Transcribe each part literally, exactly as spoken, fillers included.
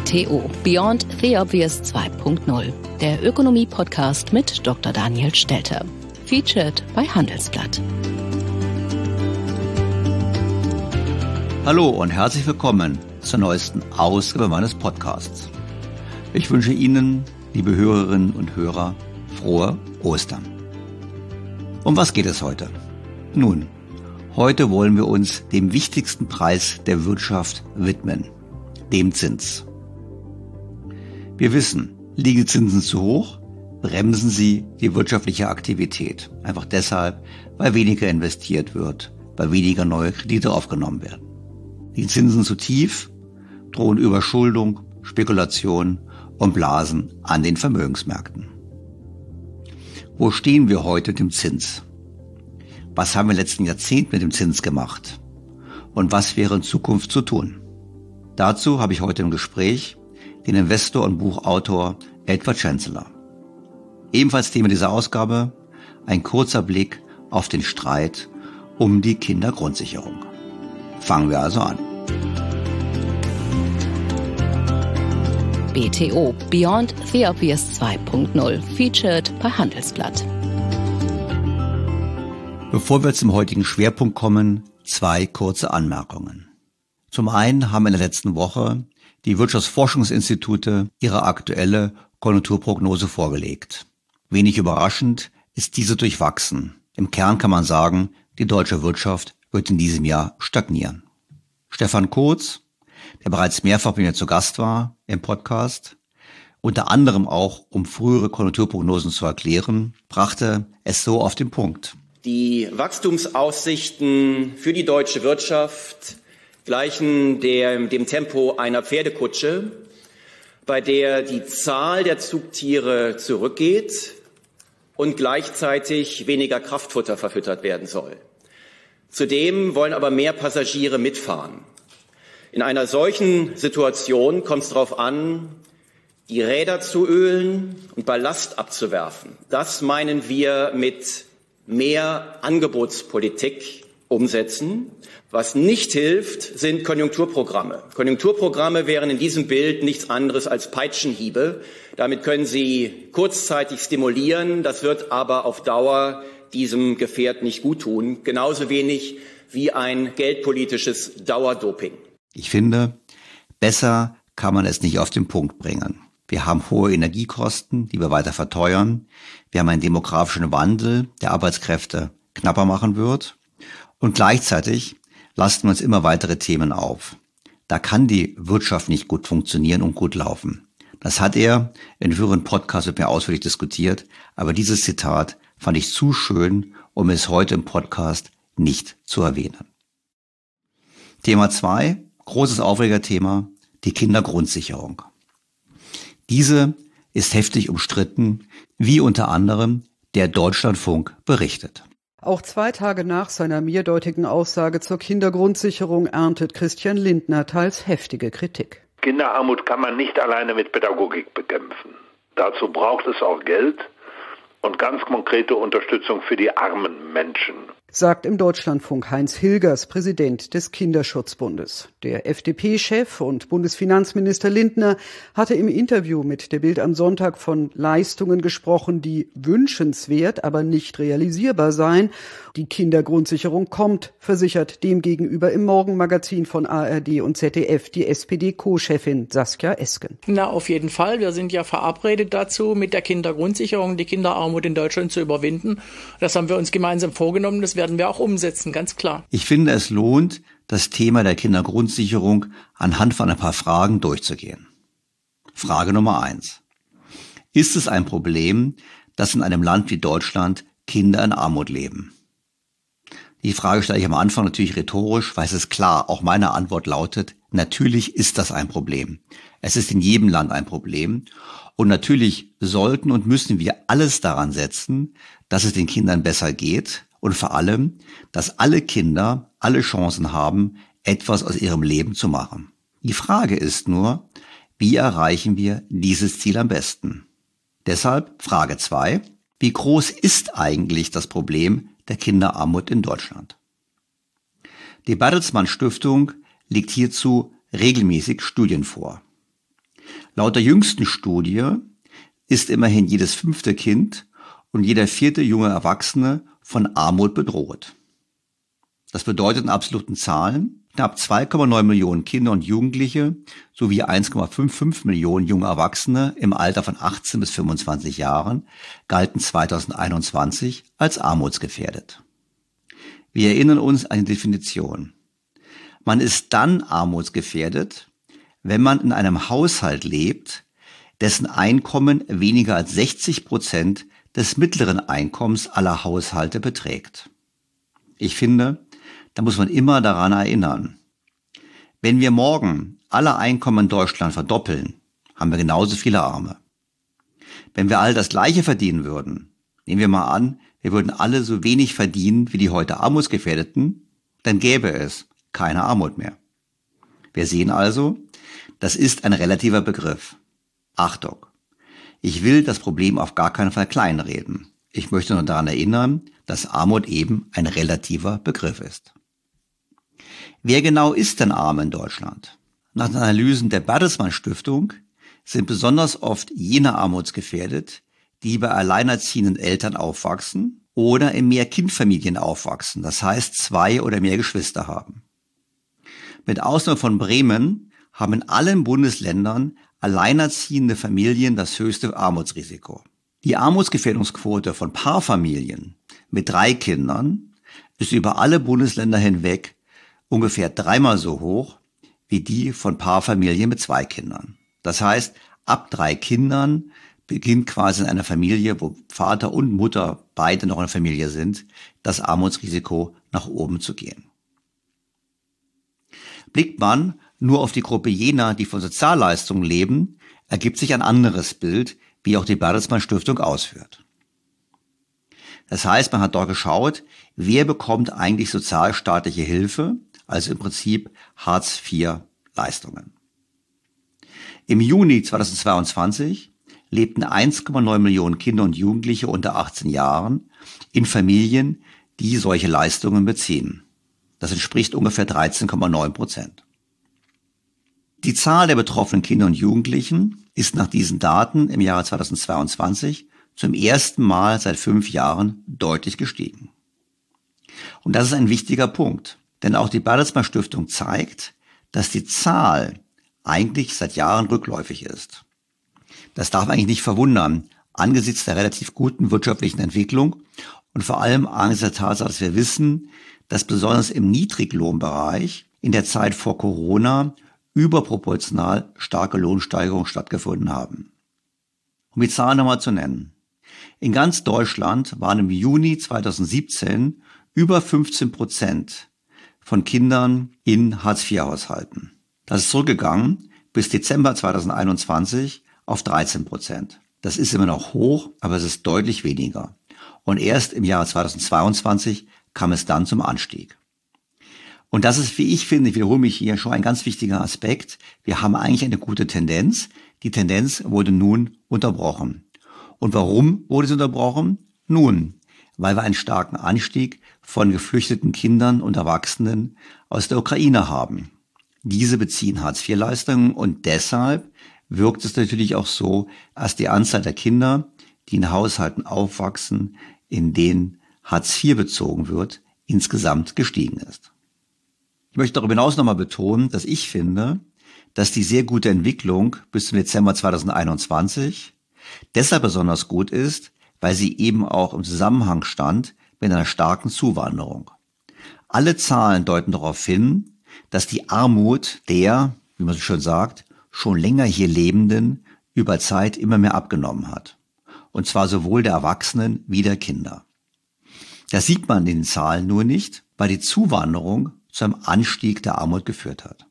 T O – Beyond the Obvious zwei Punkt null, der Ökonomie-Podcast mit Doktor Daniel Stelter. Featured bei Handelsblatt. Hallo und herzlich willkommen zur neuesten Ausgabe meines Podcasts. Ich wünsche Ihnen, liebe Hörerinnen und Hörer, frohe Ostern. Um was geht es heute? Nun, heute wollen wir uns dem wichtigsten Preis der Wirtschaft widmen, dem Zins. Wir wissen, liegen Zinsen zu hoch, bremsen sie die wirtschaftliche Aktivität. Einfach deshalb, weil weniger investiert wird, weil weniger neue Kredite aufgenommen werden. Die Zinsen zu tief, drohen Überschuldung, Spekulation und Blasen an den Vermögensmärkten. Wo stehen wir heute mit dem Zins? Was haben wir im letzten Jahrzehnt mit dem Zins gemacht? Und was wäre in Zukunft zu tun? Dazu habe ich heute im Gespräch den Investor und Buchautor Edward Chancellor. Ebenfalls Thema dieser Ausgabe ein kurzer Blick auf den Streit um die Kindergrundsicherung. Fangen wir also an. B T O – Beyond the Obvious zwei Punkt null, featured bei Handelsblatt. Bevor wir zum heutigen Schwerpunkt kommen, zwei kurze Anmerkungen. Zum einen haben in der letzten Woche die Wirtschaftsforschungsinstitute ihre aktuelle Konjunkturprognose vorgelegt. Wenig überraschend ist diese durchwachsen. Im Kern kann man sagen, die deutsche Wirtschaft wird in diesem Jahr stagnieren. Stefan Kurz, der bereits mehrfach bei mir zu Gast war im Podcast, unter anderem auch um frühere Konjunkturprognosen zu erklären, brachte es so auf den Punkt. Die Wachstumsaussichten für die deutsche Wirtschaft gleichen der, dem Tempo einer Pferdekutsche, bei der die Zahl der Zugtiere zurückgeht und gleichzeitig weniger Kraftfutter verfüttert werden soll. Zudem wollen aber mehr Passagiere mitfahren. In einer solchen Situation kommt es darauf an, die Räder zu ölen und Ballast abzuwerfen. Das meinen wir mit mehr Angebotspolitik umsetzen. Was nicht hilft, sind Konjunkturprogramme. Konjunkturprogramme wären in diesem Bild nichts anderes als Peitschenhiebe. Damit können Sie kurzzeitig stimulieren, das wird aber auf Dauer diesem Gefährt nicht gut tun. Genauso wenig wie ein geldpolitisches Dauerdoping. Ich finde, besser kann man es nicht auf den Punkt bringen. Wir haben hohe Energiekosten, die wir weiter verteuern. Wir haben einen demografischen Wandel, der Arbeitskräfte knapper machen wird. Und gleichzeitig lasten wir uns immer weitere Themen auf. Da kann die Wirtschaft nicht gut funktionieren und gut laufen. Das hat er in früheren Podcasts mit mir ausführlich diskutiert, aber dieses Zitat fand ich zu schön, um es heute im Podcast nicht zu erwähnen. Thema zwei, großes Aufregerthema, die Kindergrundsicherung. Diese ist heftig umstritten, wie unter anderem der Deutschlandfunk berichtet. Auch zwei Tage nach seiner mehrdeutigen Aussage zur Kindergrundsicherung erntet Christian Lindner teils heftige Kritik. Kinderarmut kann man nicht alleine mit Pädagogik bekämpfen. Dazu braucht es auch Geld und ganz konkrete Unterstützung für die armen Menschen, sagt im Deutschlandfunk Heinz Hilgers, Präsident des Kinderschutzbundes. Der F D P-Chef und Bundesfinanzminister Lindner hatte im Interview mit der Bild am Sonntag von Leistungen gesprochen, die wünschenswert, aber nicht realisierbar seien. Die Kindergrundsicherung kommt, versichert demgegenüber im Morgenmagazin von A R D und Z D F die S P D-Co-Chefin Saskia Esken. Na, auf jeden Fall. Wir sind ja verabredet dazu, mit der Kindergrundsicherung die Kinderarmut in Deutschland zu überwinden. Das haben wir uns gemeinsam vorgenommen. Das werden wir auch umsetzen, ganz klar. Ich finde, es lohnt, das Thema der Kindergrundsicherung anhand von ein paar Fragen durchzugehen. Frage Nummer eins. Ist es ein Problem, dass in einem Land wie Deutschland Kinder in Armut leben? Die Frage stelle ich am Anfang natürlich rhetorisch, weil es ist klar, auch meine Antwort lautet, natürlich ist das ein Problem. Es ist in jedem Land ein Problem. Und natürlich sollten und müssen wir alles daran setzen, dass es den Kindern besser geht und vor allem, dass alle Kinder alle Chancen haben, etwas aus ihrem Leben zu machen. Die Frage ist nur, wie erreichen wir dieses Ziel am besten? Deshalb Frage zwei. Wie groß ist eigentlich das Problem der Kinderarmut in Deutschland? Die Bertelsmann Stiftung legt hierzu regelmäßig Studien vor. Laut der jüngsten Studie ist immerhin jedes fünfte Kind und jeder vierte junge Erwachsene von Armut bedroht. Das bedeutet in absoluten Zahlen, knapp zwei Komma neun Millionen Kinder und Jugendliche sowie eins Komma fünfundfünfzig Millionen junge Erwachsene im Alter von achtzehn bis fünfundzwanzig Jahren galten zweitausendeinundzwanzig als armutsgefährdet. Wir erinnern uns an die Definition. Man ist dann armutsgefährdet, wenn man in einem Haushalt lebt, dessen Einkommen weniger als sechzig Prozent des mittleren Einkommens aller Haushalte beträgt. Ich finde, da muss man immer daran erinnern. Wenn wir morgen alle Einkommen in Deutschland verdoppeln, haben wir genauso viele Arme. Wenn wir alle das Gleiche verdienen würden, nehmen wir mal an, wir würden alle so wenig verdienen wie die heute Armutsgefährdeten, dann gäbe es keine Armut mehr. Wir sehen also, das ist ein relativer Begriff. Achtung, ich will das Problem auf gar keinen Fall kleinreden. Ich möchte nur daran erinnern, dass Armut eben ein relativer Begriff ist. Wer genau ist denn arm in Deutschland? Nach den Analysen der Bertelsmann Stiftung sind besonders oft jene armutsgefährdet, die bei alleinerziehenden Eltern aufwachsen oder in Mehrkindfamilien aufwachsen, das heißt zwei oder mehr Geschwister haben. Mit Ausnahme von Bremen haben in allen Bundesländern alleinerziehende Familien das höchste Armutsrisiko. Die Armutsgefährdungsquote von Paarfamilien mit drei Kindern ist über alle Bundesländer hinweg ungefähr dreimal so hoch wie die von Paarfamilien mit zwei Kindern. Das heißt, ab drei Kindern beginnt quasi in einer Familie, wo Vater und Mutter beide noch in der Familie sind, das Armutsrisiko nach oben zu gehen. Blickt man nur auf die Gruppe jener, die von Sozialleistungen leben, ergibt sich ein anderes Bild, wie auch die Bertelsmann Stiftung ausführt. Das heißt, man hat dort geschaut, wer bekommt eigentlich sozialstaatliche Hilfe, also im Prinzip Hartz vier Leistungen. Im Juni zweitausendzweiundzwanzig lebten eins Komma neun Millionen Kinder und Jugendliche unter achtzehn Jahren in Familien, die solche Leistungen beziehen. Das entspricht ungefähr dreizehn Komma neun Prozent. Die Zahl der betroffenen Kinder und Jugendlichen ist nach diesen Daten im Jahre zweitausendzweiundzwanzig zum ersten Mal seit fünf Jahren deutlich gestiegen. Und das ist ein wichtiger Punkt, denn auch die Bertelsmann Stiftung zeigt, dass die Zahl eigentlich seit Jahren rückläufig ist. Das darf eigentlich nicht verwundern, angesichts der relativ guten wirtschaftlichen Entwicklung und vor allem angesichts der Tatsache, dass wir wissen, dass besonders im Niedriglohnbereich in der Zeit vor Corona überproportional starke Lohnsteigerungen stattgefunden haben. Um die Zahlen nochmal zu nennen. In ganz Deutschland waren im Juni zweitausendsiebzehn über fünfzehn Prozent von Kindern in Hartz vier Haushalten. Das ist zurückgegangen bis Dezember zweitausendeinundzwanzig auf dreizehn Prozent. Das ist immer noch hoch, aber es ist deutlich weniger. Und erst im Jahre zweitausendzweiundzwanzig kam es dann zum Anstieg. Und das ist, wie ich finde, ich wiederhole mich hier, schon ein ganz wichtiger Aspekt. Wir haben eigentlich eine gute Tendenz. Die Tendenz wurde nun unterbrochen. Und warum wurde sie unterbrochen? Nun, weil wir einen starken Anstieg von geflüchteten Kindern und Erwachsenen aus der Ukraine haben. Diese beziehen Hartz vier Leistungen und deshalb wirkt es natürlich auch so, dass die Anzahl der Kinder, die in Haushalten aufwachsen, in denen Hartz vier bezogen wird, insgesamt gestiegen ist. Ich möchte darüber hinaus nochmal betonen, dass ich finde, dass die sehr gute Entwicklung bis zum Dezember zweitausendeinundzwanzig deshalb besonders gut ist, weil sie eben auch im Zusammenhang stand mit einer starken Zuwanderung. Alle Zahlen deuten darauf hin, dass die Armut der, wie man so schön sagt, schon länger hier Lebenden über Zeit immer mehr abgenommen hat. Und zwar sowohl der Erwachsenen wie der Kinder. Das sieht man in den Zahlen nur nicht, weil die Zuwanderung zu einem Anstieg der Armut geführt hat.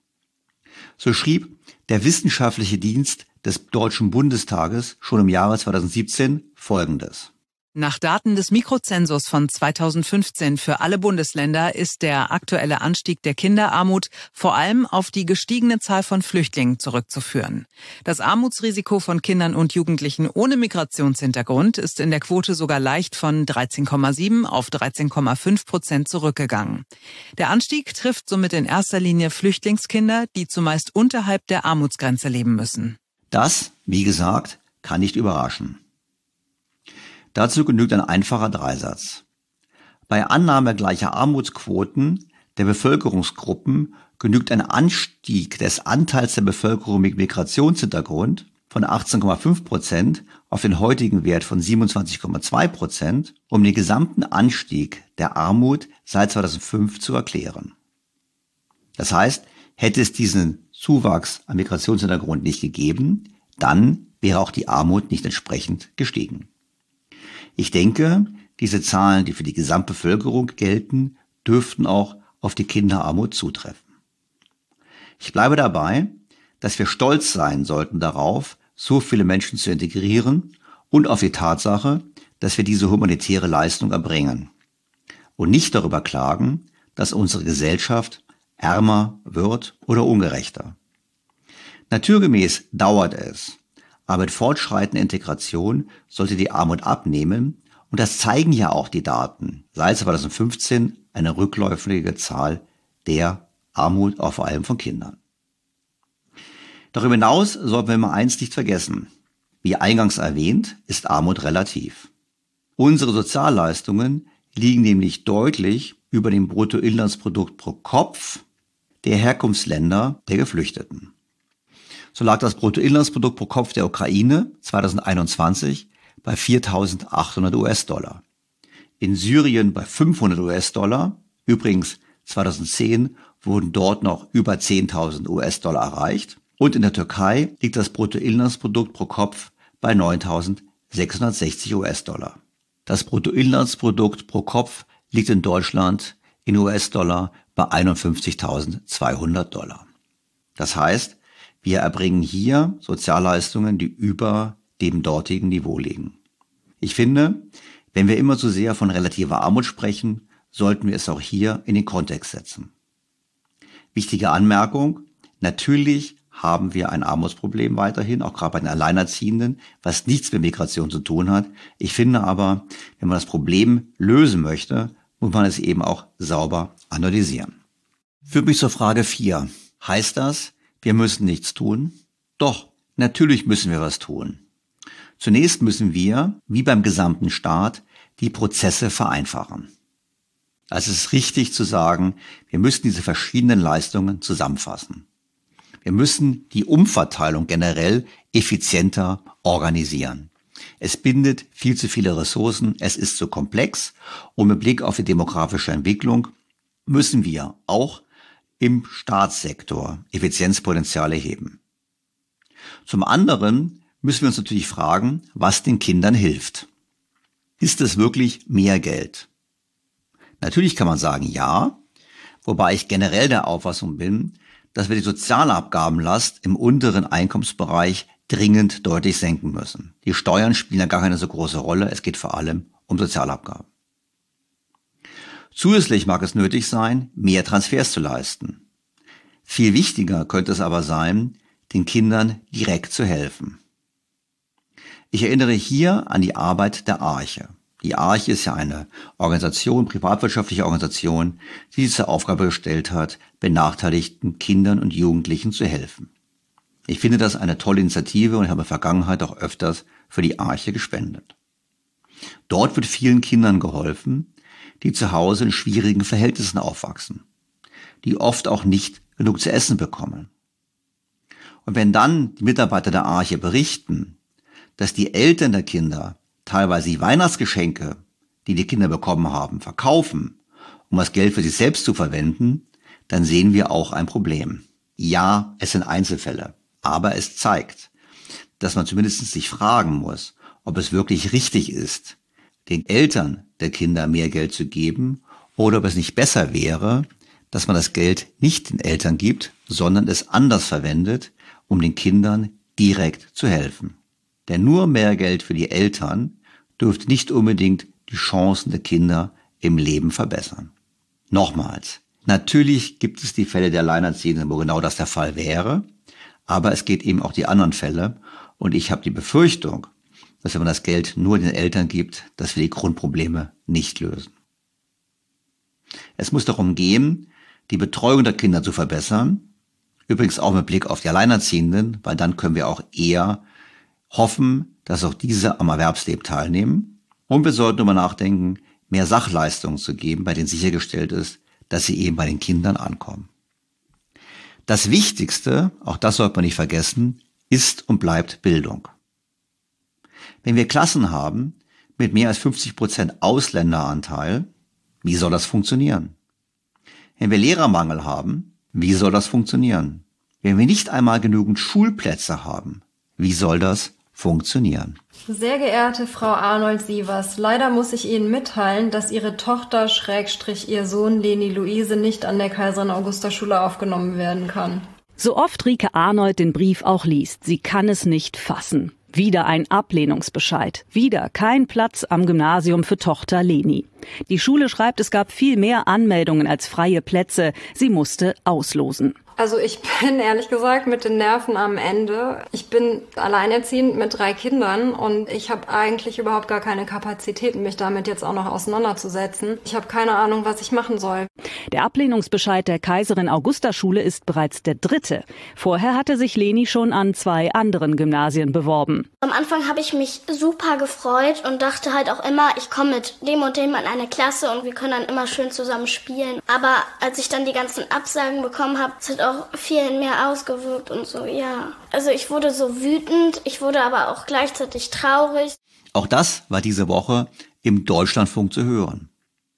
So schrieb der Wissenschaftliche Dienst des Deutschen Bundestages schon im Jahre zweitausendsiebzehn Folgendes. Nach Daten des Mikrozensus von zweitausendfünfzehn für alle Bundesländer ist der aktuelle Anstieg der Kinderarmut vor allem auf die gestiegene Zahl von Flüchtlingen zurückzuführen. Das Armutsrisiko von Kindern und Jugendlichen ohne Migrationshintergrund ist in der Quote sogar leicht von dreizehn Komma sieben auf dreizehn Komma fünf Prozent zurückgegangen. Der Anstieg trifft somit in erster Linie Flüchtlingskinder, die zumeist unterhalb der Armutsgrenze leben müssen. Das, wie gesagt, kann nicht überraschen. Dazu genügt ein einfacher Dreisatz. Bei Annahme gleicher Armutsquoten der Bevölkerungsgruppen genügt ein Anstieg des Anteils der Bevölkerung mit Migrationshintergrund von achtzehn Komma fünf Prozent auf den heutigen Wert von siebenundzwanzig Komma zwei Prozent, um den gesamten Anstieg der Armut seit zweitausendfünf zu erklären. Das heißt, hätte es diesen Zuwachs an Migrationshintergrund nicht gegeben, dann wäre auch die Armut nicht entsprechend gestiegen. Ich denke, diese Zahlen, die für die Gesamtbevölkerung gelten, dürften auch auf die Kinderarmut zutreffen. Ich bleibe dabei, dass wir stolz sein sollten darauf, so viele Menschen zu integrieren und auf die Tatsache, dass wir diese humanitäre Leistung erbringen und nicht darüber klagen, dass unsere Gesellschaft ärmer wird oder ungerechter. Naturgemäß dauert es, aber mit fortschreitender Integration sollte die Armut abnehmen und das zeigen ja auch die Daten. Seit zweitausendfünfzehn eine rückläufige Zahl der Armut, auch vor allem von Kindern. Darüber hinaus sollten wir mal eins nicht vergessen. Wie eingangs erwähnt, ist Armut relativ. Unsere Sozialleistungen liegen nämlich deutlich über dem Bruttoinlandsprodukt pro Kopf der Herkunftsländer der Geflüchteten. So lag das Bruttoinlandsprodukt pro Kopf der Ukraine zweitausendeinundzwanzig bei viertausendachthundert US-Dollar. In Syrien bei fünfhundert US-Dollar. Übrigens zweitausendzehn wurden dort noch über zehntausend US-Dollar erreicht. Und in der Türkei liegt das Bruttoinlandsprodukt pro Kopf bei neuntausendsechshundertsechzig US-Dollar. Das Bruttoinlandsprodukt pro Kopf liegt in Deutschland in U S-Dollar bei einundfünfzigtausendzweihundert Dollar. Das heißt, wir erbringen hier Sozialleistungen, die über dem dortigen Niveau liegen. Ich finde, wenn wir immer so sehr von relativer Armut sprechen, sollten wir es auch hier in den Kontext setzen. Wichtige Anmerkung, natürlich haben wir ein Armutsproblem weiterhin, auch gerade bei den Alleinerziehenden, was nichts mit Migration zu tun hat. Ich finde aber, wenn man das Problem lösen möchte, muss man es eben auch sauber analysieren. Führt mich zur Frage vier. Heißt das, wir müssen nichts tun? Doch, natürlich müssen wir was tun. Zunächst müssen wir, wie beim gesamten Staat, die Prozesse vereinfachen. Also es ist richtig zu sagen, wir müssen diese verschiedenen Leistungen zusammenfassen. Wir müssen die Umverteilung generell effizienter organisieren. Es bindet viel zu viele Ressourcen, es ist zu komplex und mit Blick auf die demografische Entwicklung müssen wir auch im Staatssektor Effizienzpotenziale heben. Zum anderen müssen wir uns natürlich fragen, was den Kindern hilft. Ist es wirklich mehr Geld? Natürlich kann man sagen, ja, wobei ich generell der Auffassung bin, dass wir die Sozialabgabenlast im unteren Einkommensbereich dringend deutlich senken müssen. Die Steuern spielen ja gar keine so große Rolle, es geht vor allem um Sozialabgaben. Zusätzlich mag es nötig sein, mehr Transfers zu leisten. Viel wichtiger könnte es aber sein, den Kindern direkt zu helfen. Ich erinnere hier an die Arbeit der Arche. Die Arche ist ja eine Organisation, privatwirtschaftliche Organisation, die sich zur Aufgabe gestellt hat, benachteiligten Kindern und Jugendlichen zu helfen. Ich finde das eine tolle Initiative und habe in der Vergangenheit auch öfters für die Arche gespendet. Dort wird vielen Kindern geholfen, die zu Hause in schwierigen Verhältnissen aufwachsen, die oft auch nicht genug zu essen bekommen. Und wenn dann die Mitarbeiter der Arche berichten, dass die Eltern der Kinder teilweise die Weihnachtsgeschenke, die die Kinder bekommen haben, verkaufen, um das Geld für sich selbst zu verwenden, dann sehen wir auch ein Problem. Ja, es sind Einzelfälle, aber es zeigt, dass man zumindest sich fragen muss, ob es wirklich richtig ist, den Eltern der Kinder mehr Geld zu geben oder ob es nicht besser wäre, dass man das Geld nicht den Eltern gibt, sondern es anders verwendet, um den Kindern direkt zu helfen. Denn nur mehr Geld für die Eltern dürfte nicht unbedingt die Chancen der Kinder im Leben verbessern. Nochmals, natürlich gibt es die Fälle der Alleinerziehenden, wo genau das der Fall wäre, aber es geht eben auch die anderen Fälle und ich habe die Befürchtung, dass wenn man das Geld nur den Eltern gibt, dass wir die Grundprobleme nicht lösen. Es muss darum gehen, die Betreuung der Kinder zu verbessern, Übrigens auch mit Blick auf die Alleinerziehenden, weil dann können wir auch eher hoffen, dass auch diese am Erwerbsleben teilnehmen. Und wir sollten darüber nachdenken, mehr Sachleistungen zu geben, bei denen sichergestellt ist, dass sie eben bei den Kindern ankommen. Das Wichtigste, auch das sollte man nicht vergessen, ist und bleibt Bildung. Wenn wir Klassen haben mit mehr als fünfzig Prozent Ausländeranteil, wie soll das funktionieren? Wenn wir Lehrermangel haben, wie soll das funktionieren? Wenn wir nicht einmal genügend Schulplätze haben, wie soll das funktionieren? Sehr geehrte Frau Arnold-Sievers, leider muss ich Ihnen mitteilen, dass Ihre Tochter Schrägstrich Ihr Sohn Leni Luise nicht an der Kaiserin-Augusta-Schule aufgenommen werden kann. So oft Rike Arnold den Brief auch liest, sie kann es nicht fassen. Wieder ein Ablehnungsbescheid. Wieder kein Platz am Gymnasium für Tochter Leni. Die Schule schreibt, es gab viel mehr Anmeldungen als freie Plätze. Sie musste auslosen. Also ich bin ehrlich gesagt mit den Nerven am Ende. Ich bin alleinerziehend mit drei Kindern und ich habe eigentlich überhaupt gar keine Kapazitäten, mich damit jetzt auch noch auseinanderzusetzen. Ich habe keine Ahnung, was ich machen soll. Der Ablehnungsbescheid der Kaiserin-Augusta-Schule ist bereits der dritte. Vorher hatte sich Leni schon an zwei anderen Gymnasien beworben. Am Anfang habe ich mich super gefreut und dachte halt auch immer, ich komme mit dem und dem in eine Klasse und wir können dann immer schön zusammen spielen. Aber als ich dann die ganzen Absagen bekommen habe, sind auch viel mehr ausgewirkt und so, ja. Also ich wurde so wütend, ich wurde aber auch gleichzeitig traurig. Auch das war diese Woche im Deutschlandfunk zu hören.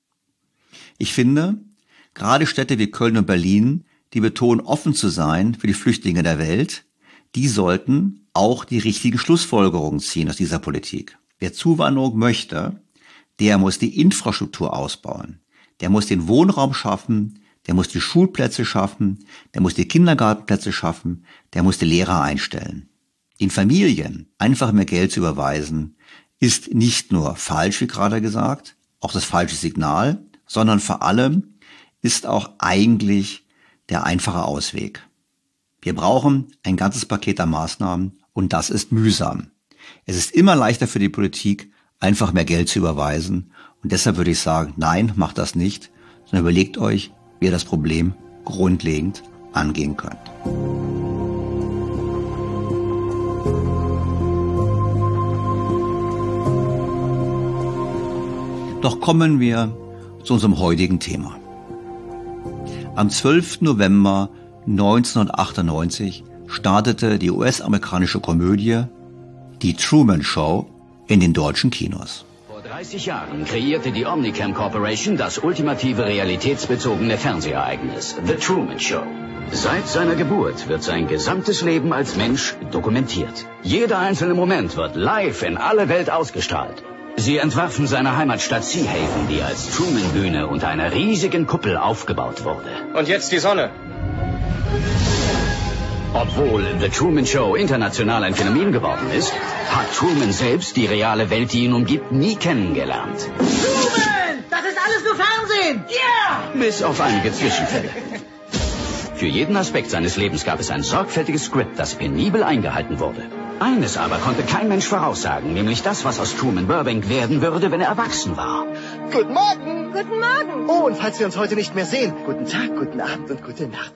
Ich finde, gerade Städte wie Köln und Berlin, die betonen, offen zu sein für die Flüchtlinge der Welt, die sollten auch die richtigen Schlussfolgerungen ziehen aus dieser Politik. Wer Zuwanderung möchte, der muss die Infrastruktur ausbauen. Der muss den Wohnraum schaffen, der muss die Schulplätze schaffen, der muss die Kindergartenplätze schaffen, der muss die Lehrer einstellen. Den Familien einfach mehr Geld zu überweisen, ist nicht nur falsch, wie gerade gesagt, auch das falsche Signal, sondern vor allem ist auch eigentlich der einfache Ausweg. Wir brauchen ein ganzes Paket an Maßnahmen und das ist mühsam. Es ist immer leichter für die Politik, einfach mehr Geld zu überweisen und deshalb würde ich sagen, nein, macht das nicht, sondern überlegt euch, wie ihr das Problem grundlegend angehen könnt. Doch kommen wir zu unserem heutigen Thema. Am zwölften November neunzehnhundertachtundneunzig startete die U S-amerikanische Komödie Die Truman Show in den deutschen Kinos. Vor dreißig Jahren kreierte die Omnicam Corporation das ultimative realitätsbezogene Fernsehereignis, The Truman Show. Seit seiner Geburt wird sein gesamtes Leben als Mensch dokumentiert. Jeder einzelne Moment wird live in alle Welt ausgestrahlt. Sie entwarfen seine Heimatstadt Sea Haven, die als Truman-Bühne unter einer riesigen Kuppel aufgebaut wurde. Und jetzt die Sonne. Obwohl The Truman Show international ein Phänomen geworden ist, hat Truman selbst die reale Welt, die ihn umgibt, nie kennengelernt. Truman! Das ist alles nur Fernsehen! Ja! Yeah! Bis auf einige Zwischenfälle. Für jeden Aspekt seines Lebens gab es ein sorgfältiges Skript, das penibel eingehalten wurde. Eines aber konnte kein Mensch voraussagen, nämlich das, was aus Truman Burbank werden würde, wenn er erwachsen war. Guten Morgen! Guten Morgen! Oh, und falls wir uns heute nicht mehr sehen, guten Tag, guten Abend und gute Nacht.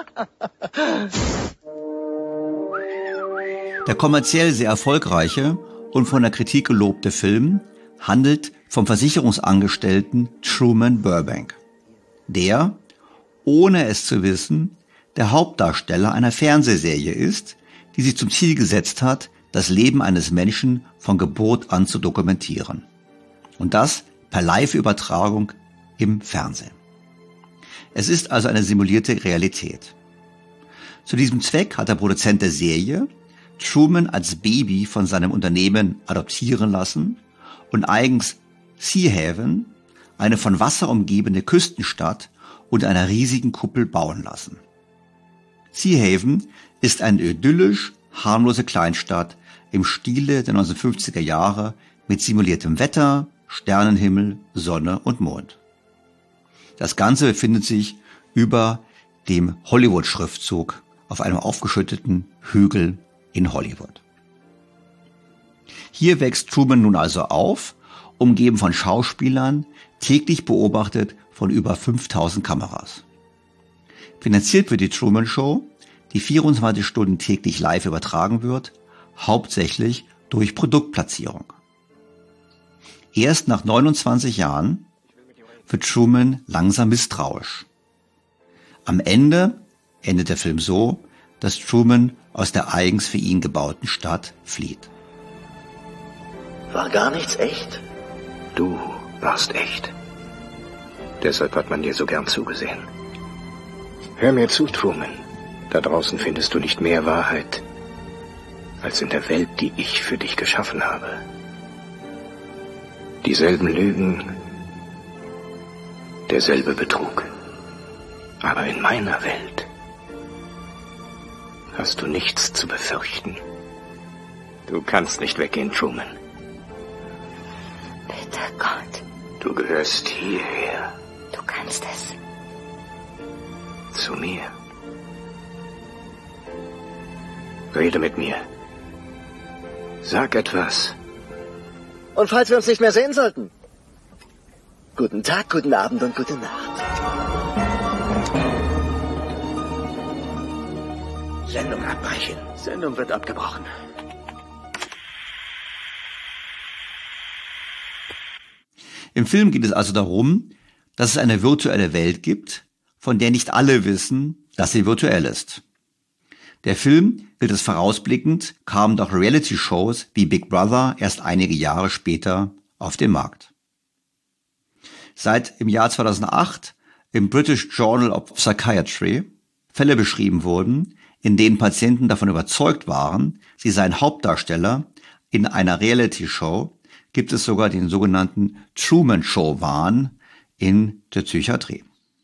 Der kommerziell sehr erfolgreiche und von der Kritik gelobte Film handelt vom Versicherungsangestellten Truman Burbank, der, ohne es zu wissen, der Hauptdarsteller einer Fernsehserie ist, die sich zum Ziel gesetzt hat, das Leben eines Menschen von Geburt an zu dokumentieren. Und das per Live-Übertragung im Fernsehen. Es ist also eine simulierte Realität. Zu diesem Zweck hat der Produzent der Serie Truman als Baby von seinem Unternehmen adoptieren lassen und eigens Sea Haven, eine von Wasser umgebene Küstenstadt, unter einer riesigen Kuppel bauen lassen. Sea Haven ist eine idyllisch harmlose Kleinstadt im Stile der neunzehnhundertfünfziger Jahre mit simuliertem Wetter, Sternenhimmel, Sonne und Mond. Das Ganze befindet sich über dem Hollywood-Schriftzug auf einem aufgeschütteten Hügel in Hollywood. Hier wächst Truman nun also auf, umgeben von Schauspielern, täglich beobachtet von über fünftausend Kameras. Finanziert wird die Truman Show die vierundzwanzig Stunden täglich live übertragen wird, hauptsächlich durch Produktplatzierung. Erst nach neunundzwanzig Jahren wird Truman langsam misstrauisch. Am Ende endet der Film so, dass Truman aus der eigens für ihn gebauten Stadt flieht. War gar nichts echt? Du warst echt. Deshalb hat man dir so gern zugesehen. Hör mir zu, Truman. Da draußen findest du nicht mehr Wahrheit als in der Welt, die ich für dich geschaffen habe. Dieselben Lügen, derselbe Betrug. Aber in meiner Welt hast du nichts zu befürchten. Du kannst nicht weggehen, Truman. Bitte, Gott. Du gehörst hierher. Du kannst es. Zu mir. Rede mit mir. Sag etwas. Und falls wir uns nicht mehr sehen sollten, guten Tag, guten Abend und gute Nacht. Sendung abbrechen. Sendung wird abgebrochen. Im Film geht es also darum, dass es eine virtuelle Welt gibt, von der nicht alle wissen, dass sie virtuell ist. Der Film gilt es vorausblickend, kamen doch Reality-Shows wie Big Brother erst einige Jahre später auf den Markt. Seit im Jahr zweitausendacht im British Journal of Psychiatry Fälle beschrieben wurden, in denen Patienten davon überzeugt waren, sie seien Hauptdarsteller in einer Reality-Show, gibt es sogar den sogenannten Truman-Show-Wahn in der Psychiatrie.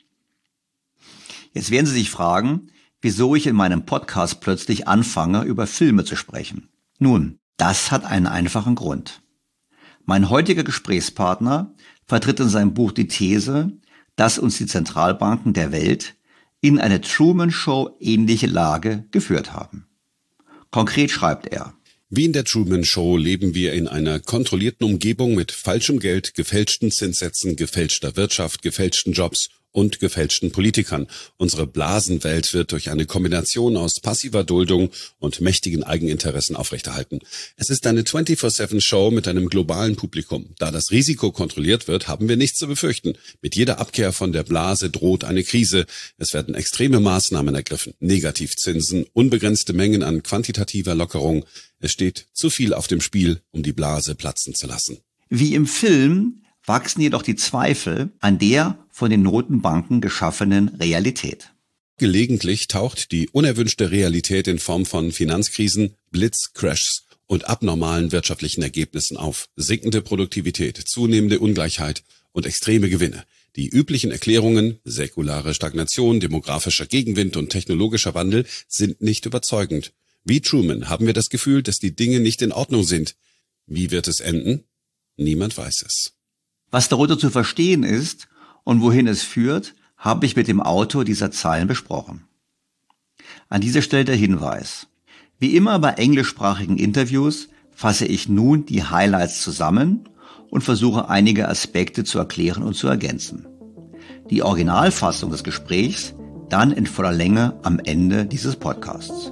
Jetzt werden Sie sich fragen, wieso ich in meinem Podcast plötzlich anfange, über Filme zu sprechen. Nun, das hat einen einfachen Grund. Mein heutiger Gesprächspartner vertritt in seinem Buch die These, dass uns die Zentralbanken der Welt in eine Truman-Show ähnliche Lage geführt haben. Konkret schreibt er: Wie in der Truman-Show leben wir in einer kontrollierten Umgebung mit falschem Geld, gefälschten Zinssätzen, gefälschter Wirtschaft, gefälschten Jobs und gefälschten Politikern. Unsere Blasenwelt wird durch eine Kombination aus passiver Duldung und mächtigen Eigeninteressen aufrechterhalten. Es ist eine vierundzwanzig sieben Show mit einem globalen Publikum. Da das Risiko kontrolliert wird, haben wir nichts zu befürchten. Mit jeder Abkehr von der Blase droht eine Krise. Es werden extreme Maßnahmen ergriffen. Negativzinsen, unbegrenzte Mengen an quantitativer Lockerung. Es steht zu viel auf dem Spiel, um die Blase platzen zu lassen. Wie im Film wachsen jedoch die Zweifel an der von den Notenbanken geschaffenen Realität. Gelegentlich taucht die unerwünschte Realität in Form von Finanzkrisen, Blitzcrashs und abnormalen wirtschaftlichen Ergebnissen auf. Sinkende Produktivität, zunehmende Ungleichheit und extreme Gewinne. Die üblichen Erklärungen, säkulare Stagnation, demografischer Gegenwind und technologischer Wandel, sind nicht überzeugend. Wie Truman haben wir das Gefühl, dass die Dinge nicht in Ordnung sind. Wie wird es enden? Niemand weiß es. Was darunter zu verstehen ist und wohin es führt, habe ich mit dem Autor dieser Zeilen besprochen. An dieser Stelle der Hinweis: Wie immer bei englischsprachigen Interviews fasse ich nun die Highlights zusammen und versuche einige Aspekte zu erklären und zu ergänzen. Die Originalfassung des Gesprächs dann in voller Länge am Ende dieses Podcasts.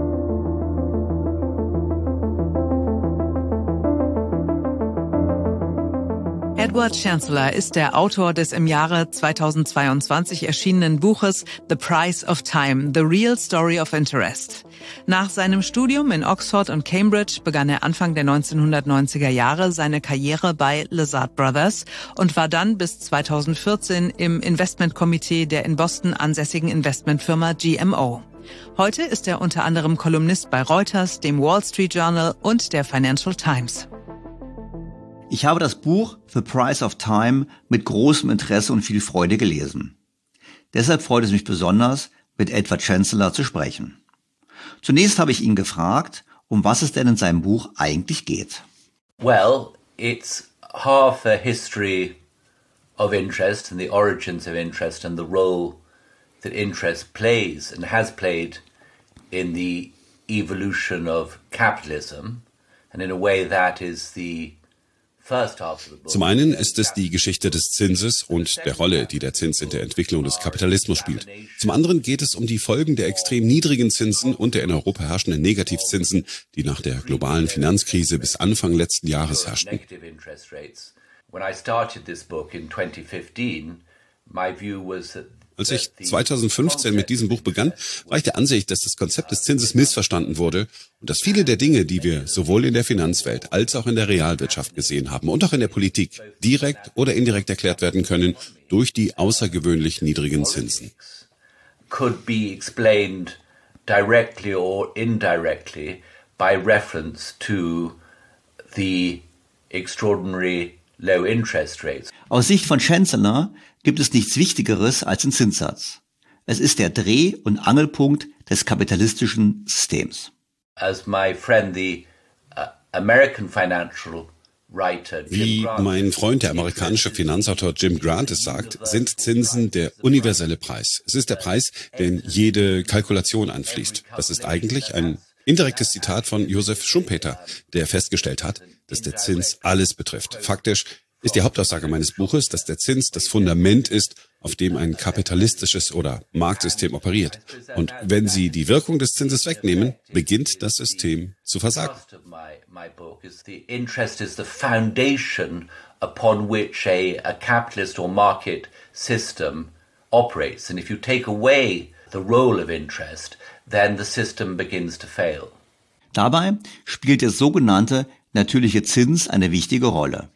Edward Chancellor ist der Autor des im Jahre zweitausendzweiundzwanzig erschienenen Buches The Price of Time, The Real Story of Interest. Nach seinem Studium in Oxford und Cambridge begann er Anfang der neunzehnhundertneunziger Jahre seine Karriere bei Lazard Brothers und war dann bis zweitausendvierzehn im Investmentkomitee der in Boston ansässigen Investmentfirma G M O. Heute ist er unter anderem Kolumnist bei Reuters, dem Wall Street Journal und der Financial Times. Ich habe das Buch The Price of Time mit großem Interesse und viel Freude gelesen. Deshalb freut es mich besonders, mit Edward Chancellor zu sprechen. Zunächst habe ich ihn gefragt, um was es denn in seinem Buch eigentlich geht. Well, it's half a history of interest and the origins of interest and the role that interest plays and has played in the evolution of capitalism, and in a way that is the Zum einen ist es die Geschichte des Zinses und der Rolle, die der Zins in der Entwicklung des Kapitalismus spielt. Zum anderen geht es um die Folgen der extrem niedrigen Zinsen und der in Europa herrschenden Negativzinsen, die nach der globalen Finanzkrise bis Anfang letzten Jahres herrschten. Als ich zweitausendfünfzehn mit diesem Buch begann, war ich der Ansicht, dass das Konzept des Zinses missverstanden wurde und dass viele der Dinge, die wir sowohl in der Finanzwelt als auch in der Realwirtschaft gesehen haben und auch in der Politik, direkt oder indirekt erklärt werden können durch die außergewöhnlich niedrigen Zinsen. Could be explained directly or indirectly by reference to the extraordinary low interest rates. Aus Sicht von Chancellor gibt es nichts Wichtigeres als den Zinssatz. Es ist der Dreh- und Angelpunkt des kapitalistischen Systems. As my friend, the uh, American financial writer, Wie mein Freund, der amerikanische Finanzautor Jim Grant es sagt, sind Zinsen der universelle Preis. Es ist der Preis, der in jede Kalkulation einfließt. Das ist eigentlich ein indirektes Zitat von Joseph Schumpeter, der festgestellt hat, dass der Zins alles betrifft. Faktisch ist die Hauptaussage meines Buches, dass der Zins das Fundament ist, auf dem ein kapitalistisches oder Marktsystem operiert. Und wenn Sie die Wirkung des Zinses wegnehmen, beginnt das System zu versagen. The interest is the foundation upon which a, a capitalist or market system operates. And if you take away the role of interest, then the system begins to fail. Dabei spielt der sogenannte natürliche Zins eine wichtige Rolle.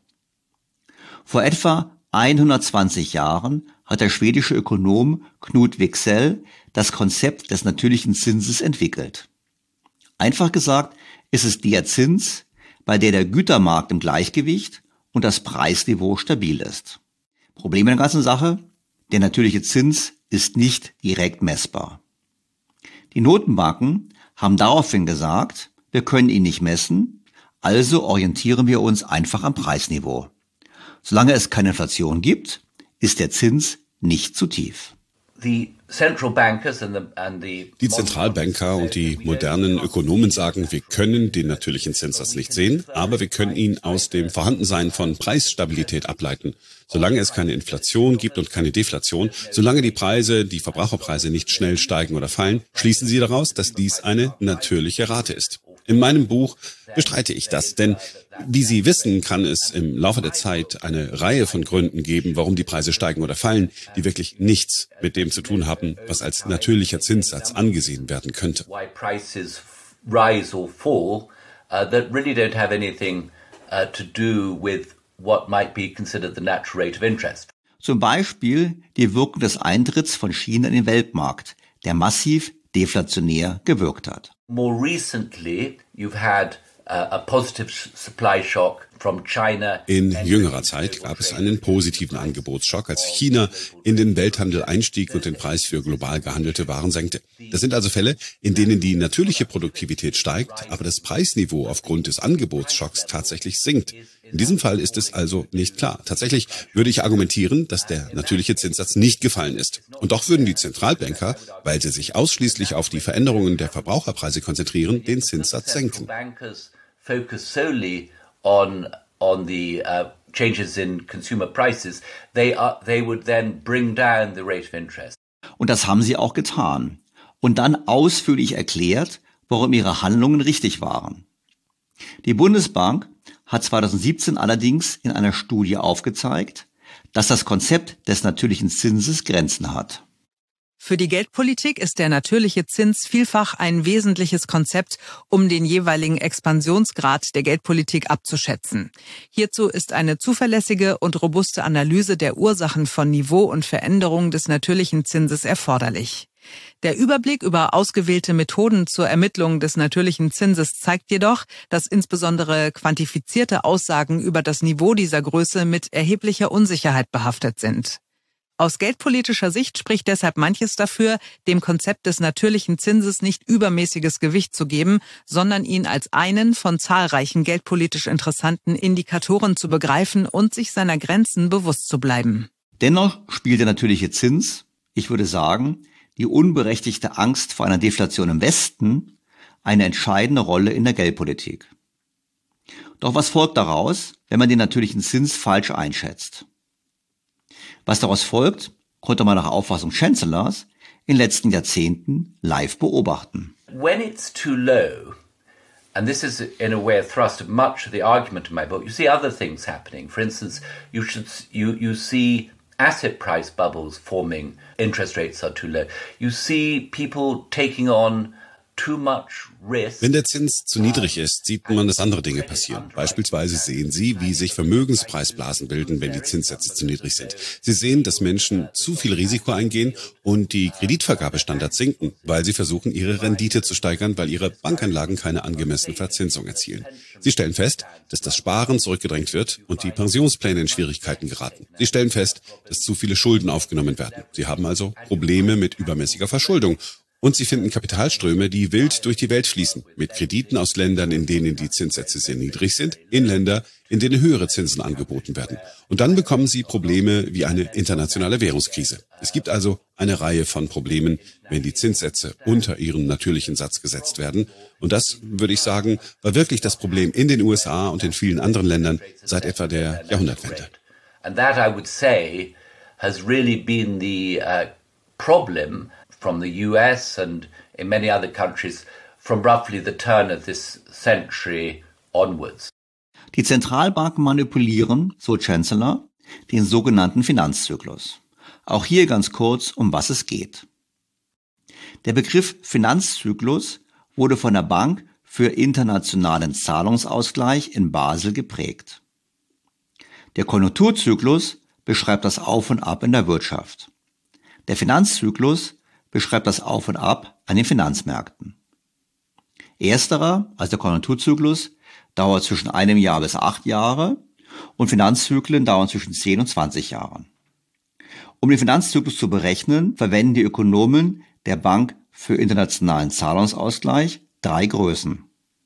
Vor etwa hundertzwanzig Jahren hat der schwedische Ökonom Knut Wicksell das Konzept des natürlichen Zinses entwickelt. Einfach gesagt ist es der Zins, bei der der Gütermarkt im Gleichgewicht und das Preisniveau stabil ist. Problem in der ganzen Sache: der natürliche Zins ist nicht direkt messbar. Die Notenbanken haben daraufhin gesagt, wir können ihn nicht messen, also orientieren wir uns einfach am Preisniveau. Solange es keine Inflation gibt, ist der Zins nicht zu tief. The central bankers and the, and the Die Zentralbanker und die modernen Ökonomen sagen, wir können den natürlichen Zinssatz nicht sehen, aber wir können ihn aus dem Vorhandensein von Preisstabilität ableiten. Solange es keine Inflation gibt und keine Deflation, solange die Preise, die Verbraucherpreise nicht schnell steigen oder fallen, schließen sie daraus, dass dies eine natürliche Rate ist. In meinem Buch bestreite ich das, denn wie Sie wissen, kann es im Laufe der Zeit eine Reihe von Gründen geben, warum die Preise steigen oder fallen, die wirklich nichts mit dem zu tun haben, was als natürlicher Zinssatz angesehen werden könnte. Why prices rise or fall uh, that really don't have anything uh, to do with what might be considered the natural rate of interest. Zum Beispiel die Wirkung des Eintritts von China in den Weltmarkt, der massiv deflationär gewirkt hat. More recently, you've had uh, a positive supply shock from China. In jüngerer Zeit gab es einen positiven Angebotsschock, als China in den Welthandel einstieg und den Preis für global gehandelte Waren senkte. Das sind also Fälle, in denen die natürliche Produktivität steigt, aber das Preisniveau aufgrund des Angebotsschocks tatsächlich sinkt. In diesem Fall ist es also nicht klar. Tatsächlich würde ich argumentieren, dass der natürliche Zinssatz nicht gefallen ist. Und doch würden die Zentralbanker, weil sie sich ausschließlich auf die Veränderungen der Verbraucherpreise konzentrieren, den Zinssatz senken. Focus solely on on the uh, changes in consumer prices. They are they would then bring down the rate of interest. Und das haben sie auch getan. Und dann ausführlich erklärt, warum ihre Handlungen richtig waren. Die Bundesbank hat zweitausendsiebzehn allerdings in einer Studie aufgezeigt, dass das Konzept des natürlichen Zinses Grenzen hat. Für die Geldpolitik ist der natürliche Zins vielfach ein wesentliches Konzept, um den jeweiligen Expansionsgrad der Geldpolitik abzuschätzen. Hierzu ist eine zuverlässige und robuste Analyse der Ursachen von Niveau und Veränderung des natürlichen Zinses erforderlich. Der Überblick über ausgewählte Methoden zur Ermittlung des natürlichen Zinses zeigt jedoch, dass insbesondere quantifizierte Aussagen über das Niveau dieser Größe mit erheblicher Unsicherheit behaftet sind. Aus geldpolitischer Sicht spricht deshalb manches dafür, dem Konzept des natürlichen Zinses nicht übermäßiges Gewicht zu geben, sondern ihn als einen von zahlreichen geldpolitisch interessanten Indikatoren zu begreifen und sich seiner Grenzen bewusst zu bleiben. Dennoch spielt der natürliche Zins, ich würde sagen, die unberechtigte Angst vor einer Deflation im Westen, eine entscheidende Rolle in der Geldpolitik. Doch was folgt daraus, wenn man den natürlichen Zins falsch einschätzt? Was daraus folgt, konnte man nach Auffassung Chancellors in den letzten Jahrzehnten live beobachten. When it's too low, and this is in a way a thrust of much of the argument in my book, you see other things happening. For instance, you should you you see asset price bubbles forming, interest rates are too low. You see people taking on too much risk. Wenn der Zins zu niedrig ist, sieht man, dass andere Dinge passieren. Beispielsweise sehen Sie, wie sich Vermögenspreisblasen bilden, wenn die Zinssätze zu niedrig sind. Sie sehen, dass Menschen zu viel Risiko eingehen und die Kreditvergabestandards sinken, weil sie versuchen, ihre Rendite zu steigern, weil ihre Bankanlagen keine angemessene Verzinsung erzielen. Sie stellen fest, dass das Sparen zurückgedrängt wird und die Pensionspläne in Schwierigkeiten geraten. Sie stellen fest, dass zu viele Schulden aufgenommen werden. Sie haben also Probleme mit übermäßiger Verschuldung. Und sie finden Kapitalströme, die wild durch die Welt fließen, mit Krediten aus Ländern, in denen die Zinssätze sehr niedrig sind, in Länder, in denen höhere Zinsen angeboten werden. Und dann bekommen sie Probleme wie eine internationale Währungskrise. Es gibt also eine Reihe von Problemen, wenn die Zinssätze unter ihren natürlichen Satz gesetzt werden. Und das, würde ich sagen, war wirklich das Problem in den U S A und in vielen anderen Ländern seit etwa der Jahrhundertwende. And that, I would say, has really been the uh, problem from the U S and in many other countries from roughly the turn of this century onwards. Die Zentralbanken manipulieren, so Chancellor, den sogenannten Finanzzyklus. Auch hier ganz kurz, um was es geht. Der Begriff Finanzzyklus wurde von der Bank für internationalen Zahlungsausgleich in Basel geprägt. Der Konjunkturzyklus beschreibt das Auf und Ab in der Wirtschaft. Der Finanzzyklus beschreibt das Auf und Ab an den Finanzmärkten. Ersterer, also der Konjunkturzyklus, dauert zwischen einem Jahr bis acht Jahre und Finanzzyklen dauern zwischen zehn und zwanzig Jahren. Um den Finanzzyklus zu berechnen, verwenden die Ökonomen der Bank für internationalen Zahlungsausgleich drei Größen.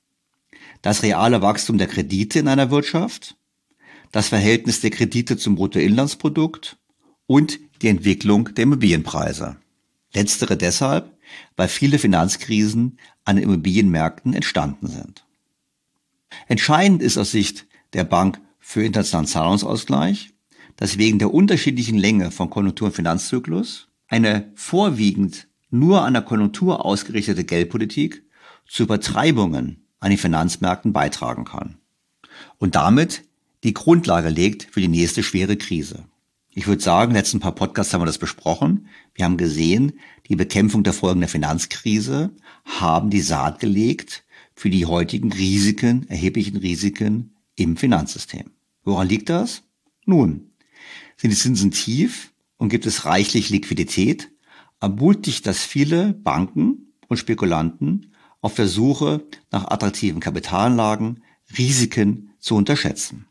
Das reale Wachstum der Kredite in einer Wirtschaft, das Verhältnis der Kredite zum Bruttoinlandsprodukt und die Entwicklung der Immobilienpreise. Letztere deshalb, weil viele Finanzkrisen an den Immobilienmärkten entstanden sind. Entscheidend ist aus Sicht der Bank für internationalen Zahlungsausgleich, dass wegen der unterschiedlichen Länge von Konjunktur- und Finanzzyklus eine vorwiegend nur an der Konjunktur ausgerichtete Geldpolitik zu Übertreibungen an den Finanzmärkten beitragen kann und damit die Grundlage legt für die nächste schwere Krise. Ich würde sagen, in den letzten paar Podcasts haben wir das besprochen. Wir haben gesehen, die Bekämpfung der Folgen der Finanzkrise haben die Saat gelegt für die heutigen Risiken, erheblichen Risiken im Finanzsystem. Woran liegt das? Nun, sind die Zinsen tief und gibt es reichlich Liquidität, ermutigt das viele Banken und Spekulanten auf der Suche nach attraktiven Kapitalanlagen, Risiken zu unterschätzen.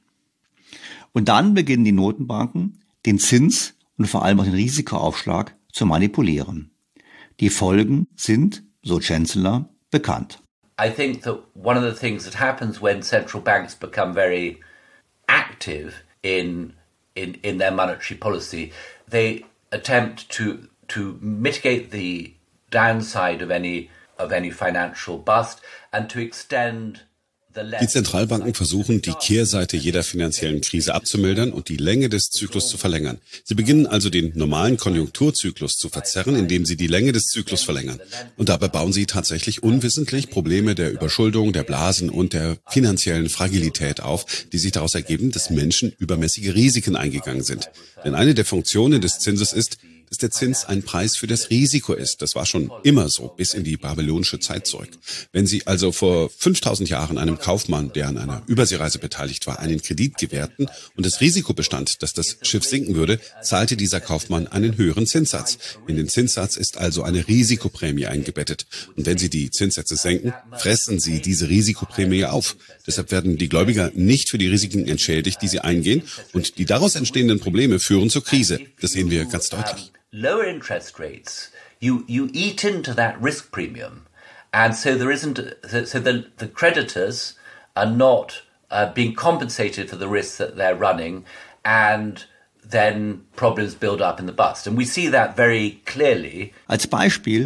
Und dann beginnen die Notenbanken, den Zins und vor allem auch den Risikoaufschlag zu manipulieren. Die Folgen sind, so Chancellor, bekannt. I think that one of the things that happens when central banks become very active in in in their monetary policy, they attempt to to mitigate the downside of any of any financial bust and to extend. Die Zentralbanken versuchen, die Kehrseite jeder finanziellen Krise abzumildern und die Länge des Zyklus zu verlängern. Sie beginnen also den normalen Konjunkturzyklus zu verzerren, indem sie die Länge des Zyklus verlängern. Und dabei bauen sie tatsächlich unwissentlich Probleme der Überschuldung, der Blasen und der finanziellen Fragilität auf, die sich daraus ergeben, dass Menschen übermäßige Risiken eingegangen sind. Denn eine der Funktionen des Zinses ist, dass der Zins ein Preis für das Risiko ist. Das war schon immer so, bis in die babylonische Zeit zurück. Wenn Sie also vor fünftausend Jahren einem Kaufmann, der an einer Überseereise beteiligt war, einen Kredit gewährten und das Risiko bestand, dass das Schiff sinken würde, zahlte dieser Kaufmann einen höheren Zinssatz. In den Zinssatz ist also eine Risikoprämie eingebettet. Und wenn Sie die Zinssätze senken, fressen Sie diese Risikoprämie auf. Deshalb werden die Gläubiger nicht für die Risiken entschädigt, die sie eingehen. Und die daraus entstehenden Probleme führen zur Krise. Das sehen wir ganz deutlich. Lower interest rates, you, you eat into that risk premium. And so there isn't, so the, the creditors are not uh, being compensated for the risks that they're running, and then problems build up in the bust. And we see that very clearly. Als Beispiel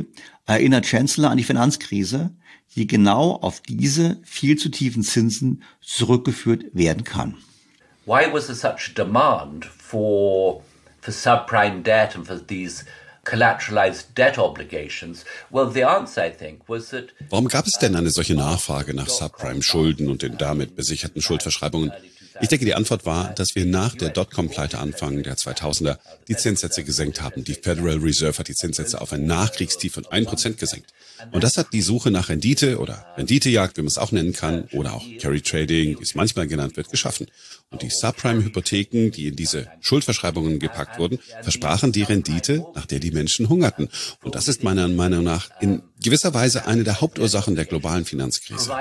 erinnert Chancellor an die Finanzkrise, die genau auf diese viel zu tiefen Zinsen zurückgeführt werden kann. Why was there such a demand for for subprime debt and for these collateralized debt obligations? Well, the answer, I think, was that Warum gab es denn eine solche Nachfrage nach Subprime-Schulden und den damit besicherten Schuldverschreibungen? Ich denke, die Antwort war, dass wir nach der Dotcom-Pleite Anfang der zweitausender die Zinssätze gesenkt haben. Die Federal Reserve hat die Zinssätze auf ein Nachkriegstief von ein Prozent gesenkt. Und das hat die Suche nach Rendite oder Renditejagd, wie man es auch nennen kann, oder auch Carry Trading, wie es manchmal genannt wird, geschaffen. Und die Subprime-Hypotheken, die in diese Schuldverschreibungen gepackt wurden, versprachen die Rendite, nach der die Menschen hungerten. Und das ist meiner Meinung nach in gewisser Weise eine der Hauptursachen der globalen Finanzkrise.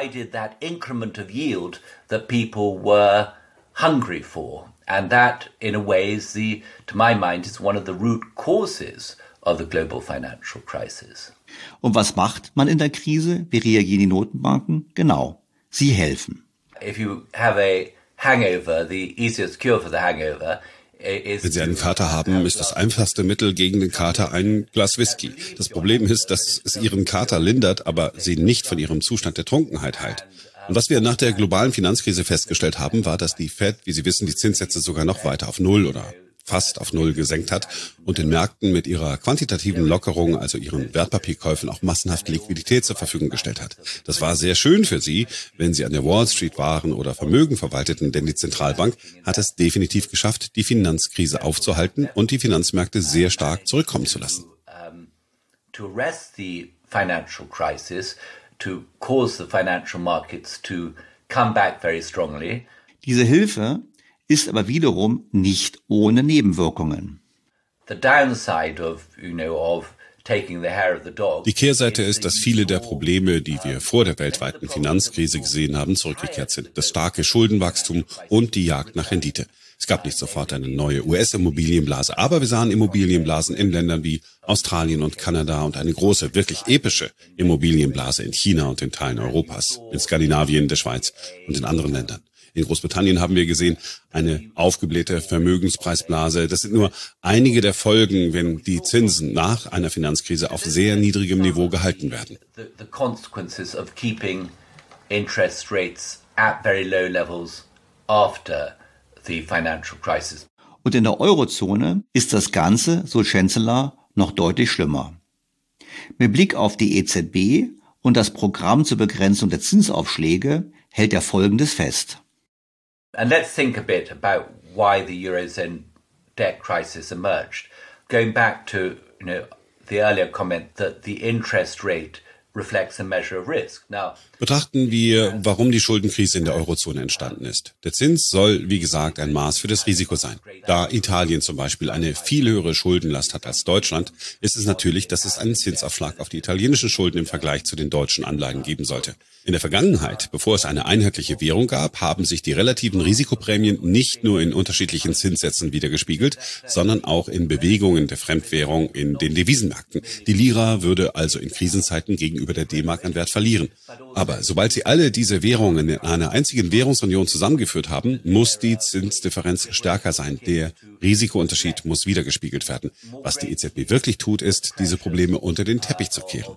Hungry for, and that in a way is the, to my mind, is one of the root causes of the global financial crisis. Und was macht man in der Krise? Wie reagieren die Notenbanken? Genau, sie helfen. If you have a hangover, the easiest cure for the hangover is Wenn Sie einen Kater haben, ist das einfachste Mittel gegen den Kater ein Glas Whisky. Das Problem ist, dass es Ihren Kater lindert, aber Sie nicht von Ihrem Zustand der Trunkenheit heilt. Und was wir nach der globalen Finanzkrise festgestellt haben, war, dass die Fed, wie Sie wissen, die Zinssätze sogar noch weiter auf Null oder fast auf Null gesenkt hat und den Märkten mit ihrer quantitativen Lockerung, also ihren Wertpapierkäufen, auch massenhaft Liquidität zur Verfügung gestellt hat. Das war sehr schön für Sie, wenn Sie an der Wall Street waren oder Vermögen verwalteten, denn die Zentralbank hat es definitiv geschafft, die Finanzkrise aufzuhalten und die Finanzmärkte sehr stark zurückkommen zu lassen. To arrest the financial crisis, to cause the financial markets to come back very strongly. Diese Hilfe ist aber wiederum nicht ohne Nebenwirkungen. The downside of, you know, of taking the hair of the dog. Die Kehrseite ist, dass viele der Probleme, die wir vor der weltweiten Finanzkrise gesehen haben, zurückgekehrt sind. Das starke Schuldenwachstum und die Jagd nach Rendite. Es gab nicht sofort eine neue U S-Immobilienblase, aber wir sahen Immobilienblasen in Ländern wie Australien und Kanada und eine große, wirklich epische Immobilienblase in China und in Teilen Europas, in Skandinavien, der Schweiz und in anderen Ländern. In Großbritannien haben wir gesehen, eine aufgeblähte Vermögenspreisblase. Das sind nur einige der Folgen, wenn die Zinsen nach einer Finanzkrise auf sehr niedrigem Niveau gehalten werden. The, the consequences of keeping interest rates at very low levels after the financial crisis. Und in der Eurozone ist das Ganze, so Chancellor, noch deutlich schlimmer. Mit Blick auf die E Z B und das Programm zur Begrenzung der Zinsaufschläge hält er Folgendes fest. And let's think a bit about why the Eurozone debt crisis emerged. Going back to, you know, the earlier comment that the interest rate reflects a measure of risk. Now, betrachten wir, warum die Schuldenkrise in der Eurozone entstanden ist. Der Zins soll, wie gesagt, ein Maß für das Risiko sein. Da Italien zum Beispiel eine viel höhere Schuldenlast hat als Deutschland, ist es natürlich, dass es einen Zinsaufschlag auf die italienischen Schulden im Vergleich zu den deutschen Anleihen geben sollte. In der Vergangenheit, bevor es eine einheitliche Währung gab, haben sich die relativen Risikoprämien nicht nur in unterschiedlichen Zinssätzen wiedergespiegelt, sondern auch in Bewegungen der Fremdwährung in den Devisenmärkten. Die Lira würde also in Krisenzeiten gegenüber der D-Mark an Wert verlieren. Aber sobald sie alle diese Währungen in einer einzigen Währungsunion zusammengeführt haben, muss die Zinsdifferenz stärker sein. Der Risikounterschied muss wiedergespiegelt werden. Was die E Z B wirklich tut, ist, diese Probleme unter den Teppich zu kehren.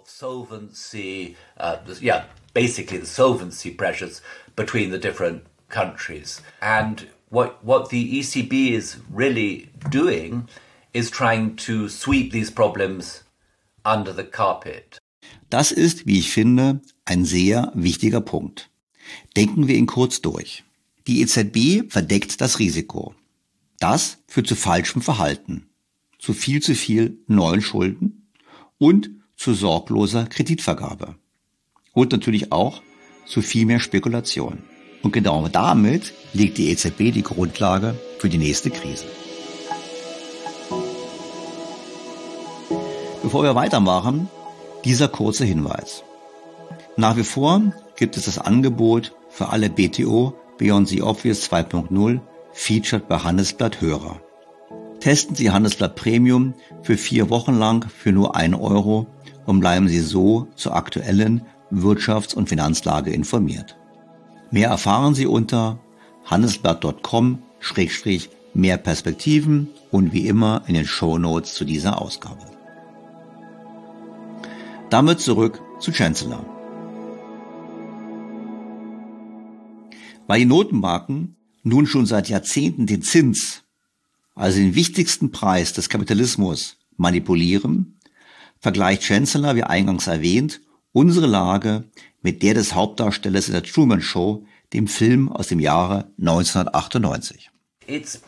Basically the solvency pressures between the different countries. And what what the E C B is really doing is trying to sweep these problems under the carpet. Das ist, wie ich finde, ein sehr wichtiger Punkt. Denken wir ihn kurz durch. Die E Z B verdeckt das Risiko. Das führt zu falschem Verhalten, zu viel zu viel neuen Schulden und zu sorgloser Kreditvergabe. Und natürlich auch zu viel mehr Spekulation. Und genau damit legt die E Z B die Grundlage für die nächste Krise. Bevor wir weitermachen, dieser kurze Hinweis. Nach wie vor gibt es das Angebot für alle B T O Beyond the Obvious zwei Punkt null featured bei Handelsblatt Hörer. Testen Sie Handelsblatt Premium für vier Wochen lang für nur ein Euro und bleiben Sie so zur aktuellen Wirtschafts- und Finanzlage informiert. Mehr erfahren Sie unter handelsblatt punkt com schrägstrich mehr Perspektiven und wie immer in den Shownotes zu dieser Ausgabe. Damit zurück zu Chancellor. Weil die Notenbanken nun schon seit Jahrzehnten den Zins, also den wichtigsten Preis des Kapitalismus, manipulieren, vergleicht Chancellor, wie eingangs erwähnt, unsere Lage mit der des Hauptdarstellers in der Truman Show, dem Film aus dem Jahre neunzehnhundertachtundneunzig. It's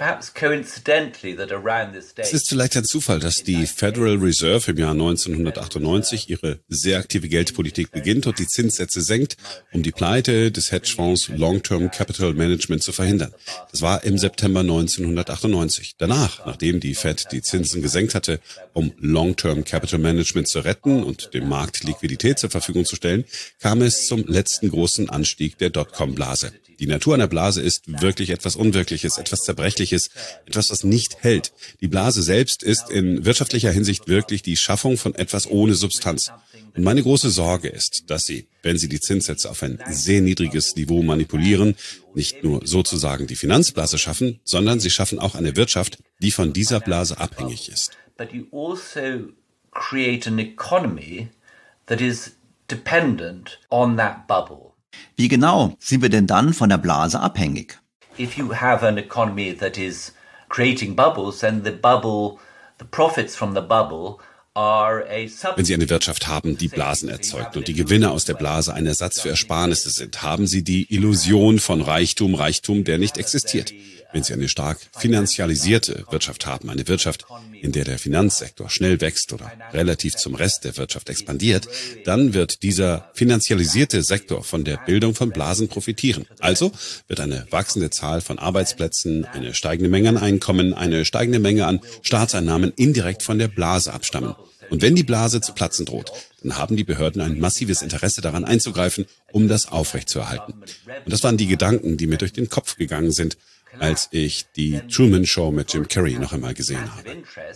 Es ist vielleicht ein Zufall, dass die Federal Reserve im Jahr neunzehnhundertachtundneunzig ihre sehr aktive Geldpolitik beginnt und die Zinssätze senkt, um die Pleite des Hedgefonds Long-Term Capital Management zu verhindern. Das war im September neunzehnhundertachtundneunzig. Danach, nachdem die Fed die Zinsen gesenkt hatte, um Long-Term Capital Management zu retten und dem Markt Liquidität zur Verfügung zu stellen, kam es zum letzten großen Anstieg der Dotcom-Blase. Die Natur einer Blase ist wirklich etwas Unwirkliches, etwas Zerbrechliches, etwas, was nicht hält. Die Blase selbst ist in wirtschaftlicher Hinsicht wirklich die Schaffung von etwas ohne Substanz. Und meine große Sorge ist, dass sie, wenn sie die Zinssätze auf ein sehr niedriges Niveau manipulieren, nicht nur sozusagen die Finanzblase schaffen, sondern sie schaffen auch eine Wirtschaft, die von dieser Blase abhängig ist. But you also create an economy that is dependent on that bubble. Wie genau sind wir denn dann von der Blase abhängig? If you have an economy that is creating bubbles, then the bubble, the profits from the bubble are a sub- Wenn Sie eine Wirtschaft haben, die Blasen erzeugt und die Gewinne aus der Blase ein Ersatz für Ersparnisse sind, haben Sie die Illusion von Reichtum, Reichtum, der nicht existiert. Wenn Sie eine stark finanzialisierte Wirtschaft haben, eine Wirtschaft, in der der Finanzsektor schnell wächst oder relativ zum Rest der Wirtschaft expandiert, dann wird dieser finanzialisierte Sektor von der Bildung von Blasen profitieren. Also wird eine wachsende Zahl von Arbeitsplätzen, eine steigende Menge an Einkommen, eine steigende Menge an Staatseinnahmen indirekt von der Blase abstammen. Und wenn die Blase zu platzen droht, dann haben die Behörden ein massives Interesse daran einzugreifen, um das aufrechtzuerhalten. Und das waren die Gedanken, die mir durch den Kopf gegangen sind, als ich die Truman Show mit Jim Carrey noch einmal gesehen habe.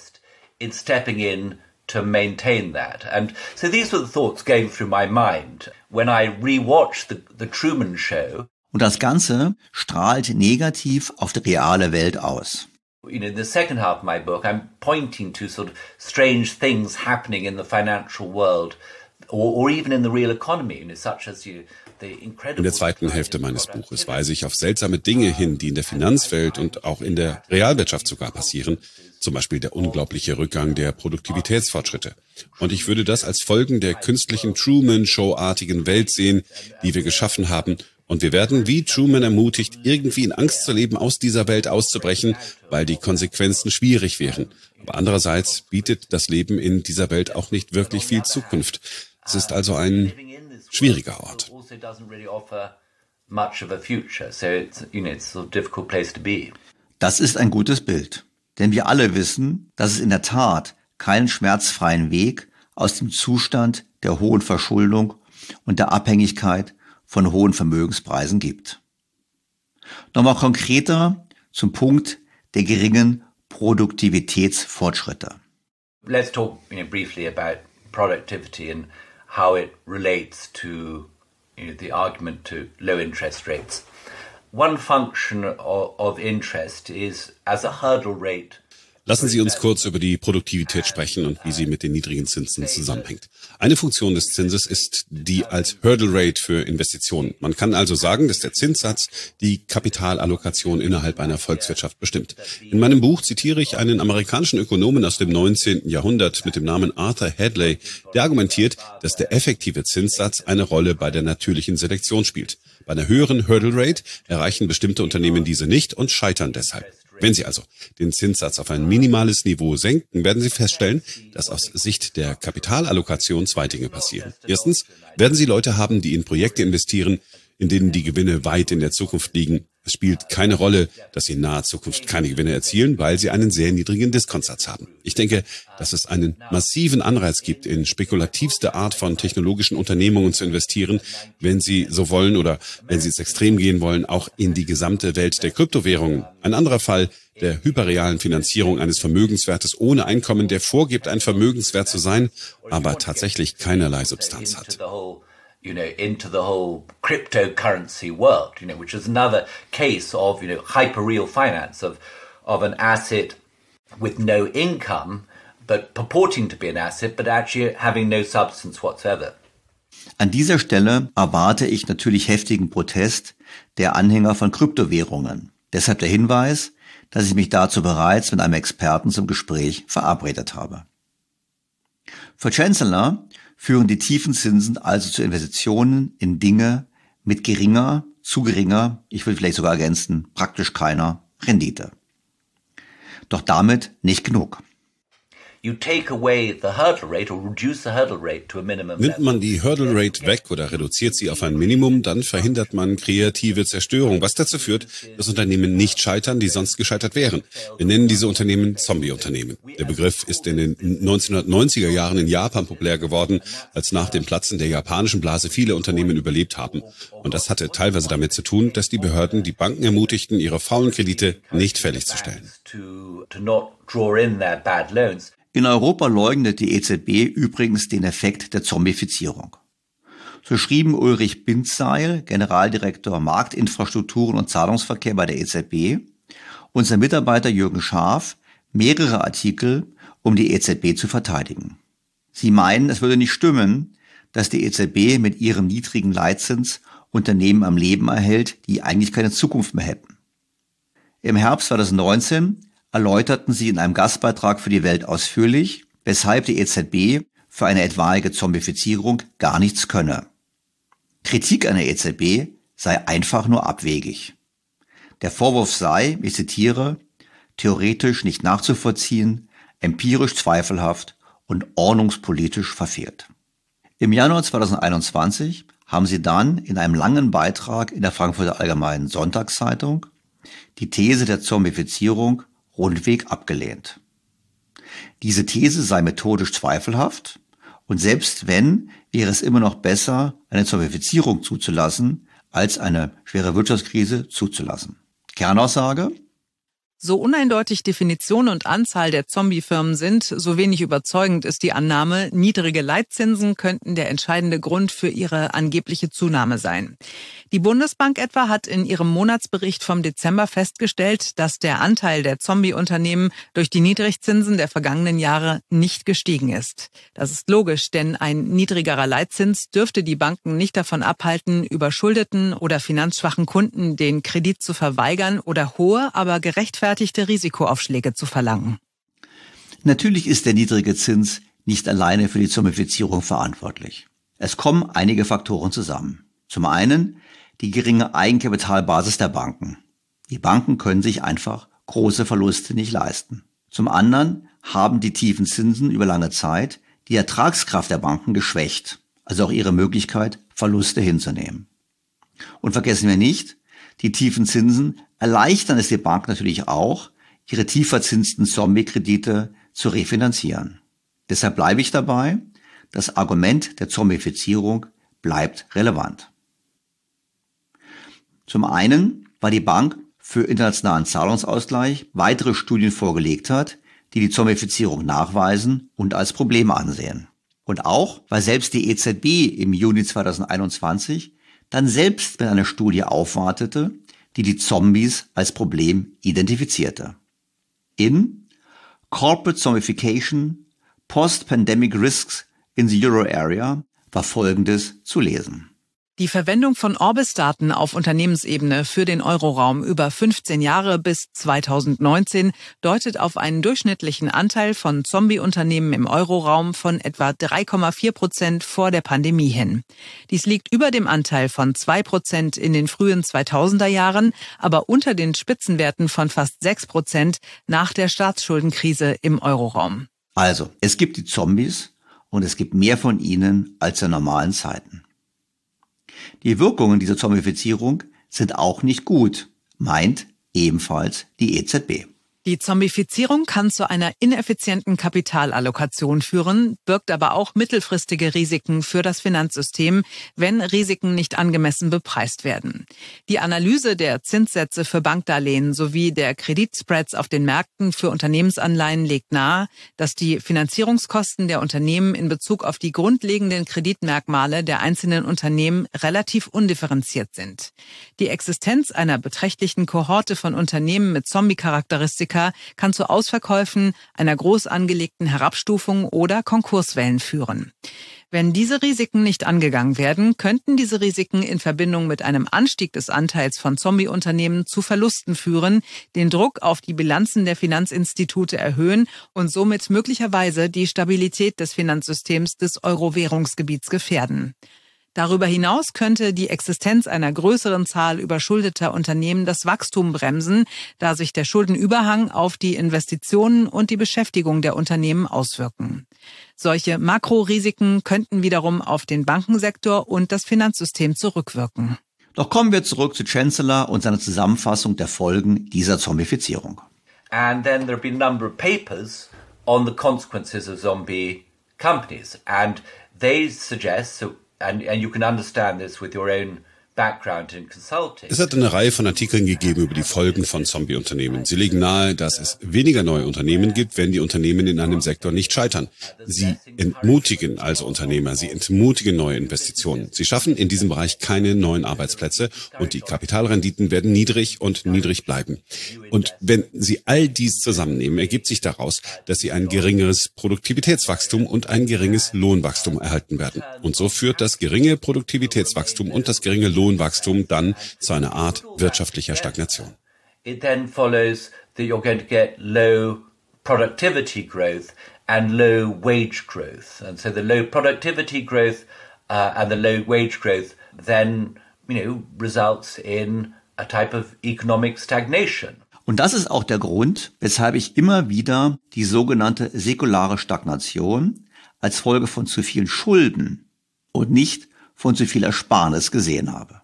In stepping in to maintain that. And so these were the thoughts going through my mind when I rewatched the, the Truman Show. Und das Ganze strahlt negativ auf die reale Welt aus. You know, in the second half of my book, I'm pointing to sort of strange things happening in the financial world or, or even in the real economy, you know, such as you In der zweiten Hälfte meines Buches weise ich auf seltsame Dinge hin, die in der Finanzwelt und auch in der Realwirtschaft sogar passieren, zum Beispiel der unglaubliche Rückgang der Produktivitätsfortschritte. Und ich würde das als Folgen der künstlichen Truman-Show-artigen Welt sehen, die wir geschaffen haben. Und wir werden, wie Truman ermutigt, irgendwie in Angst zu leben, aus dieser Welt auszubrechen, weil die Konsequenzen schwierig wären. Aber andererseits bietet das Leben in dieser Welt auch nicht wirklich viel Zukunft. Es ist also ein schwieriger Ort. Das ist ein gutes Bild, denn wir alle wissen, dass es in der Tat keinen schmerzfreien Weg aus dem Zustand der hohen Verschuldung und der Abhängigkeit von hohen Vermögenspreisen gibt. Nochmal konkreter zum Punkt der geringen Produktivitätsfortschritte. Let's talk, you know, briefly about productivity and how it relates to, you know, the argument to low interest rates. One function of, of interest is as a hurdle rate. Lassen Sie uns kurz über die Produktivität sprechen und wie sie mit den niedrigen Zinsen zusammenhängt. Eine Funktion des Zinses ist die als Hurdle Rate für Investitionen. Man kann also sagen, dass der Zinssatz die Kapitalallokation innerhalb einer Volkswirtschaft bestimmt. In meinem Buch zitiere ich einen amerikanischen Ökonomen aus dem neunzehnten Jahrhundert mit dem Namen Arthur Hadley, der argumentiert, dass der effektive Zinssatz eine Rolle bei der natürlichen Selektion spielt. Bei einer höheren Hurdle Rate erreichen bestimmte Unternehmen diese nicht und scheitern deshalb. Wenn Sie also den Zinssatz auf ein minimales Niveau senken, werden Sie feststellen, dass aus Sicht der Kapitalallokation zwei Dinge passieren. Erstens werden Sie Leute haben, die in Projekte investieren, in denen die Gewinne weit in der Zukunft liegen. Es spielt keine Rolle, dass sie in naher Zukunft keine Gewinne erzielen, weil sie einen sehr niedrigen Diskontsatz haben. Ich denke, dass es einen massiven Anreiz gibt, in spekulativste Art von technologischen Unternehmungen zu investieren, wenn Sie so wollen oder wenn Sie es extrem gehen wollen, auch in die gesamte Welt der Kryptowährungen. Ein anderer Fall der hyperrealen Finanzierung eines Vermögenswertes ohne Einkommen, der vorgibt, ein Vermögenswert zu sein, aber tatsächlich keinerlei Substanz hat. You know, into the whole cryptocurrency world, you know, which is another case of, you know, hyper-real finance, of, of an asset with no income, but purporting to be an asset, but actually having no substance whatsoever. An dieser Stelle erwarte ich natürlich heftigen Protest der Anhänger von Kryptowährungen. Deshalb der Hinweis, dass ich mich dazu bereits mit einem Experten zum Gespräch verabredet habe. Für Chancellor führen die tiefen Zinsen also zu Investitionen in Dinge mit geringer, zu geringer, ich will vielleicht sogar ergänzen, praktisch keiner Rendite. Doch damit nicht genug. Nimmt man die Hurdle Rate weg oder reduziert sie auf ein Minimum, dann verhindert man kreative Zerstörung, was dazu führt, dass Unternehmen nicht scheitern, die sonst gescheitert wären. Wir nennen diese Unternehmen Zombie-Unternehmen. Der Begriff ist in den neunzehnhundertneunziger Jahren in Japan populär geworden, als nach dem Platzen der japanischen Blase viele Unternehmen überlebt haben. Und das hatte teilweise damit zu tun, dass die Behörden die Banken ermutigten, ihre faulen Kredite nicht fällig zu stellen. In Europa leugnet die E Z B übrigens den Effekt der Zombifizierung. So schrieben Ulrich Bindseil, Generaldirektor Marktinfrastrukturen und Zahlungsverkehr bei der E Z B, und sein Mitarbeiter Jürgen Scharf mehrere Artikel, um die E Z B zu verteidigen. Sie meinen, es würde nicht stimmen, dass die E Z B mit ihrem niedrigen Leitzins Unternehmen am Leben erhält, die eigentlich keine Zukunft mehr hätten. Im Herbst zweitausendneunzehn erläuterten sie in einem Gastbeitrag für die Welt ausführlich, weshalb die E Z B für eine etwaige Zombifizierung gar nichts könne. Kritik an der E Z B sei einfach nur abwegig. Der Vorwurf sei, ich zitiere, theoretisch nicht nachzuvollziehen, empirisch zweifelhaft und ordnungspolitisch verfehlt. Im Januar zweitausendeinundzwanzig haben sie dann in einem langen Beitrag in der Frankfurter Allgemeinen Sonntagszeitung die These der Zombifizierung rundweg abgelehnt. Diese These sei methodisch zweifelhaft und selbst wenn, wäre es immer noch besser, eine Zombifizierung zuzulassen, als eine schwere Wirtschaftskrise zuzulassen. Kernaussage: So uneindeutig Definition und Anzahl der Zombie-Firmen sind, so wenig überzeugend ist die Annahme, niedrige Leitzinsen könnten der entscheidende Grund für ihre angebliche Zunahme sein. Die Bundesbank etwa hat in ihrem Monatsbericht vom Dezember festgestellt, dass der Anteil der Zombie-Unternehmen durch die Niedrigzinsen der vergangenen Jahre nicht gestiegen ist. Das ist logisch, denn ein niedrigerer Leitzins dürfte die Banken nicht davon abhalten, überschuldeten oder finanzschwachen Kunden den Kredit zu verweigern oder hohe, aber gerechtfertigte Risikoaufschläge zu verlangen. Natürlich ist der niedrige Zins nicht alleine für die Zombifizierung verantwortlich. Es kommen einige Faktoren zusammen. Zum einen die geringe Eigenkapitalbasis der Banken. Die Banken können sich einfach große Verluste nicht leisten. Zum anderen haben die tiefen Zinsen über lange Zeit die Ertragskraft der Banken geschwächt, also auch ihre Möglichkeit, Verluste hinzunehmen. Und vergessen wir nicht, die tiefen Zinsen erleichtern es die Banken natürlich auch, ihre tief verzinsten Zombie-Kredite zu refinanzieren. Deshalb bleibe ich dabei, das Argument der Zombifizierung bleibt relevant. Zum einen, weil die Bank für internationalen Zahlungsausgleich weitere Studien vorgelegt hat, die die Zombifizierung nachweisen und als Problem ansehen. Und auch, weil selbst die E Z B im Juni zweitausendeinundzwanzig dann selbst mit einer Studie aufwartete, die die Zombies als Problem identifizierte. In Corporate Zombification, Post-Pandemic Risks in the Euro Area war Folgendes zu lesen. Die Verwendung von Orbis-Daten auf Unternehmensebene für den Euroraum über fünfzehn Jahre bis zweitausendneunzehn deutet auf einen durchschnittlichen Anteil von Zombie-Unternehmen im Euroraum von etwa drei Komma vier Prozent vor der Pandemie hin. Dies liegt über dem Anteil von zwei Prozent in den frühen zweitausender Jahren, aber unter den Spitzenwerten von fast sechs Prozent nach der Staatsschuldenkrise im Euroraum. Also, es gibt die Zombies und es gibt mehr von ihnen als in normalen Zeiten. Die Wirkungen dieser Zombifizierung sind auch nicht gut, meint ebenfalls die E Z B. Die Zombifizierung kann zu einer ineffizienten Kapitalallokation führen, birgt aber auch mittelfristige Risiken für das Finanzsystem, wenn Risiken nicht angemessen bepreist werden. Die Analyse der Zinssätze für Bankdarlehen sowie der Kreditspreads auf den Märkten für Unternehmensanleihen legt nahe, dass die Finanzierungskosten der Unternehmen in Bezug auf die grundlegenden Kreditmerkmale der einzelnen Unternehmen relativ undifferenziert sind. Die Existenz einer beträchtlichen Kohorte von Unternehmen mit Zombie-Charakteristika Amerika kann zu Ausverkäufen, einer groß angelegten Herabstufung oder Konkurswellen führen. Wenn diese Risiken nicht angegangen werden, könnten diese Risiken in Verbindung mit einem Anstieg des Anteils von Zombie-Unternehmen zu Verlusten führen, den Druck auf die Bilanzen der Finanzinstitute erhöhen und somit möglicherweise die Stabilität des Finanzsystems des Euro-Währungsgebiets gefährden. Darüber hinaus könnte die Existenz einer größeren Zahl überschuldeter Unternehmen das Wachstum bremsen, da sich der Schuldenüberhang auf die Investitionen und die Beschäftigung der Unternehmen auswirken. Solche Makrorisiken könnten wiederum auf den Bankensektor und das Finanzsystem zurückwirken. Doch kommen wir zurück zu Chancellor und seiner Zusammenfassung der Folgen dieser Zombifizierung. And then there have been a number of papers on the consequences of zombie companies, and they suggest so. And, and you can understand this with your own background in consulting. Es hat eine Reihe von Artikeln gegeben über die Folgen von Zombie-Unternehmen. Sie legen nahe, dass es weniger neue Unternehmen gibt, wenn die Unternehmen in einem Sektor nicht scheitern. Sie entmutigen also Unternehmer, sie entmutigen neue Investitionen. Sie schaffen in diesem Bereich keine neuen Arbeitsplätze und die Kapitalrenditen werden niedrig und niedrig bleiben. Und wenn Sie all dies zusammennehmen, ergibt sich daraus, dass Sie ein geringeres Produktivitätswachstum und ein geringes Lohnwachstum erhalten werden. Und so führt das geringe Produktivitätswachstum und das geringe Lohnwachstum Lohnwachstum dann zu einer Art wirtschaftlicher Stagnation. It then follows that you're going to get low productivity growth and low wage growth. And so the low productivity growth uh, and the low wage growth then, you know, results in a type of economic stagnation. Und das ist auch der Grund, weshalb ich immer wieder die sogenannte säkulare Stagnation als Folge von zu vielen Schulden und nicht von zu viel Ersparnis gesehen habe.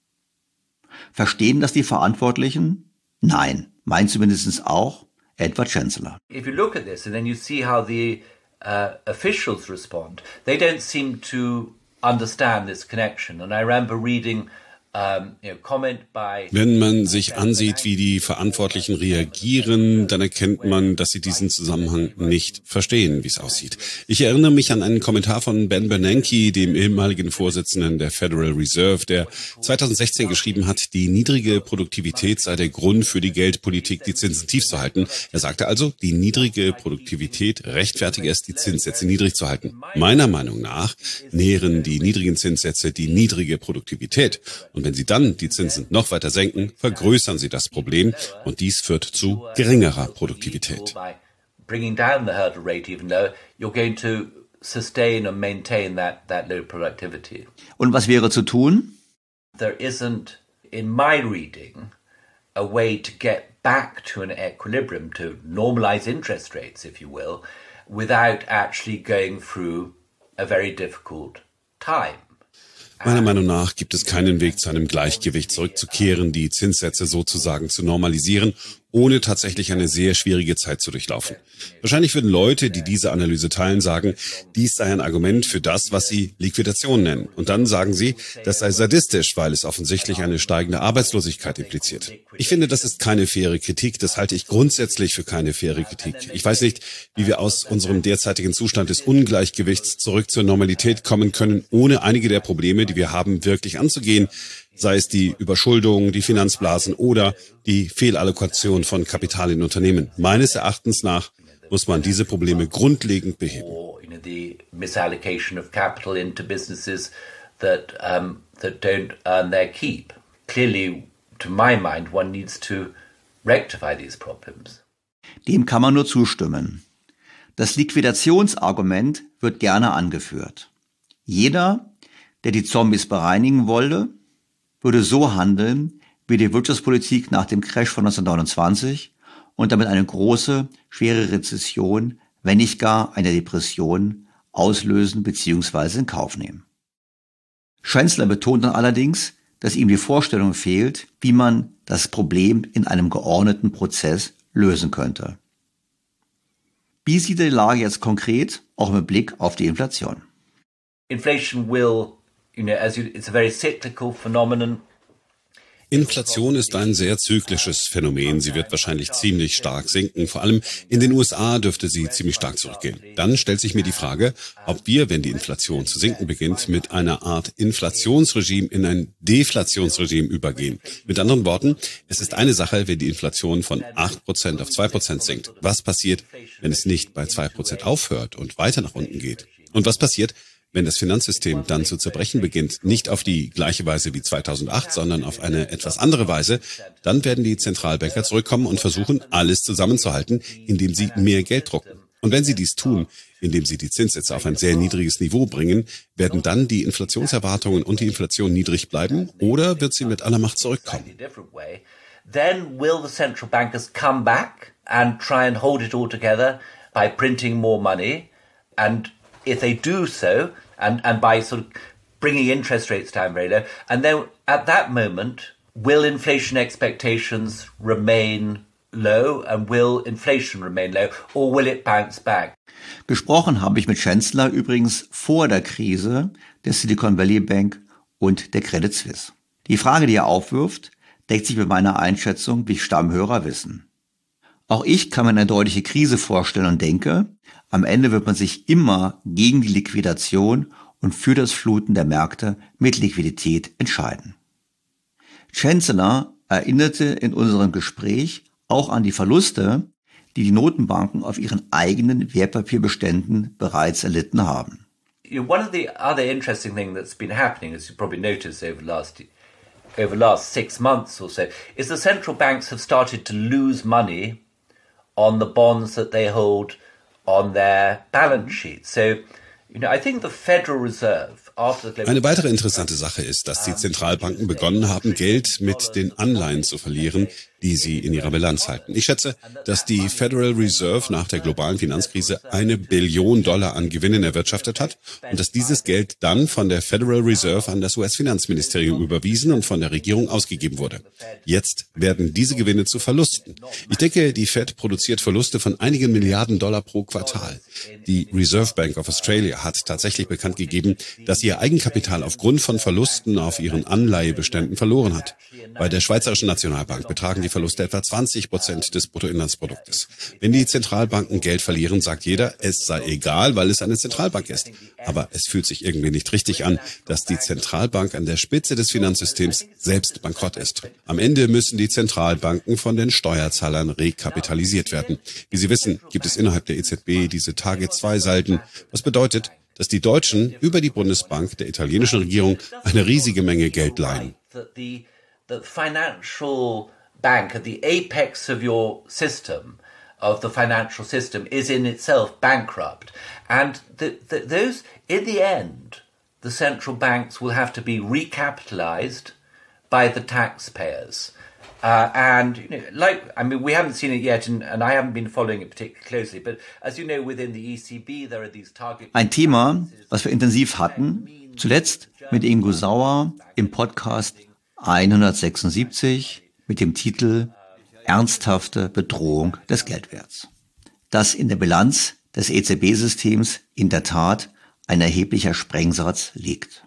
Verstehen das die Verantwortlichen? Nein, meint zumindest auch Edward Chancellor. If you look at this and then you see how the uh, officials respond, they don't seem to understand this connection. And I remember reading Wenn man sich ansieht, wie die Verantwortlichen reagieren, dann erkennt man, dass sie diesen Zusammenhang nicht verstehen, wie es aussieht. Ich erinnere mich an einen Kommentar von Ben Bernanke, dem ehemaligen Vorsitzenden der Federal Reserve, der zweitausendsechzehn geschrieben hat, die niedrige Produktivität sei der Grund für die Geldpolitik, die Zinsen tief zu halten. Er sagte also, die niedrige Produktivität rechtfertige es, die Zinssätze niedrig zu halten. Meiner Meinung nach nähren die niedrigen Zinssätze die niedrige Produktivität. Und wenn Sie dann die Zinsen noch weiter senken, vergrößern Sie das Problem und dies führt zu geringerer Produktivität. Bringing down the hurdle rate even lower, you're going to sustain and maintain that, that low productivity. Und was wäre zu tun? There isn't, in my reading, a way to get back to an equilibrium, to normalize interest rates, if you will, without actually going through a very difficult time. Meiner Meinung nach gibt es keinen Weg zu einem Gleichgewicht zurückzukehren, die Zinssätze sozusagen zu normalisieren, ohne tatsächlich eine sehr schwierige Zeit zu durchlaufen. Wahrscheinlich würden Leute, die diese Analyse teilen, sagen, dies sei ein Argument für das, was sie Liquidation nennen. Und dann sagen sie, das sei sadistisch, weil es offensichtlich eine steigende Arbeitslosigkeit impliziert. Ich finde, das ist keine faire Kritik, das halte ich grundsätzlich für keine faire Kritik. Ich weiß nicht, wie wir aus unserem derzeitigen Zustand des Ungleichgewichts zurück zur Normalität kommen können, ohne einige der Probleme, die wir haben, wirklich anzugehen. Sei es die Überschuldung, die Finanzblasen oder die Fehlallokation von Kapital in Unternehmen. Meines Erachtens nach muss man diese Probleme grundlegend beheben. The misallocation of capital into businesses that um, that don't earn their keep. Clearly, to my mind, one needs to rectify these problems. Dem kann man nur zustimmen. Das Liquidationsargument wird gerne angeführt. Jeder, der die Zombies bereinigen wollte, würde so handeln wie die Wirtschaftspolitik nach dem Crash von neunzehnhundertneunundzwanzig und damit eine große, schwere Rezession, wenn nicht gar eine Depression, auslösen bzw. in Kauf nehmen. Chancellor betont dann allerdings, dass ihm die Vorstellung fehlt, wie man das Problem in einem geordneten Prozess lösen könnte. Wie sieht die Lage jetzt konkret, auch mit Blick auf die Inflation? Inflation will, you know, as you, it's a very cyclical phenomenon. Inflation ist ein sehr zyklisches Phänomen. Sie wird wahrscheinlich ziemlich stark sinken. Vor allem in den U S A dürfte sie ziemlich stark zurückgehen. Dann stellt sich mir die Frage, ob wir, wenn die Inflation zu sinken beginnt, mit einer Art Inflationsregime in ein Deflationsregime übergehen. Mit anderen Worten, es ist eine Sache, wenn die Inflation von acht Prozent auf zwei Prozent sinkt. Was passiert, wenn es nicht bei zwei Prozent aufhört und weiter nach unten geht? Und was passiert, wenn das Finanzsystem dann zu zerbrechen beginnt, nicht auf die gleiche Weise wie zweitausendacht, sondern auf eine etwas andere Weise, dann werden die Zentralbanker zurückkommen und versuchen, alles zusammenzuhalten, indem sie mehr Geld drucken. Und wenn sie dies tun, indem sie die Zinssätze auf ein sehr niedriges Niveau bringen, werden dann die Inflationserwartungen und die Inflation niedrig bleiben oder wird sie mit aller Macht zurückkommen? Then will the central bankers come back and try and hold it all together by printing more money? And if they do so, and, and by sort of bringing interest rates down very low, and then at that moment, will inflation expectations remain low and will inflation remain low, or will it bounce back? Gesprochen habe ich mit Chancellor übrigens vor der Krise der Silicon Valley Bank und der Credit Suisse. Die Frage, die er aufwirft, deckt sich mit meiner Einschätzung, wie Stammhörer wissen. Auch ich kann mir eine deutliche Krise vorstellen und denke, am Ende wird man sich immer gegen die Liquidation und für das Fluten der Märkte mit Liquidität entscheiden. Chancellor erinnerte in unserem Gespräch auch an die Verluste, die die Notenbanken auf ihren eigenen Wertpapierbeständen bereits erlitten haben. One of the other interesting things that's been happening, as you probably noticed over the last over the last six months or so, is the central banks have started to lose money on the bonds that they hold on their balance sheet. So, you know, I think the Federal Reserve after the Eine weitere interessante Sache ist, dass die Zentralbanken begonnen haben, Geld mit den Anleihen zu verlieren, die sie in ihrer Bilanz halten. Ich schätze, dass die Federal Reserve nach der globalen Finanzkrise eine Billion Dollar an Gewinnen erwirtschaftet hat und dass dieses Geld dann von der Federal Reserve an das U S-Finanzministerium überwiesen und von der Regierung ausgegeben wurde. Jetzt werden diese Gewinne zu Verlusten. Ich denke, die Fed produziert Verluste von einigen Milliarden Dollar pro Quartal. Die Reserve Bank of Australia hat tatsächlich bekannt gegeben, dass sie ihr Eigenkapital aufgrund von Verlusten auf ihren Anleihebeständen verloren hat. Bei der Schweizerischen Nationalbank betragen die Verluste etwa zwanzig Prozent des Bruttoinlandsproduktes. Wenn die Zentralbanken Geld verlieren, sagt jeder, es sei egal, weil es eine Zentralbank ist. Aber es fühlt sich irgendwie nicht richtig an, dass die Zentralbank an der Spitze des Finanzsystems selbst bankrott ist. Am Ende müssen die Zentralbanken von den Steuerzahlern rekapitalisiert werden. Wie Sie wissen, gibt es innerhalb der E Z B diese Target zwei Salden, was bedeutet, dass die Deutschen über die Bundesbank der italienischen Regierung eine riesige Menge Geld leihen. The financial bank at the apex of your system, of the financial system, is in itself bankrupt. And the, the, those, in the end, the central banks will have to be recapitalized by the taxpayers. Uh, and, you know, like, I mean, we haven't seen it yet, and, and I haven't been following it particularly closely, but as you know, within the E C B, there are these target... Ein Thema, was wir intensiv hatten, zuletzt mit Ingo Sauer im Podcast hundertsechsundsiebzig mit dem Titel Ernsthafte Bedrohung des Geldwerts. Dass in der Bilanz des E Z B-Systems in der Tat ein erheblicher Sprengsatz liegt.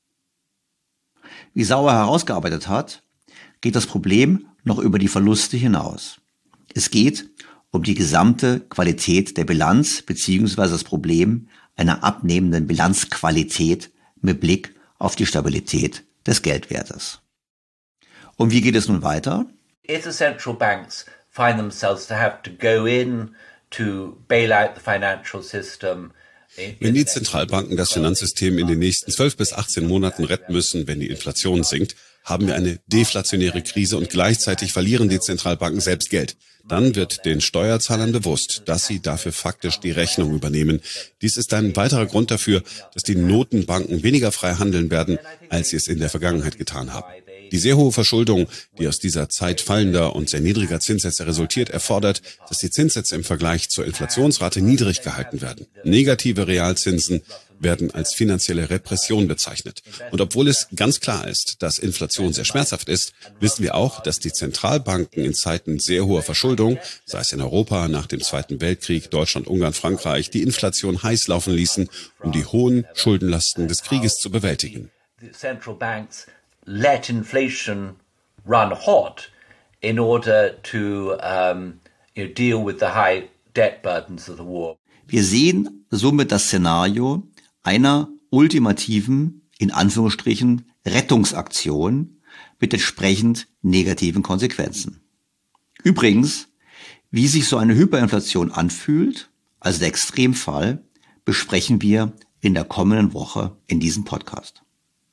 Wie Sauer herausgearbeitet hat, geht das Problem noch über die Verluste hinaus. Es geht um die gesamte Qualität der Bilanz bzw. das Problem einer abnehmenden Bilanzqualität mit Blick auf die Stabilität des Geldwertes. Und wie geht es nun weiter? If the central banks find themselves to have to go in to bail out the financial system, wenn die Zentralbanken das Finanzsystem in den nächsten zwölf bis achtzehn Monaten retten müssen, wenn die Inflation sinkt, haben wir eine deflationäre Krise und gleichzeitig verlieren die Zentralbanken selbst Geld. Dann wird den Steuerzahlern bewusst, dass sie dafür faktisch die Rechnung übernehmen. Dies ist ein weiterer Grund dafür, dass die Notenbanken weniger frei handeln werden, als sie es in der Vergangenheit getan haben. Die sehr hohe Verschuldung, die aus dieser Zeit fallender und sehr niedriger Zinssätze resultiert, erfordert, dass die Zinssätze im Vergleich zur Inflationsrate niedrig gehalten werden. Negative Realzinsen werden als finanzielle Repression bezeichnet. Und obwohl es ganz klar ist, dass Inflation sehr schmerzhaft ist, wissen wir auch, dass die Zentralbanken in Zeiten sehr hoher Verschuldung, sei es in Europa nach dem Zweiten Weltkrieg, Deutschland, Ungarn, Frankreich, die Inflation heiß laufen ließen, um die hohen Schuldenlasten des Krieges zu bewältigen. Central banks let inflation run hot in order to um, you know, deal with the high debt burdens of the war. Wir sehen somit das Szenario einer ultimativen, in Anführungsstrichen, Rettungsaktion mit entsprechend negativen Konsequenzen. Übrigens, wie sich so eine Hyperinflation anfühlt, also der Extremfall, besprechen wir in der kommenden Woche in diesem Podcast.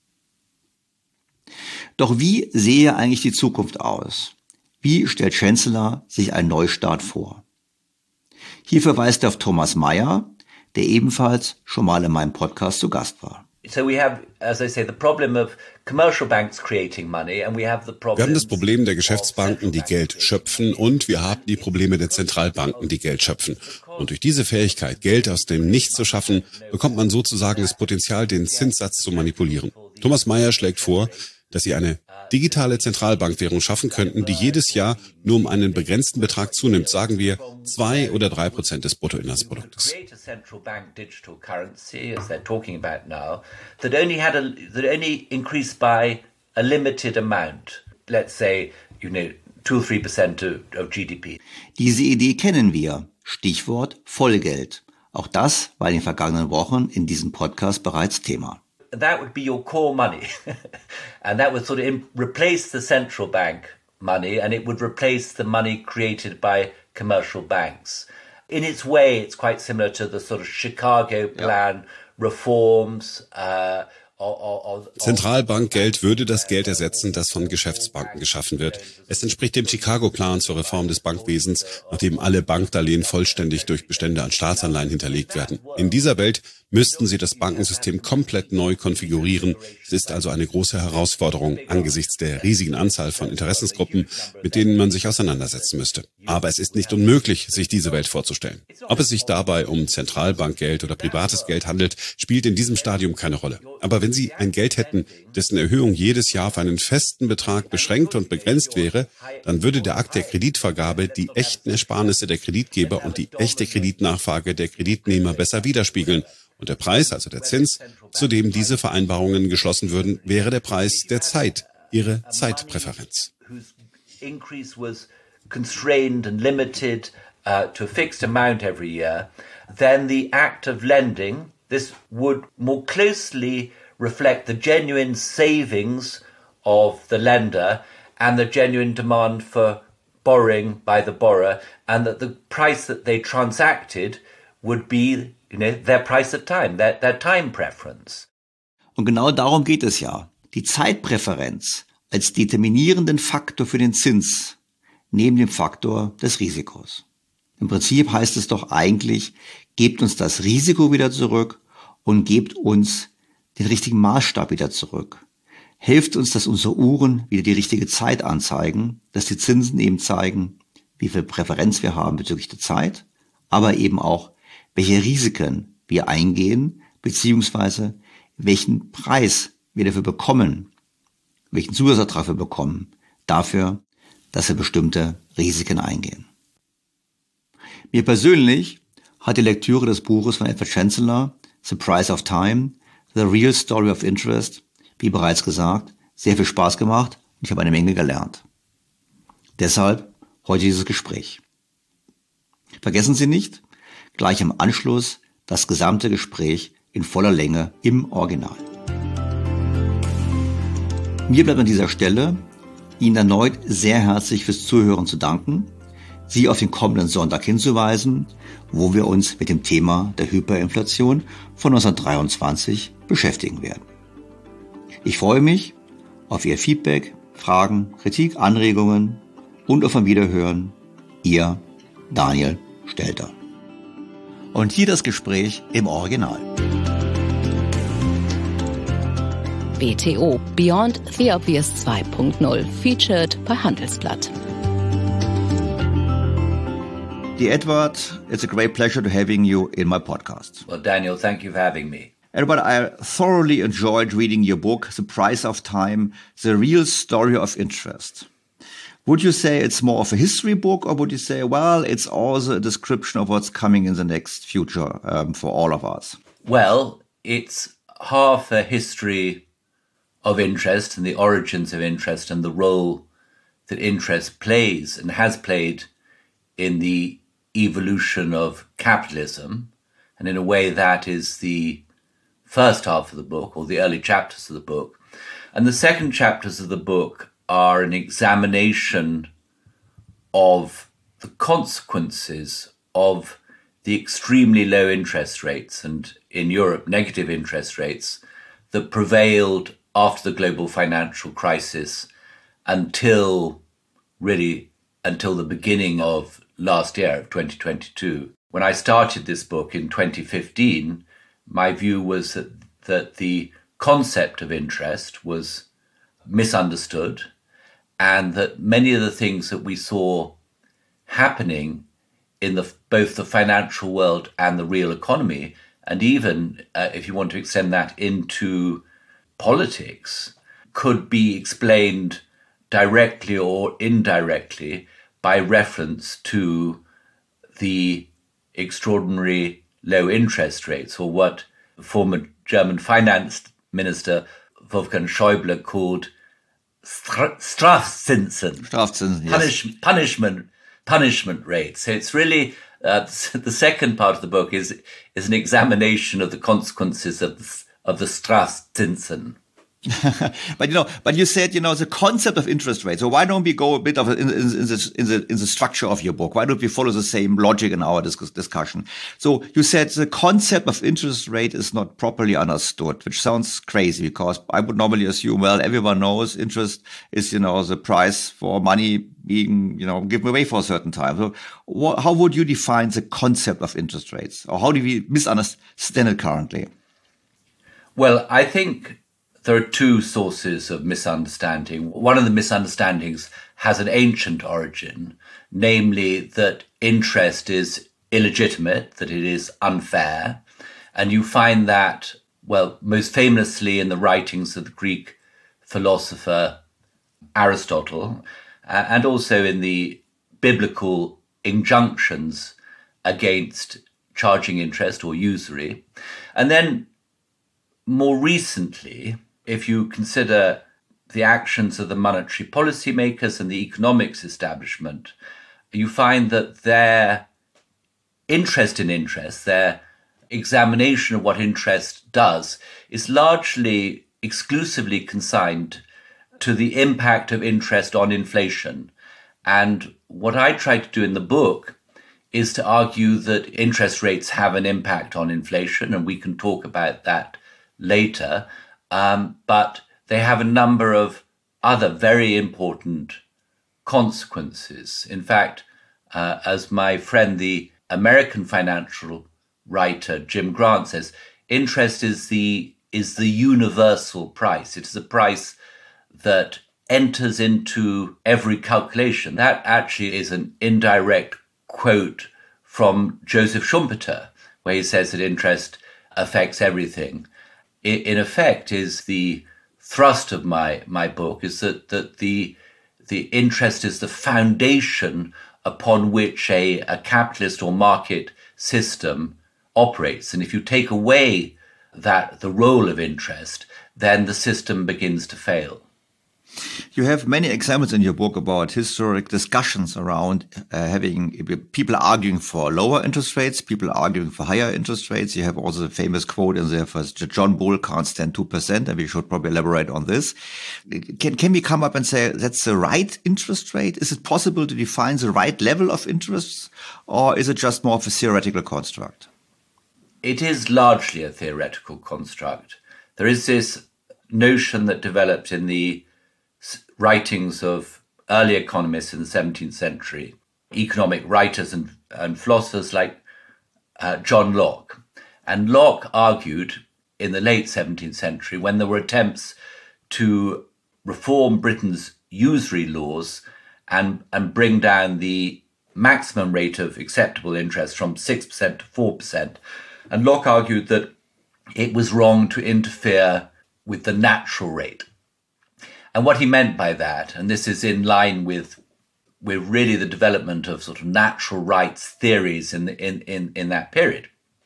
Doch wie sehe eigentlich die Zukunft aus? Wie stellt Chancellor sich einen Neustart vor? Hier verweist er auf Thomas Mayer, der ebenfalls schon mal in meinem Podcast zu Gast war. So we have, as I say, the problem of commercial banks creating money, and we have the problem. Wir haben das Problem der Geschäftsbanken, die Geld schöpfen, und wir haben die Probleme der Zentralbanken, die Geld schöpfen. Und durch diese Fähigkeit, Geld aus dem Nichts zu schaffen, bekommt man sozusagen das Potenzial, den Zinssatz zu manipulieren. Thomas Mayer schlägt vor, dass sie eine digitale Zentralbankwährung schaffen könnten, die jedes Jahr nur um einen begrenzten Betrag zunimmt, sagen wir zwei oder drei Prozent des Bruttoinlandsproduktes. Diese Idee kennen wir. Stichwort Vollgeld. Auch das war in den vergangenen Wochen in diesem Podcast bereits Thema. That would be your core money. And that would sort of replace the central bank money, and it would replace the money created by commercial banks. In its way, it's quite similar to the sort of Chicago Plan, yeah. reforms, uh, Zentralbankgeld würde das Geld ersetzen, das von Geschäftsbanken geschaffen wird. Es entspricht dem Chicago-Plan zur Reform des Bankwesens, nachdem alle Bankdarlehen vollständig durch Bestände an Staatsanleihen hinterlegt werden. In dieser Welt müssten sie das Bankensystem komplett neu konfigurieren. Es ist also eine große Herausforderung angesichts der riesigen Anzahl von Interessensgruppen, mit denen man sich auseinandersetzen müsste. Aber es ist nicht unmöglich, sich diese Welt vorzustellen. Ob es sich dabei um Zentralbankgeld oder privates Geld handelt, spielt in diesem Stadium keine Rolle. Aber wenn Sie ein Geld hätten, dessen Erhöhung jedes Jahr auf einen festen Betrag beschränkt und begrenzt wäre, dann würde der Akt der Kreditvergabe die echten Ersparnisse der Kreditgeber und die echte Kreditnachfrage der Kreditnehmer besser widerspiegeln. Und der Preis, also der Zins, zu dem diese Vereinbarungen geschlossen würden, wäre der Preis der Zeit, Ihre Zeitpräferenz. Constrained and limited uh, to a fixed amount every year, then the act of lending, this would more closely reflect the genuine savings of the lender and the genuine demand for borrowing by the borrower, and that the price that they transacted would be, you know, their price at time, their, their time preference. Und genau darum geht es ja. Die Zeitpräferenz als determinierenden Faktor für den Zins neben dem Faktor des Risikos. Im Prinzip heißt es doch eigentlich, gebt uns das Risiko wieder zurück und gebt uns den richtigen Maßstab wieder zurück. Helft uns, dass unsere Uhren wieder die richtige Zeit anzeigen, dass die Zinsen eben zeigen, wie viel Präferenz wir haben bezüglich der Zeit, aber eben auch, welche Risiken wir eingehen, beziehungsweise welchen Preis wir dafür bekommen, welchen Zusatzertrag wir bekommen, dafür, dass wir bestimmte Risiken eingehen. Mir persönlich hat die Lektüre des Buches von Edward Chancellor, The Price of Time, The Real Story of Interest, wie bereits gesagt, sehr viel Spaß gemacht und ich habe eine Menge gelernt. Deshalb heute dieses Gespräch. Vergessen Sie nicht, gleich im Anschluss das gesamte Gespräch in voller Länge im Original. Mir bleibt an dieser Stelle, Ihnen erneut sehr herzlich fürs Zuhören zu danken, Sie auf den kommenden Sonntag hinzuweisen, wo wir uns mit dem Thema der Hyperinflation von neunzehnhundertdreiundzwanzig beschäftigen werden. Ich freue mich auf Ihr Feedback, Fragen, Kritik, Anregungen und auf ein Wiederhören. Ihr Daniel Stelter. Und hier das Gespräch im Original. B T O Beyond the Obvious zwei Punkt null, featured bei Handelsblatt. Dear Edward, it's a great pleasure to having you in my podcast. Well, Daniel, thank you for having me. Edward, I thoroughly enjoyed reading your book, The Price of Time, The Real Story of Interest. Would you say it's more of a history book, or would you say, well, it's also a description of what's coming in the next future um, for all of us? Well, it's half a history of interest and the origins of interest and the role that interest plays and has played in the evolution of capitalism. And in a way, that is the first half of the book, or the early chapters of the book. And the second chapters of the book are an examination of the consequences of the extremely low interest rates, and in Europe, negative interest rates, that prevailed after the global financial crisis until really until the beginning of last year, of twenty twenty-two. When I started this book in twenty fifteen, my view was that, that the concept of interest was misunderstood, and that many of the things that we saw happening in the, both the financial world and the real economy, and even, uh, if you want to extend that into politics, could be explained directly or indirectly by reference to the extraordinary low interest rates, or what the former German finance minister Wolfgang Schäuble called Stra- Strafzinsen, Strafzinsen, yes. Punish, punishment, punishment rates. So it's really, uh, the second part of the book is is an examination of the consequences of the, of the Strafzinsen. But you know, but you said, you know, the concept of interest rates. So why don't we go a bit of a, in, in, in the in the in the structure of your book? Why don't we follow the same logic in our discuss, discussion? So you said the concept of interest rate is not properly understood, which sounds crazy, because I would normally assume, well, everyone knows interest is, you know, the price for money being, you know, given away for a certain time. So what, how would you define the concept of interest rates, or how do we misunderstand it currently? Well, I think there are two sources of misunderstanding. One of the misunderstandings has an ancient origin, namely that interest is illegitimate, that it is unfair. And you find that, well, most famously in the writings of the Greek philosopher Aristotle, uh, and also in the biblical injunctions against charging interest or usury. And then more recently, if you consider the actions of the monetary policy makers and the economics establishment, you find that their interest in interest, their examination of what interest does, is largely exclusively consigned to the impact of interest on inflation. And what I try to do in the book is to argue that interest rates have an impact on inflation, and we can talk about that later. Um, but they have a number of other very important consequences. In fact, uh, as my friend, the American financial writer Jim Grant says, interest is the is the universal price. It is a price that enters into every calculation. That actually is an indirect quote from Joseph Schumpeter, where he says that interest affects everything. In effect, is the thrust of my my book is that that the the interest is the foundation upon which a, a capitalist or market system operates. And if you take away that the role of interest, then the system begins to fail. You have many examples in your book about historic discussions around uh, having people arguing for lower interest rates, people arguing for higher interest rates. You have also the famous quote in there for John Bull can't stand two percent, and we should probably elaborate on this. Can, can we come up and say that's the right interest rate? Is it possible to define the right level of interest, or is it just more of a theoretical construct? It is largely a theoretical construct. There is this notion that developed in the writings of early economists in the seventeenth century, economic writers and, and philosophers like uh, John Locke. And Locke argued in the late seventeenth century, when there were attempts to reform Britain's usury laws and, and bring down the maximum rate of acceptable interest from six percent to four percent. And Locke argued that it was wrong to interfere with the natural rate. And what he meant by that, and this is in line with with really the development of sort of natural rights theories in, the, in, in, in that period,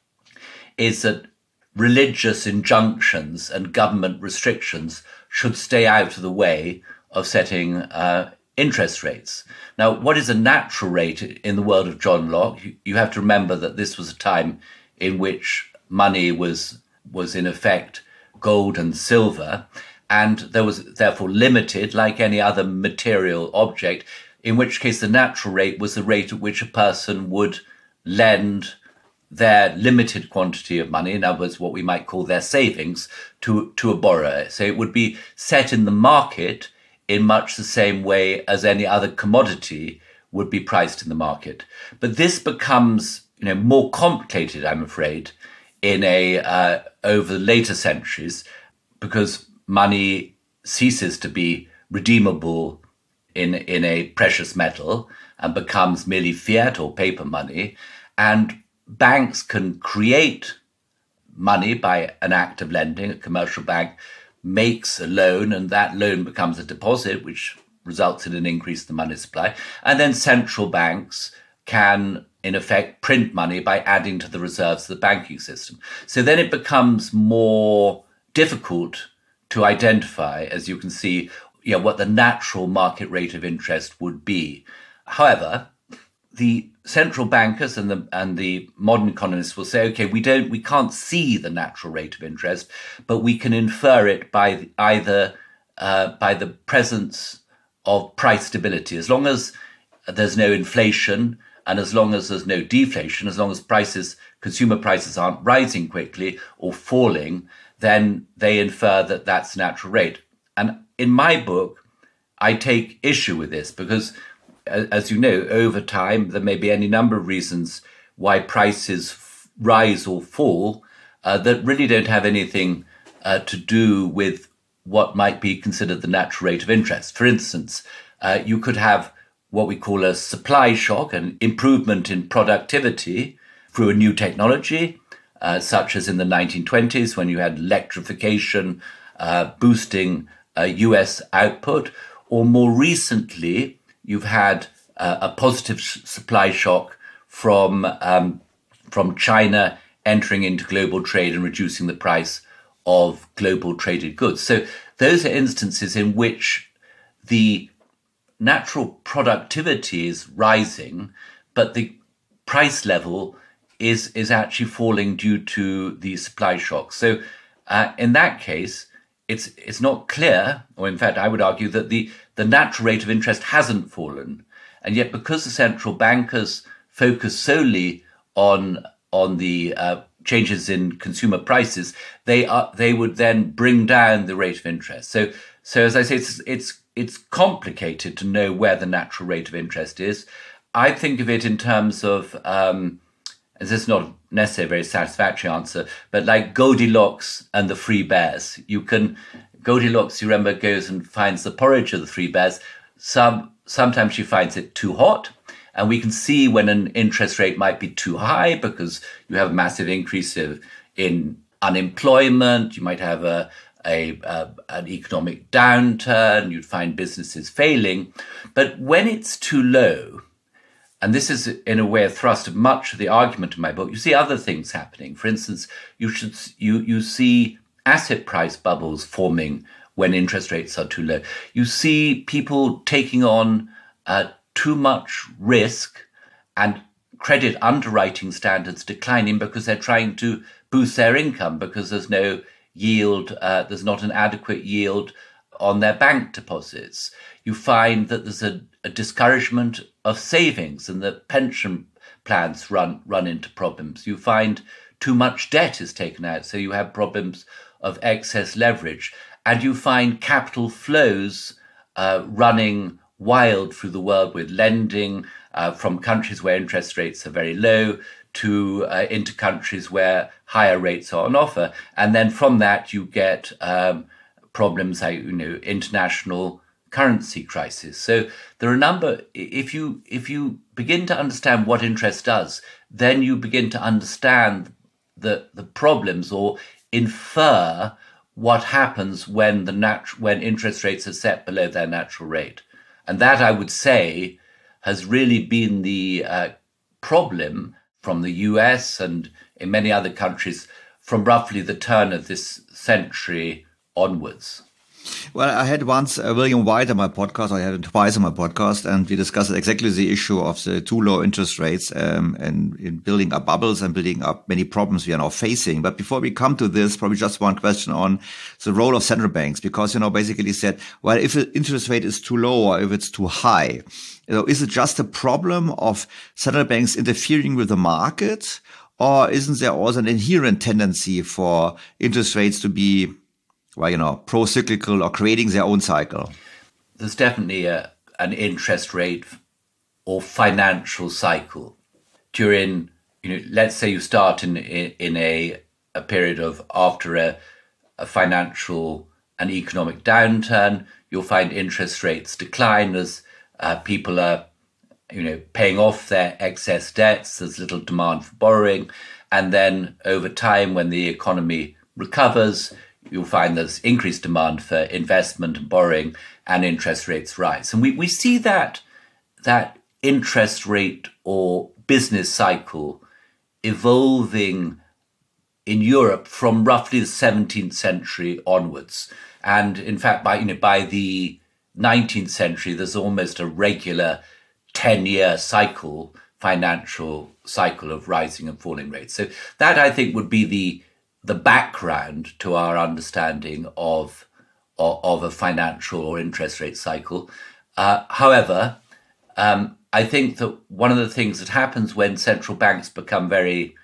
is that religious injunctions and government restrictions should stay out of the way of setting uh, interest rates. Now, what is a natural rate in the world of John Locke? You have to remember that this was a time in which money was was in effect gold and silver, and there was therefore limited, like any other material object, in which case the natural rate was the rate at which a person would lend their limited quantity of money, in other words, what we might call their savings, to, to a borrower. So it would be set in the market in much the same way as any other commodity would be priced in the market. But this becomes, you know, more complicated, I'm afraid, in a uh, over the later centuries, because money ceases to be redeemable in in a precious metal and becomes merely fiat or paper money, and banks can create money by an act of lending. A commercial bank makes a loan, and that loan becomes a deposit, which results in an increase in the money supply. And then central banks can, in effect, print money by adding to the reserves of the banking system. So then it becomes more difficult to identify, as you can see, you know, what the natural market rate of interest would be. However, the central bankers and the and the modern economists will say, okay, we don't, we can't see the natural rate of interest, but we can infer it by the, either uh, by the presence of price stability. As long as there's no inflation and as long as there's no deflation, as long as prices, consumer prices aren't rising quickly or falling, then they infer that that's the natural rate. And in my book, I take issue with this because, as you know, over time, there may be any number of reasons why prices f- rise or fall uh, that really don't have anything uh, to do with what might be considered the natural rate of interest. For instance, uh, you could have what we call a supply shock, an improvement in productivity through a new technology, uh, such as in the nineteen twenties when you had electrification uh, boosting uh, U S output, or more recently, you've had uh, a positive sh- supply shock from um, from China entering into global trade and reducing the price of global traded goods. So those are instances in which the natural productivity is rising, but the price level is is actually falling due to the supply shock. So uh, in that case, it's it's not clear, or in fact, I would argue that the, the natural rate of interest hasn't fallen. And yet, because the central bankers focus solely on on the uh, changes in consumer prices, they are they would then bring down the rate of interest. So so as I say, it's it's it's complicated to know where the natural rate of interest is. I think of it in terms of, um, and this is not necessarily a very satisfactory answer, but like Goldilocks and the three bears. You can, Goldilocks, you remember, goes and finds the porridge of the three bears. Some Sometimes she finds it too hot, and we can see when an interest rate might be too high because you have a massive increase of, in unemployment, you might have a A, uh, an economic downturn, you'd find businesses failing. But when it's too low, and this is in a way a thrust of much of the argument in my book, you see other things happening. For instance, you should you you see asset price bubbles forming when interest rates are too low. You see people taking on uh, too much risk and credit underwriting standards declining because they're trying to boost their income because there's no yield, uh, there's not an adequate yield on their bank deposits. You find that there's a, a discouragement of savings and that pension plans run run into problems. You find too much debt is taken out, so you have problems of excess leverage. And you find capital flows uh, running wild through the world with lending uh, from countries where interest rates are very low to uh, into countries where higher rates are on offer. And then from that, you get um, problems like, you know, international currency crisis. So there are a number, if you, if you begin to understand what interest does, then you begin to understand the, the problems or infer what happens when the nat- when interest rates are set below their natural rate. And that, I would say, has really been the uh, problem from the U S and in many other countries from roughly the turn of this century onwards. Well, I had once uh, William White on my podcast. I had him twice on my podcast, and we discussed exactly the issue of the too low interest rates um, and in building up bubbles and building up many problems we are now facing. But before we come to this, probably just one question on the role of central banks, because, you know, basically said, well, if the interest rate is too low or if it's too high, you know, is it just a problem of central banks interfering with the market, or isn't there also an inherent tendency for interest rates to be, well, you know, pro-cyclical or creating their own cycle? There's definitely a, an interest rate or financial cycle. During, you know, let's say you start in in, in a a period of after a, a financial and economic downturn, you'll find interest rates decline as uh, people are, you know, paying off their excess debts. There's little demand for borrowing, and then over time, when the economy recovers, you'll find there's increased demand for investment and borrowing, and interest rates rise. And we, we see that that interest rate or business cycle evolving in Europe from roughly the seventeenth century onwards. And in fact, by you know by the nineteenth century, there's almost a regular ten-year cycle, financial cycle of rising and falling rates. So that, I think, would be the the background to our understanding of, of, of a financial or interest rate cycle. Uh, however, um, I think that one of the things that happens when central banks become very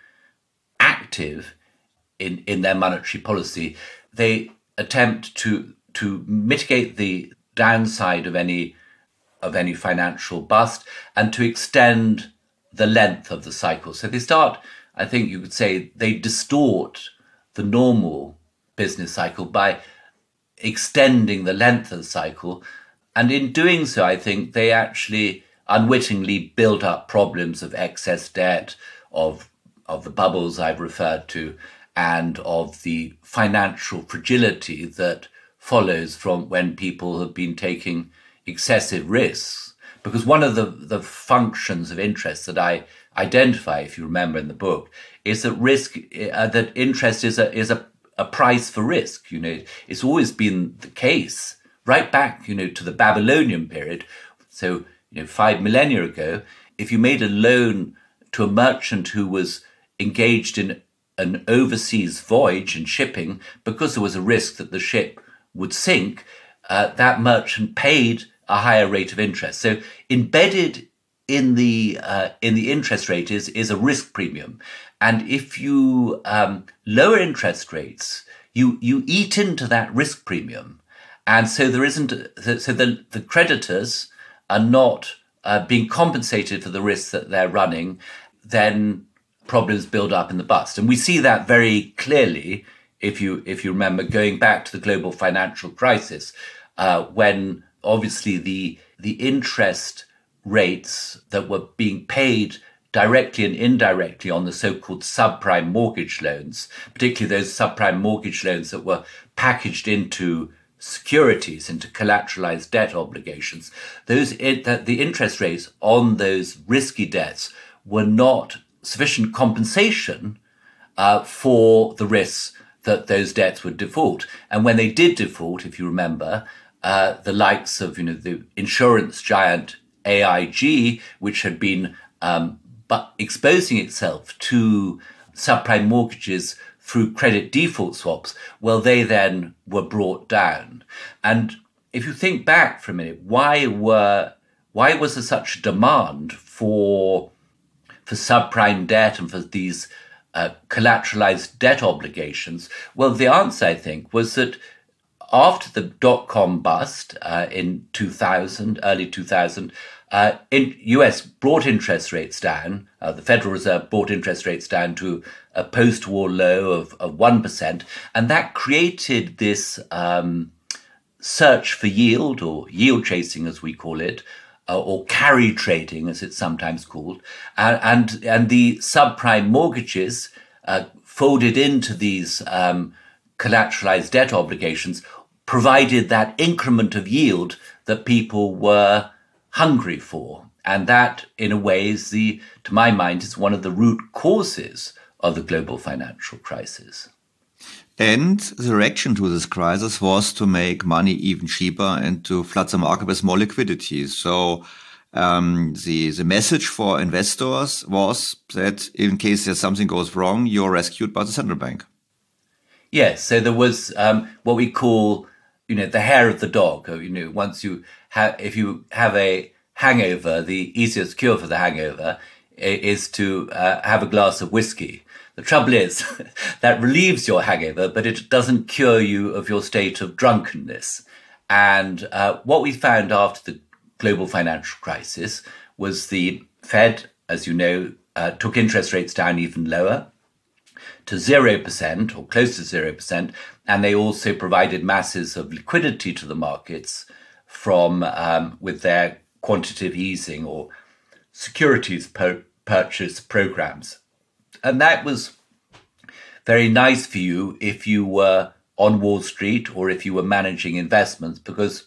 active in, in their monetary policy, they attempt to to mitigate the downside of any of any financial bust and to extend the length of the cycle. So they start, I think you could say, they distort the normal business cycle by extending the length of the cycle. And in doing so, I think they actually unwittingly build up problems of excess debt, of, of the bubbles I've referred to, and of the financial fragility that follows from when people have been taking excessive risks. Because one of the, the functions of interest that I identify, if you remember in the book, is that risk, uh, that interest is a is a, a price for risk. You know, it's always been the case right back, you know, to the Babylonian period. So, you know, five millennia ago, if you made a loan to a merchant who was engaged in an overseas voyage and shipping, because there was a risk that the ship would sink, uh, that merchant paid a higher rate of interest. So embedded in the uh, in the interest rate is is a risk premium, and if you um, lower interest rates, you you eat into that risk premium, and so there isn't so the the creditors are not uh, being compensated for the risks that they're running. Then problems build up in the bust, and we see that very clearly if you if you remember going back to the global financial crisis, uh, when obviously the the interest rates that were being paid directly and indirectly on the so-called subprime mortgage loans, particularly those subprime mortgage loans that were packaged into securities, into collateralized debt obligations, those that the interest rates on those risky debts were not sufficient compensation uh, for the risks that those debts would default. And when they did default, if you remember, uh, the likes of you know the insurance giant A I G, which had been um, but exposing itself to subprime mortgages through credit default swaps, well, they then were brought down. And if you think back for a minute, why were why was there such demand for for subprime debt and for these uh, collateralized debt obligations? Well, the answer, I think, was that after the dot-com bust uh, in two thousand, early two thousand, uh, in U S brought interest rates down. Uh, the Federal Reserve brought interest rates down to a post-war low of, of one percent. And that created this um, search for yield, or yield chasing, as we call it, uh, or carry trading, as it's sometimes called. Uh, and, and the subprime mortgages uh, folded into these um, collateralized debt obligations provided that increment of yield that people were hungry for. And that, in a way, is the, to my mind, is one of the root causes of the global financial crisis. And the reaction to this crisis was to make money even cheaper and to flood the market with more liquidity. So um, the the message for investors was that in case there's something goes wrong, you're rescued by the central bank. Yes, so there was um, what we call, you know, the hair of the dog. Or, you know, once you have, if you have a hangover, the easiest cure for the hangover is to uh, have a glass of whiskey. The trouble is that relieves your hangover, but it doesn't cure you of your state of drunkenness. And uh, what we found after the global financial crisis was the Fed, as you know, uh, took interest rates down even lower to zero percent or close to zero percent. And they also provided masses of liquidity to the markets from um, with their quantitative easing or securities per- purchase programs. And that was very nice for you if you were on Wall Street or if you were managing investments, because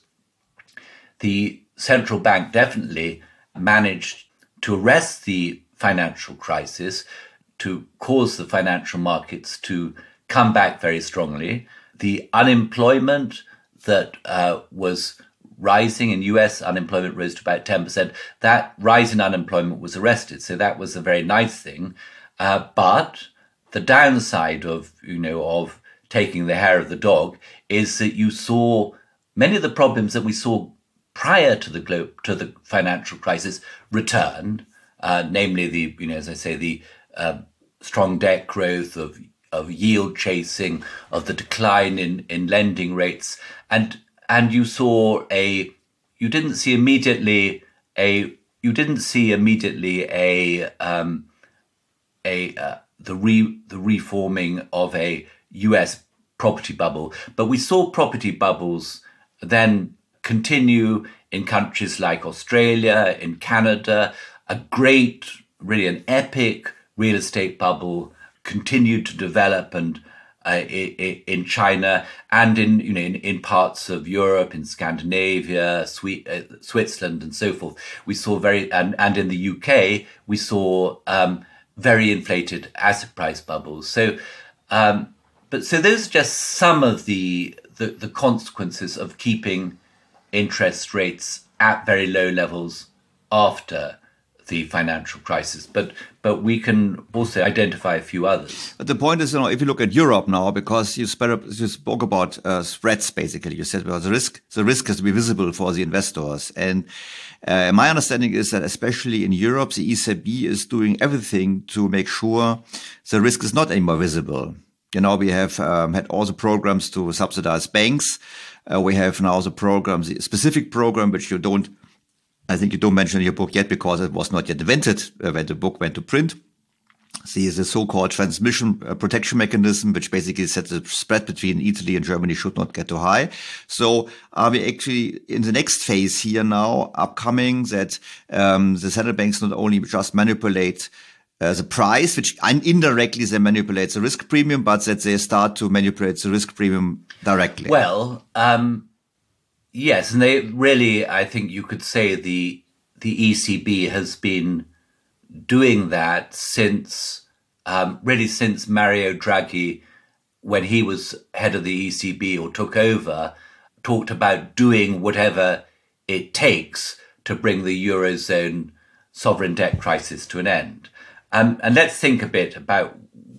the central bank definitely managed to arrest the financial crisis, to cause the financial markets to come back very strongly. The unemployment that uh, was rising in U S, unemployment rose to about ten percent. That rise in unemployment was arrested. So that was a very nice thing. Uh, but the downside of, you know, of taking the hair of the dog is that you saw many of the problems that we saw prior to the glo- to the financial crisis return, uh, namely the, you know, as I say, the uh, strong debt growth, of of yield chasing, of the decline in, in lending rates. And and you saw a, you didn't see immediately a, you didn't see immediately a, um, a, uh, the re, the reforming of a U S property bubble. But we saw property bubbles then continue in countries like Australia, in Canada. A great, really an epic real estate bubble continued to develop, and uh, in China and in, you know, in, in parts of Europe, in Scandinavia, Swe- uh, Switzerland, and so forth. We saw very, and, and in the U K, we saw um, very inflated asset price bubbles. So, um, but so those are just some of the, the the consequences of keeping interest rates at very low levels after the financial crisis, but but we can also identify a few others. But the point is, you know, if you look at Europe now, because you, sp- you spoke about uh, spreads, basically, you said, well, the risk the risk has to be visible for the investors, and uh, my understanding is that especially in Europe, the E C B is doing everything to make sure the risk is not anymore visible. You know, we have um, had all the programs to subsidize banks. Uh, we have now the programs, the specific program which you don't. I think you don't mention in your book yet because it was not yet invented uh, when the book went to print. See, the so-called transmission uh, protection mechanism, which basically said the spread between Italy and Germany should not get too high. So are we actually in the next phase here now, upcoming, that um, the central banks not only just manipulate uh, the price, which indirectly they manipulate the risk premium, but that they start to manipulate the risk premium directly? Well, um... yes, and they really, I think you could say the the E C B has been doing that since, um, really since Mario Draghi, when he was head of the E C B or took over, talked about doing whatever it takes to bring the Eurozone sovereign debt crisis to an end. Um, and let's think a bit about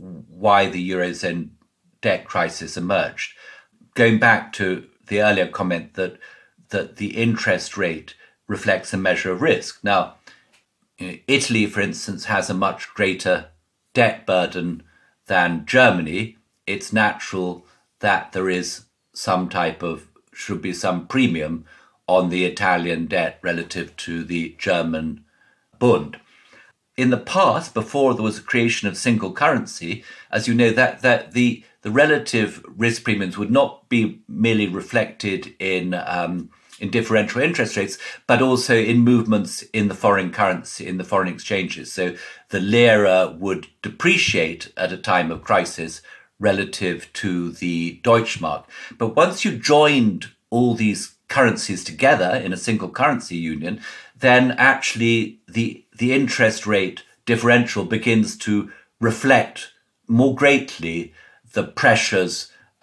why the Eurozone debt crisis emerged. Going back to the earlier comment that that the interest rate reflects a measure of risk. Now, you know, Italy, for instance, has a much greater debt burden than Germany. It's natural that there is some type of, should be some premium on the Italian debt relative to the German Bund. In the past, before there was a creation of single currency, as you know, that that the the relative risk premiums would not be merely reflected in um, in differential interest rates, but also in movements in the foreign currency, in the foreign exchanges. So the lira would depreciate at a time of crisis relative to the Deutschmark. But once you joined all these currencies together in a single currency union, then actually the the interest rate differential begins to reflect more greatly the pressures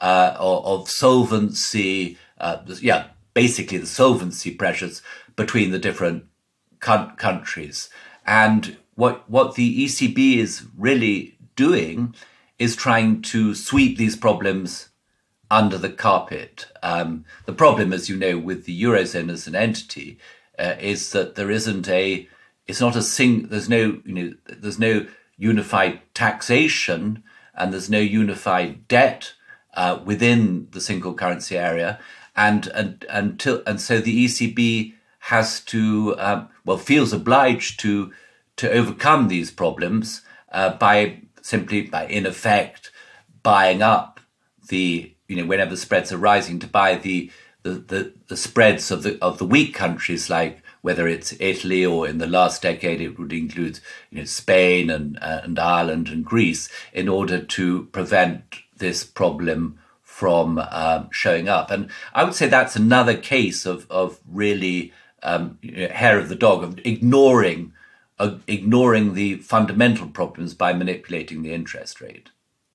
uh, of, of solvency, uh, yeah, basically the solvency pressures between the different con- countries. And what what the E C B is really doing is trying to sweep these problems under the carpet. Um, the problem, as you know, with the Eurozone as an entity uh, is that there isn't a, it's not a sing, there's no, you know, there's no unified taxation and there's no unified debt uh, within the single currency area. And, and, until, and so the E C B has to, um, well, feels obliged to, to overcome these problems uh, by simply, by in effect, buying up the, you know, whenever spreads are rising, to buy the, the, the, the spreads of the of the weak countries, like whether it's Italy or in the last decade it would include, you know, Spain and uh, and Ireland and Greece, in order to prevent this problem from um, showing up. And I would say that's another case of of really um, you know, hair of the dog, of ignoring uh, ignoring the fundamental problems by manipulating the interest rate.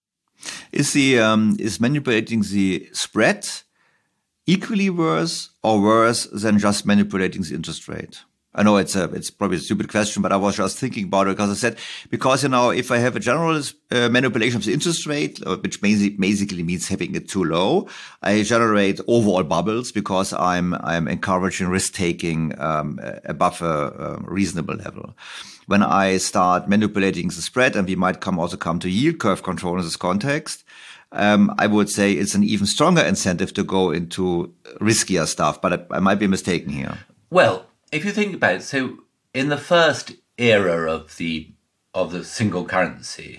Is the um, is manipulating the spread equally worse or worse than just manipulating the interest rate? I know it's a it's probably a stupid question, but I was just thinking about it because I said, because, you know, if I have a general uh, manipulation of the interest rate, which basically means having it too low, I generate overall bubbles because I'm I'm encouraging risk taking um, above a, a reasonable level. When I start manipulating the spread, and we might come also come to yield curve control in this context, um, I would say it's an even stronger incentive to go into riskier stuff. But I, I might be mistaken here. Well, if you think about it, so in the first era of the of the single currency,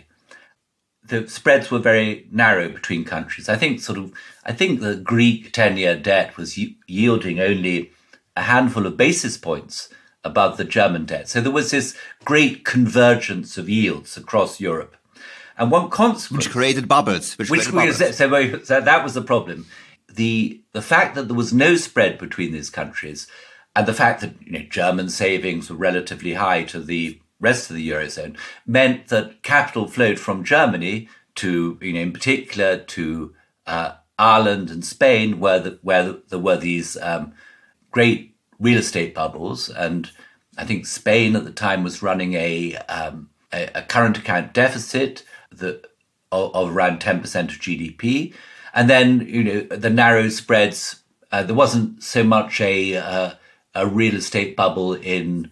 the spreads were very narrow between countries. I think sort of I think the Greek ten-year debt was y- yielding only a handful of basis points above the German debt. So there was this great convergence of yields across Europe. And one consequence... Which created bubbles. Which, which created bubbles. So, so that was the problem. The the fact that there was no spread between these countries, and the fact that, you know, German savings were relatively high to the rest of the Eurozone, meant that capital flowed from Germany to, you know, in particular to uh, Ireland and Spain, where, the, where there were these um, great real estate bubbles. And I think Spain at the time was running a um, a, a current account deficit that, of, of around ten percent of G D P. And then, you know, the narrow spreads, uh, there wasn't so much a uh, a real estate bubble in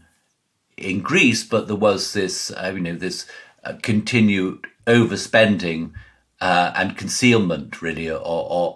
in Greece, but there was this, uh, you know, this uh, continued overspending uh, and concealment, really, of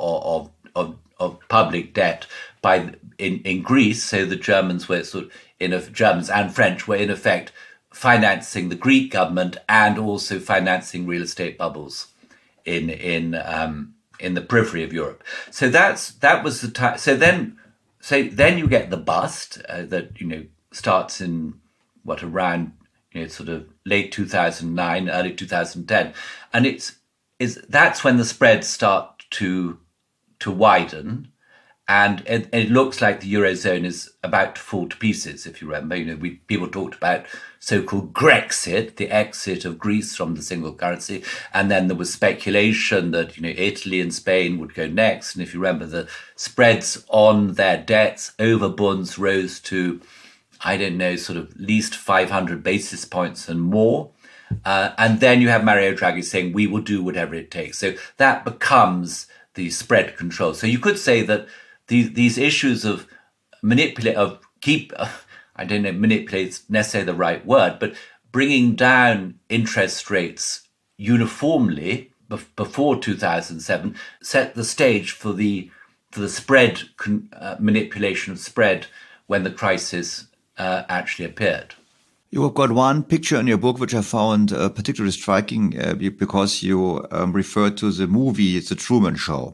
of of, of public debt by in, in Greece. So the Germans were sort of in a, Germans and French were in effect financing the Greek government and also financing real estate bubbles in in um, in the periphery of Europe. So that's that was the time. So then, so then you get the bust uh, that, you know, starts in what around, you know, sort of late two thousand nine, early two thousand ten, and it's is that's when the spreads start to to widen. And it, it looks like the Eurozone is about to fall to pieces, if you remember. You know, we, people talked about so-called Grexit, the exit of Greece from the single currency. And then there was speculation that, you know, Italy and Spain would go next. And if you remember, the spreads on their debts over bonds rose to, I don't know, sort of at least five hundred basis points and more. Uh, and then you have Mario Draghi saying, we will do whatever it takes. So that becomes the spread control. So you could say that These these issues of manipulate of keep uh, I don't know manipulate's necessarily the right word, but bringing down interest rates uniformly be- before two thousand seven set the stage for the for the spread con- uh, manipulation of spread when the crisis uh, actually appeared. You've got one picture in your book which I found uh, particularly striking uh, because you um, referred to the movie The Truman Show.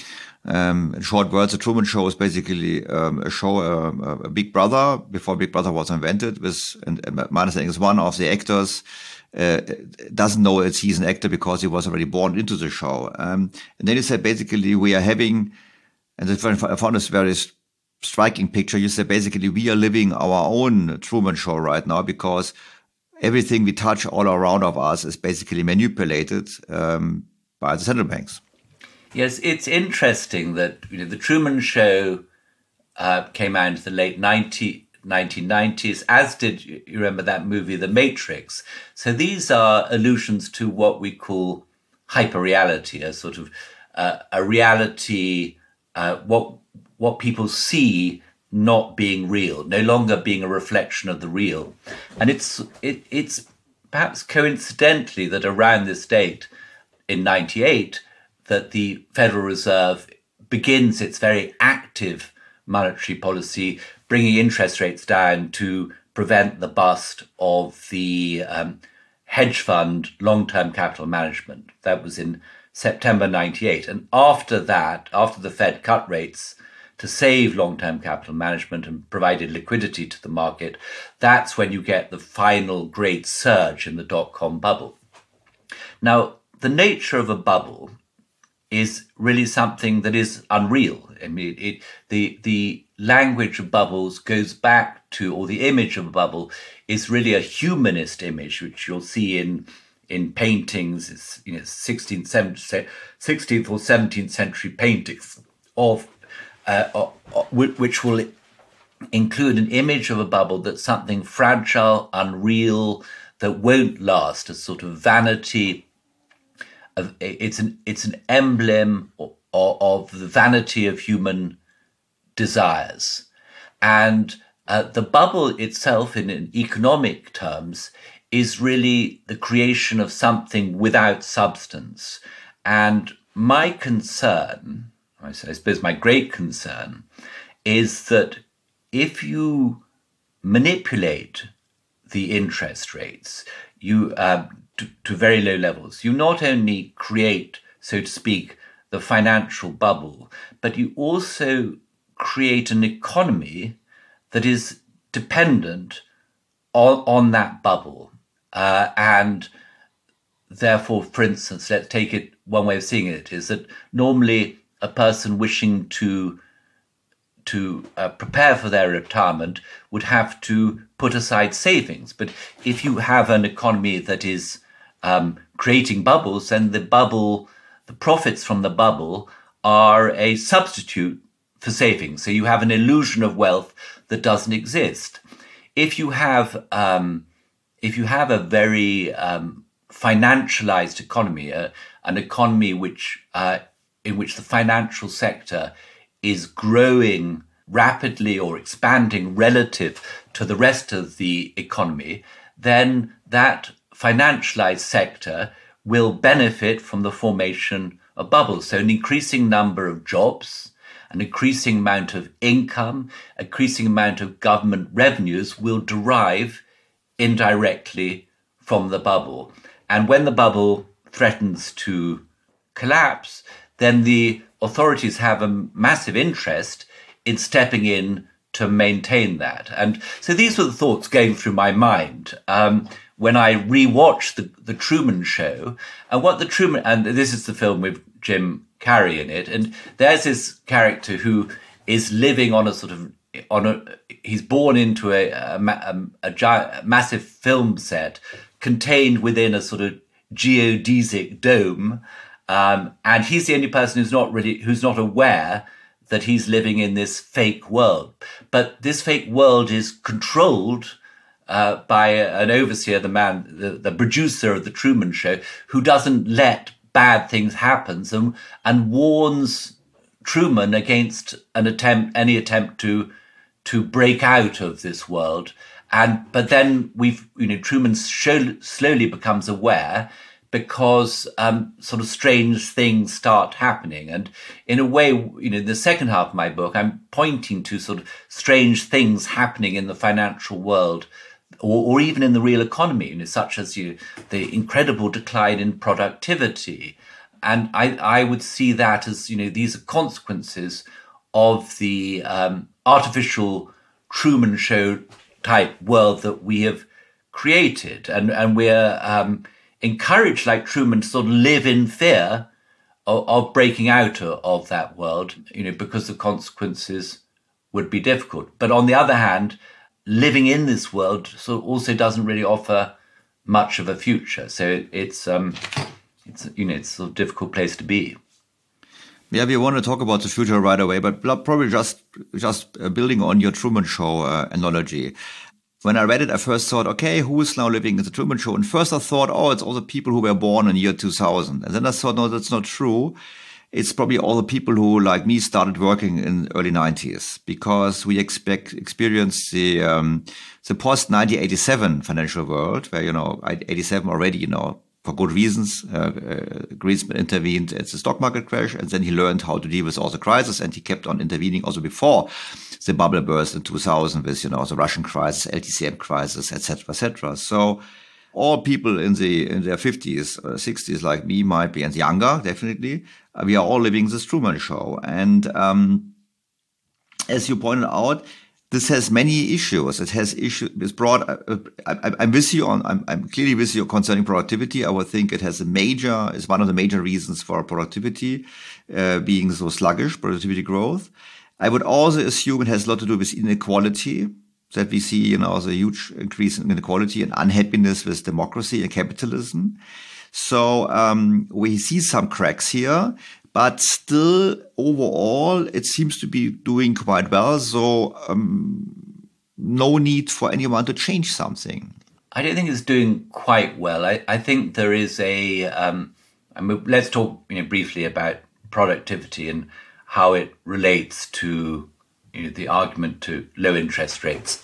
Um, in short words, The Truman Show is basically um, a show, uh, a Big Brother, before Big Brother was invented, with, and, and my understanding is one of the actors uh, doesn't know that he's an actor because he was already born into the show. Um, and then he said, basically, we are having, and I found this very striking picture, you said, basically, we are living our own Truman Show right now because everything we touch all around of us is basically manipulated um, by the central banks. Yes, it's interesting that you know the Truman Show uh, came out in the late nineteen nineties, as did, you remember that movie, The Matrix. So these are allusions to what we call hyperreality, a sort of uh, a reality, uh, what what people see not being real, no longer being a reflection of the real. And it's it, it's perhaps coincidentally that around this date in ninety-eight that the Federal Reserve begins its very active monetary policy, bringing interest rates down to prevent the bust of the um, hedge fund long-term capital management. That was in September ninety-eight. And after that, after the Fed cut rates to save long-term capital management and provided liquidity to the market, that's when you get the final great surge in the dot-com bubble. Now, the nature of a bubble is really something that is unreal. I mean, it, the the language of bubbles goes back to, or the image of a bubble is really a humanist image, which you'll see in in paintings, it's, you know, sixteenth, sixteenth or seventeenth century paintings of uh, which will include an image of a bubble that's something fragile, unreal, that won't last, a sort of vanity. It's an it's an emblem of, of the vanity of human desires, and uh, the bubble itself, in, in economic terms, is really the creation of something without substance. And my concern, I suppose my great concern, is that if you manipulate the interest rates, you uh, to, to very low levels, you not only create, so to speak, the financial bubble, but you also create an economy that is dependent on, on that bubble. Uh, and therefore, for instance, let's take it, one way of seeing it is that normally a person wishing to to uh, prepare for their retirement would have to put aside savings. But if you have an economy that is um, creating bubbles, then the bubble, the profits from the bubble are a substitute for savings. So you have an illusion of wealth that doesn't exist. If you have, um, if you have a very um, financialized economy, uh, an economy which uh, in which the financial sector is growing rapidly or expanding relative to the rest of the economy, then that financialized sector will benefit from the formation of bubbles. So an increasing number of jobs, an increasing amount of income, increasing amount of government revenues will derive indirectly from the bubble. And when the bubble threatens to collapse, then the authorities have a massive interest in stepping in to maintain that. And so these were the thoughts going through my mind um, when I rewatched the, the Truman Show. And what the Truman, and this is the film with Jim Carrey in it, and there's this character who is living on a sort of, on a, he's born into a, a, a, a, giant, a massive film set contained within a sort of geodesic dome. Um, and he's the only person who's not really, who's not aware that he's living in this fake world. But this fake world is controlled uh, by an overseer, the man, the, the producer of the Truman Show, who doesn't let bad things happen and, and warns Truman against an attempt, any attempt to to break out of this world. And but then we've, you know, Truman show, slowly becomes aware, because um, sort of strange things start happening. And in a way, you know, in the second half of my book, I'm pointing to sort of strange things happening in the financial world, or, or even in the real economy, you know, such as you know, the incredible decline in productivity. And I, I would see that as, you know, these are consequences of the um, artificial Truman Show type world that we have created. And, and we're... Um, encouraged, like Truman, to sort of live in fear of, of breaking out of, of that world, you know, because the consequences would be difficult. But on the other hand, living in this world so also doesn't really offer much of a future. So it, it's, um, it's, you know, it's a difficult place to be. Yeah, we want to talk about the future right away, but probably just just uh, building on your Truman Show uh, analogy. When I read it, I first thought, okay, who is now living in the Truman Show? And first I thought, oh, it's all the people who were born in the year two thousand. And then I thought, no, that's not true. It's probably all the people who, like me, started working in the early nineties, because we expect experience the um, the post nineteen eighty-seven financial world, where, you know, eighty-seven already, you know, for good reasons, uh, uh, Greenspan intervened at the stock market crash, and then he learned how to deal with all the crises, and he kept on intervening also before the bubble burst in two thousand with, you know, the Russian crisis, L T C M crisis, et cetera, et cetera. So all people in the in their fifties, or sixties, like me, might be, and younger, definitely, uh, we are all living this Truman Show. And um, as you pointed out, this has many issues. It has issues. It's broad. Uh, I, I'm with you on. I'm, I'm clearly with you concerning productivity. I would think it has a major. Is one of the major reasons for productivity uh, being so sluggish. Productivity growth. I would also assume it has a lot to do with inequality. That we see, you know, the huge increase in inequality and unhappiness with democracy and capitalism. So um, we see some cracks here. But still, overall, it seems to be doing quite well. So um, no need for anyone to change something. I don't think it's doing quite well. I, I think there is a... Um, I mean, let's talk you know, briefly about productivity and how it relates to you know, the argument to low interest rates.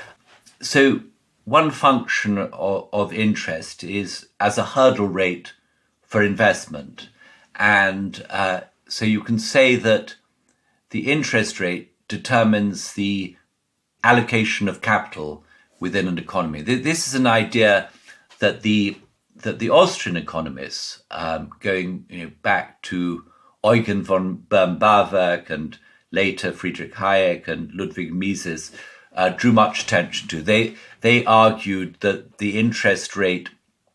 So one function of, of interest is as a hurdle rate for investment. And uh, so you can say that the interest rate determines the allocation of capital within an economy. This is an idea that the that the Austrian economists, um, going you know, back to Eugen von Böhm-Bawerk and later Friedrich Hayek and Ludwig Mises, uh, drew much attention to. They they argued that the interest rate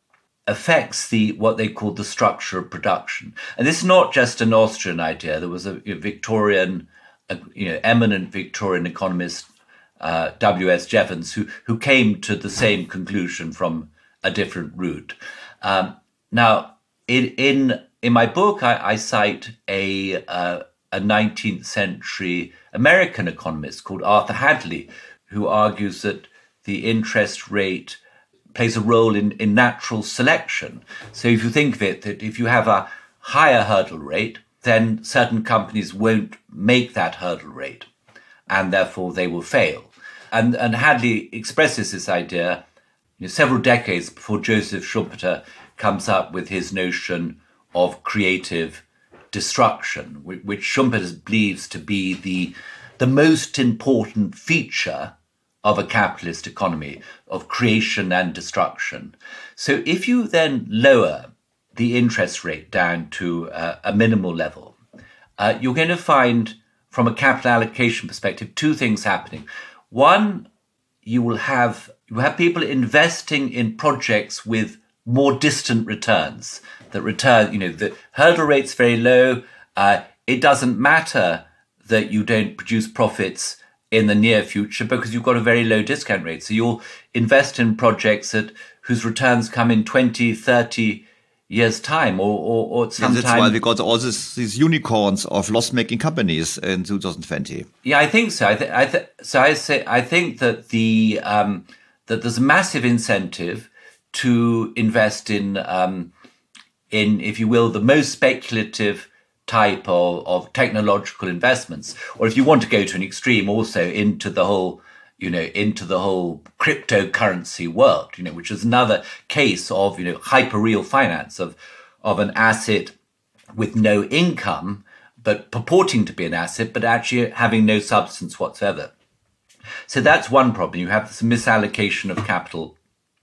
affects the what they called the structure of production. And this is not just an Austrian idea. There was a Victorian, a, you know, eminent Victorian economist, uh, W S Jevons, who who came to the same conclusion from a different route. Um, now, in in in my book, I, I cite a uh, a nineteenth century American economist called Arthur Hadley, who argues that the interest rate plays a role in, in natural selection. So if you think of it, that if you have a higher hurdle rate, then certain companies won't make that hurdle rate, and therefore they will fail. And, and Hadley expresses this idea you know, several decades before Joseph Schumpeter comes up with his notion of creative destruction, which Schumpeter believes to be the, the most important feature of a capitalist economy, of creation and destruction. So if you then lower the interest rate down to uh, a minimal level, uh, you're going to find, from a capital allocation perspective, two things happening. One, you will have you have people investing in projects with more distant returns. That return, you know, the hurdle rate's very low. Uh, it doesn't matter that you don't produce profits in the near future because you've got a very low discount rate. So you'll invest in projects that whose returns come in twenty, thirty years' time or, or, or sometime. And that's why we got all this, these unicorns of loss-making companies in two thousand twenty. Yeah, I think so. I th- I th- so I say I think that the um, that there's a massive incentive to invest in um, in, if you will, the most speculative type of, of technological investments, or if you want to go to an extreme, also into the whole, you know, into the whole cryptocurrency world, you know, which is another case of, you know, hyperreal finance of of an asset with no income, but purporting to be an asset, but actually having no substance whatsoever. So that's one problem. You have this misallocation of capital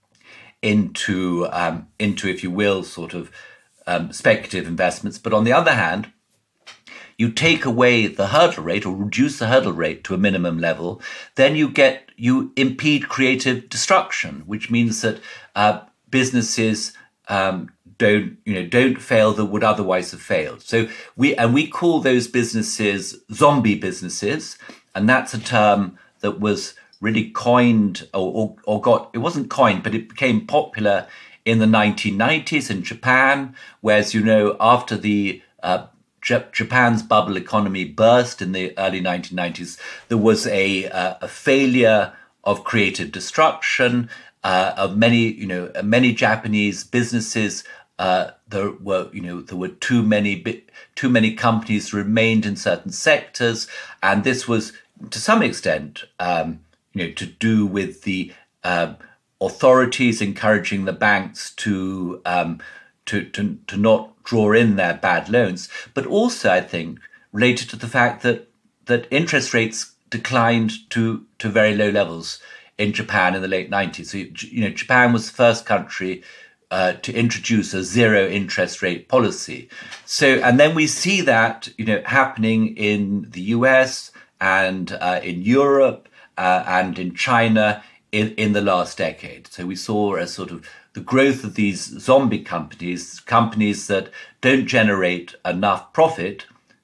into um, into, if you will, sort of um, speculative investments. But on the other hand, you take away the hurdle rate or reduce the hurdle rate to a minimum level, then you get, you impede creative destruction, which means that uh, businesses um, don't, you know, don't fail that would otherwise have failed. So we, and we call those businesses zombie businesses. And that's a term that was really coined or, or, or got, it wasn't coined, but it became popular in the nineteen nineties in Japan, whereas, you know, after the uh, J- Japan's bubble economy burst in the early nineteen nineties. There was a, uh, a failure of creative destruction uh, of many, you know, many Japanese businesses. Uh, there were, you know, there were too many, too many companies remained in certain sectors, and this was, to some extent, um, you know, to do with the uh, authorities encouraging the banks to, um, to to to not draw in their bad loans, but also, I think, related to the fact that that interest rates declined to to very low levels in Japan in the late nineties. So, you know, Japan was the first country uh, to introduce a zero interest rate policy. So, and then we see that, you know, happening in the U S and uh, in Europe uh, and in China in, in the last decade. So we saw a sort of the growth of these zombie companies, companies that don't generate enough profit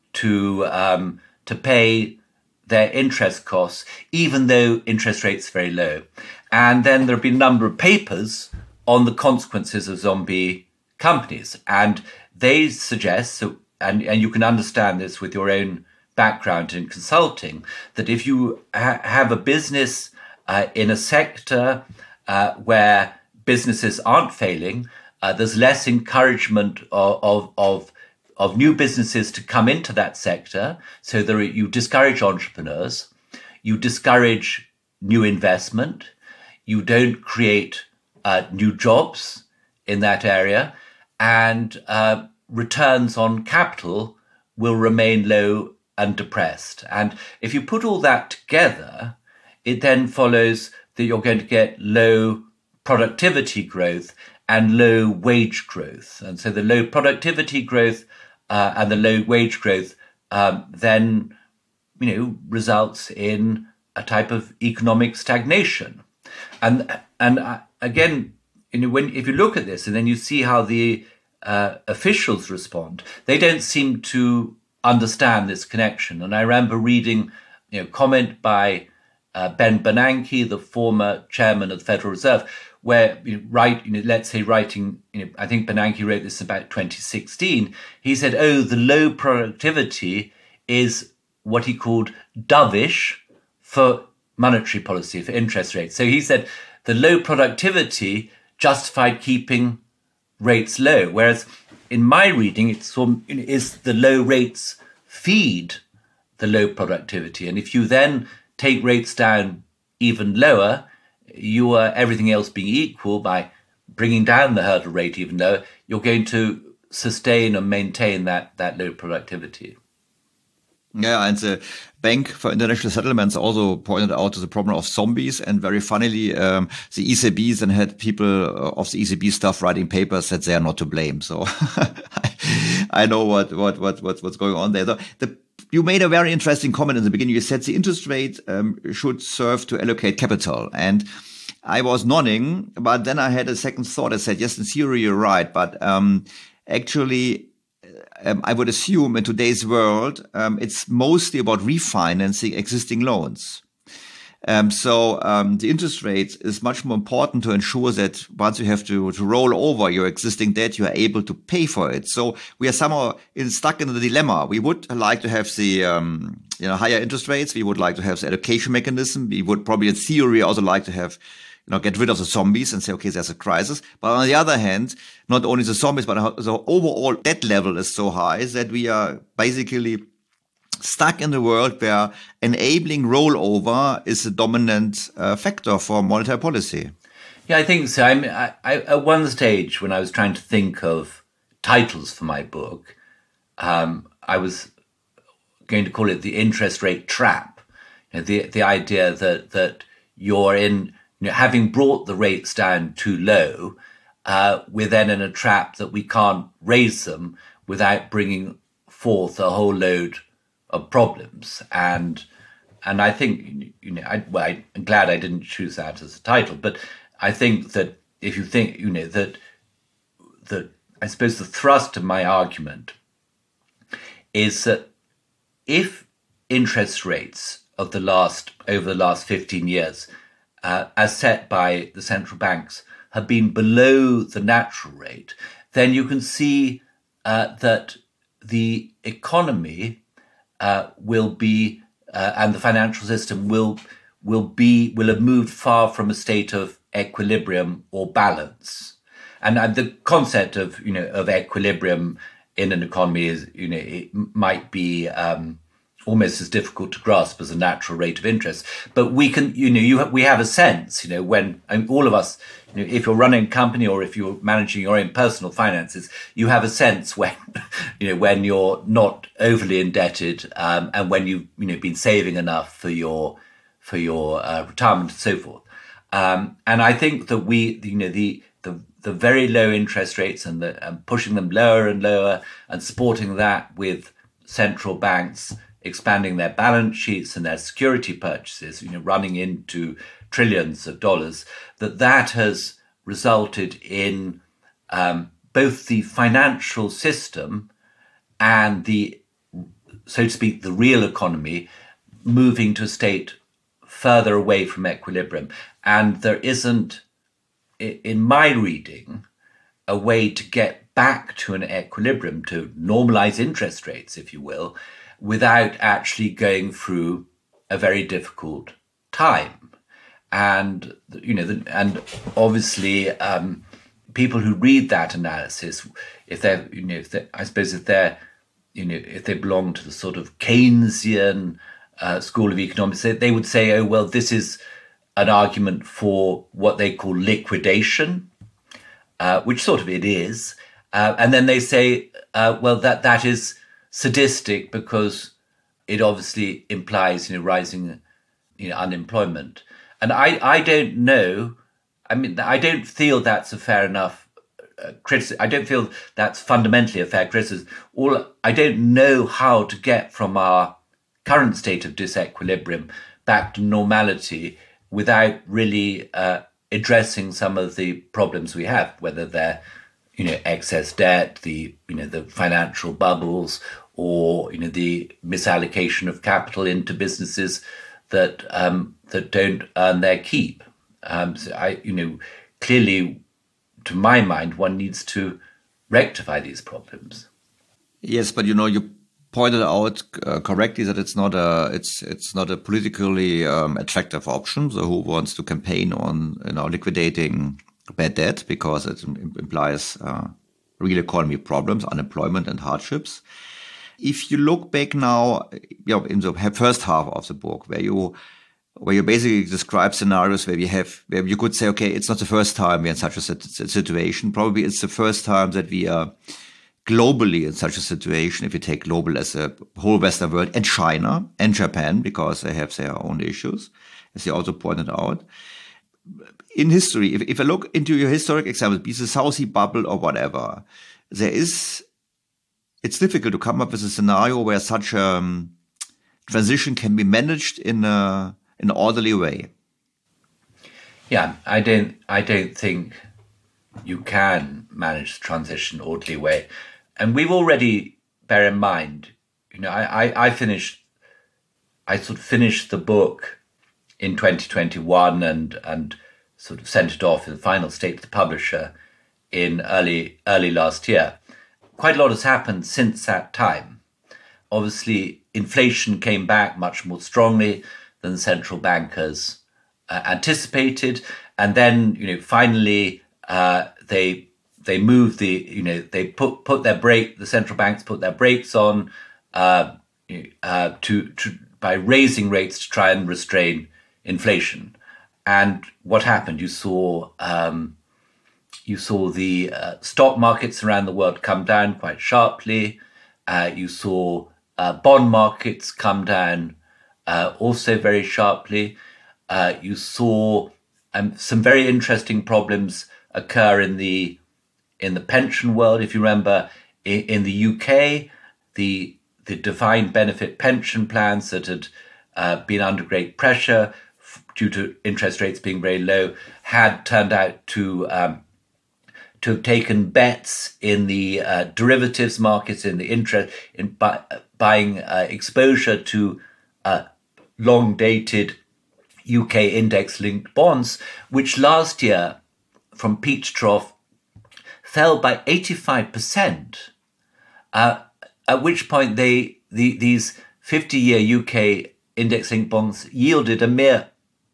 to um, to pay their interest costs, even though interest rates are very low. And then there have been a number of papers on the consequences of zombie companies. And they suggest, so, and, and you can understand this with your own background in consulting, that if you ha- have a business uh, in a sector uh, where businesses aren't failing, uh, there's less encouragement of, of, of of new businesses to come into that sector. So there are, you discourage entrepreneurs, you discourage new investment, you don't create uh, new jobs in that area, and uh, returns on capital will remain low and depressed. And if you put all that together, it then follows that you're going to get low productivity growth and low wage growth. And so the low productivity growth uh, and the low wage growth um, then, you know, results in a type of economic stagnation. And and uh, again, you know, when if you look at this and then you see how the uh, officials respond, they don't seem to understand this connection. And I remember reading, you know, comment by uh, Ben Bernanke, the former chairman of the Federal Reserve, where, you know, right, you know, let's say writing, you know, I think Bernanke wrote this about twenty sixteen. He said, "Oh, the low productivity is what he called dovish for monetary policy, for interest rates." So he said the low productivity justified keeping rates low, whereas in my reading, it's is the low rates feed the low productivity, and if you then take rates down even lower, you are, everything else being equal, by bringing down the hurdle rate even lower, you're going to sustain and maintain that, that low productivity. Yeah, and the Bank for International Settlements also pointed out to the problem of zombies, and very funnily, um, the E C B then had people of the E C B staff writing papers that they are not to blame. So I, I know what, what, what, what, what's going on there. So the, you made a very interesting comment in the beginning. You said the interest rate um, should serve to allocate capital. And I was nodding, but then I had a second thought. I said, yes, in theory, you're right. But um, actually, um, I would assume in today's world, um, it's mostly about refinancing existing loans. Um, so um, the interest rate is much more important to ensure that once you have to, to roll over your existing debt, you are able to pay for it. So we are somehow in, stuck in the dilemma. We would like to have the um, you know higher interest rates. We would like to have the allocation mechanism. We would probably, in theory, also like to have you know get rid of the zombies and say, okay, there's a crisis. But on the other hand, not only the zombies, but the overall debt level is so high that we are basically stuck in the world where enabling rollover is a dominant uh, factor for monetary policy. Yeah, I think so. I mean, I, I, at one stage, when I was trying to think of titles for my book, um, I was going to call it the interest rate trap. You know, the the idea that that you're in, you know, having brought the rates down too low, uh, we're then in a trap that we can't raise them without bringing forth a whole load of problems. And and I think, you know, I, well, I'm glad I didn't choose that as a title, but I think that if you think, you know, that that I suppose the thrust of my argument is that if interest rates of the last over the last fifteen years, uh, as set by the central banks, have been below the natural rate, then you can see uh, that the economy uh, will be, uh, and the financial system will will be will have moved far from a state of equilibrium or balance. And uh, the concept of you know of equilibrium in an economy is you know it might be um, almost as difficult to grasp as a natural rate of interest. But we can you know you have, we have a sense you know when I mean, all of us. You know, if you're running a company or if you're managing your own personal finances, you have a sense when, you know, when you're not overly indebted um, and when you've, you know, been saving enough for your for your uh, retirement and so forth. Um, and I think that we, you know, the the, the very low interest rates and, the, and pushing them lower and lower and supporting that with central banks expanding their balance sheets and their security purchases, you know, running into trillions of dollars, that that has resulted in um, both the financial system and the, so to speak, the real economy moving to a state further away from equilibrium. And there isn't, in my reading, a way to get back to an equilibrium, to normalize interest rates, if you will, without actually going through a very difficult time. And, you know, the, and obviously um, people who read that analysis, if they're, you know, if they, I suppose if they're, you know, if they belong to the sort of Keynesian uh, school of economics, they, they would say, oh, well, this is an argument for what they call liquidation, uh, which sort of it is. Uh, and then they say, uh, well, that that is sadistic because it obviously implies, you know, rising, you know, unemployment. And I, I don't know, I mean, I don't feel that's a fair enough uh, criticism. I don't feel that's fundamentally a fair criticism. All, I don't know how to get from our current state of disequilibrium back to normality without really uh, addressing some of the problems we have, whether they're, you know, excess debt, the, you know, the financial bubbles, or, you know, the misallocation of capital into businesses that um, that don't earn their keep. Um, so I, you know, clearly, to my mind, one needs to rectify these problems. Yes, but you know, you pointed out uh, correctly that it's not a it's it's not a politically um, attractive option. So who wants to campaign on, you know, liquidating bad debt because it implies uh, real economy problems, unemployment and hardships. If you look back now, you know, in the first half of the book, where you where you basically describe scenarios where we have where you could say, okay, it's not the first time we're in such a situation. Probably it's the first time that we are globally in such a situation. If you take global as a whole Western world and China and Japan, because they have their own issues, as you also pointed out. In history, if, if I look into your historic examples, be it the South Sea bubble or whatever, there is. It's difficult to come up with a scenario where such a um, transition can be managed in a in an orderly way. Yeah, I don't. I don't think you can manage the transition in an orderly way, and we've already bear in mind. You know, I I, I finished. I sort of finished the book in twenty twenty-one and and sort of sent it off in the final state to the publisher in early early last year. Quite a lot has happened since that time. Obviously, inflation came back much more strongly than central bankers uh, anticipated, and then, you know, finally uh, they they moved the, you know, they put put their brake. The central banks put their brakes on uh, uh, to to by raising rates to try and restrain inflation. And what happened? You saw. Um, You saw the uh, stock markets around the world come down quite sharply. Uh, you saw uh, bond markets come down uh, also very sharply. Uh, you saw um, some very interesting problems occur in the in the pension world. If you remember, in, in the U K, the the defined benefit pension plans that had uh, been under great pressure f- due to interest rates being very low had turned out to um, to have taken bets in the uh, derivatives markets, in the interest, in bu- buying uh, exposure to uh, long-dated U K index-linked bonds, which last year, from peak to trough, fell by eighty-five percent. Uh, at which point they the, these fifty-year U K index-linked bonds yielded a mere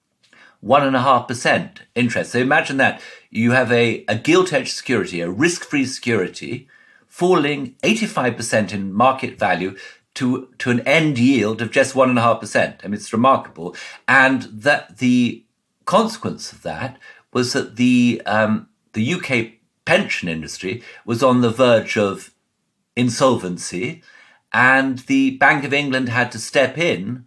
one and a half percent interest. So imagine that you have a, a gilt-edged security, a risk-free security, falling eighty-five percent in market value to, to an end yield of just one and a half percent. I mean, it's remarkable. And that the consequence of that was that the um, the U K pension industry was on the verge of insolvency, and the Bank of England had to step in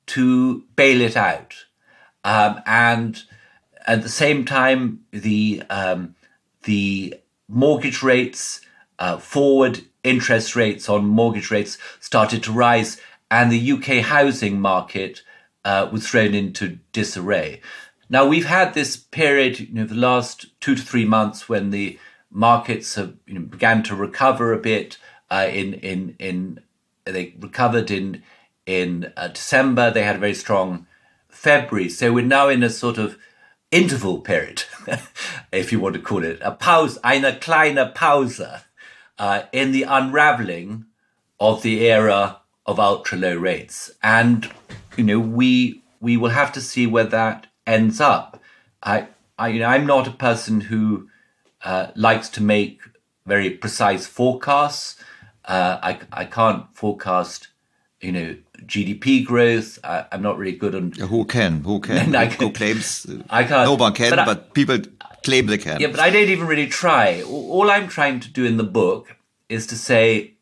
to bail it out. Um, and at the same time, the um, the mortgage rates, uh, forward interest rates on mortgage rates started to rise, and the U K housing market uh, was thrown into disarray. Now, we've had this period, you know, the last two to three months when the markets have, you know, began to recover a bit. Uh, in in in they recovered in in uh, December. They had a very strong February. So we're now in a sort of interval period, if you want to call it a pause, eine kleine Pause, uh, in the unraveling of the era of ultra low rates. And you know, we we will have to see where that ends up. I, I you know, I'm not a person who uh, likes to make very precise forecasts. Uh, I, I can't forecast, you know, G D P growth. I, I'm not really good on... Who can? Who can? I Who claims? I can't. No one can, but, I, but people claim they can. Yeah, but I don't even really try. All I'm trying to do in the book is to say,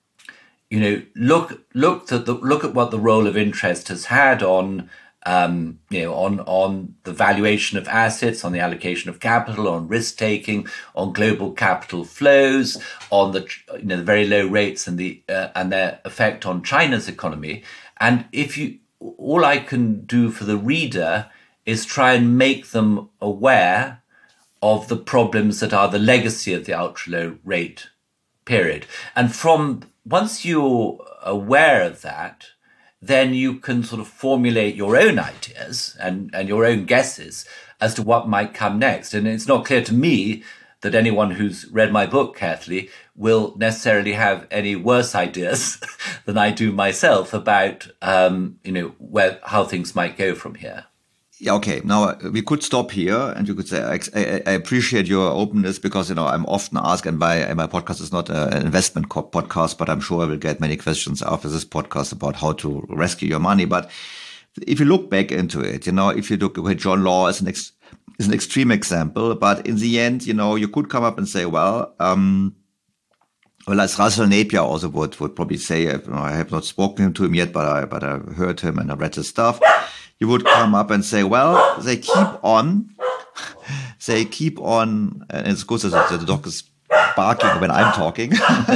you know, look look at the look at what the role of interest has had on, um, you know, on on the valuation of assets, on the allocation of capital, on risk taking, on global capital flows, on the you know the very low rates and the uh, and their effect on China's economy. And if you, all I can do for the reader is try and make them aware of the problems that are the legacy of the ultra low rate period. And from once you're aware of that, then you can sort of formulate your own ideas and, and your own guesses as to what might come next. And it's not clear to me that anyone who's read my book carefully will necessarily have any worse ideas than I do myself about, um, you know, where how things might go from here. Yeah, okay. Now we could stop here, and you could say I, I, I appreciate your openness because you know I'm often asked, and my my podcast is not an investment podcast, but I'm sure I will get many questions after this podcast about how to rescue your money. But if you look back into it, you know, if you look at John Law as an ex, is an extreme example, but in the end, you know, you could come up and say, well, um, well, as Russell Napier also would would probably say, you know, I have not spoken to him yet, but I but I heard him and I read his stuff. You would come up and say, well, they keep on, they keep on, and it's good that the dog is barking when I'm talking.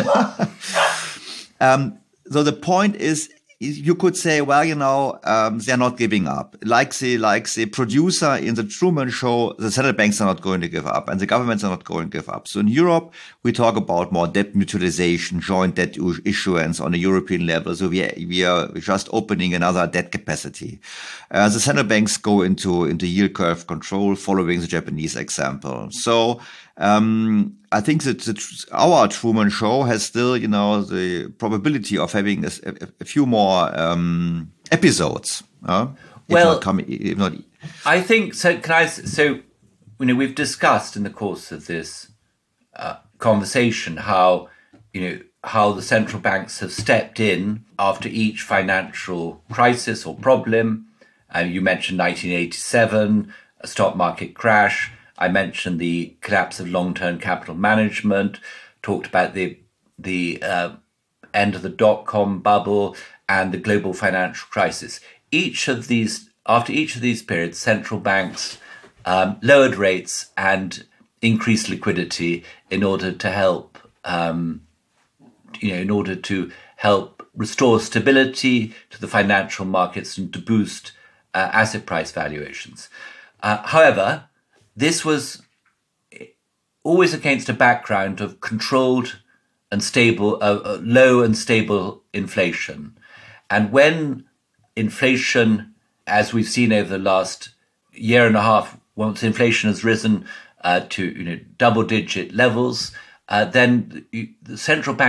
um, so the point is, you could say, well, you know, um, they're not giving up. Like the, like the producer in the Truman Show, the central banks are not going to give up and the governments are not going to give up. So in Europe, we talk about more debt mutualization, joint debt issuance on a European level. So we are, we are just opening another debt capacity. Uh, the central banks go into, into yield curve control following the Japanese example. So, Um, I think that the, our Truman Show has still, you know, the probability of having a, a, a few more um, episodes. Uh, if well, not come, if not, I think so. Can I? So, you know, we've discussed in the course of this uh, conversation how, you know, how the central banks have stepped in after each financial crisis or problem. Uh, you mentioned nineteen eighty-seven, a stock market crash. I mentioned the collapse of long-term capital management, talked about the the uh, end of the dot-com bubble and the global financial crisis. Each of these, after each of these periods, central banks um, lowered rates and increased liquidity in order to help, um, you know, in order to help restore stability to the financial markets and to boost uh, asset price valuations. Uh, however, this was always against a background of controlled and stable, uh, uh, low and stable inflation. And when inflation, as we've seen over the last year and a half, once inflation has risen uh, to you know double-digit levels, uh, then the central banks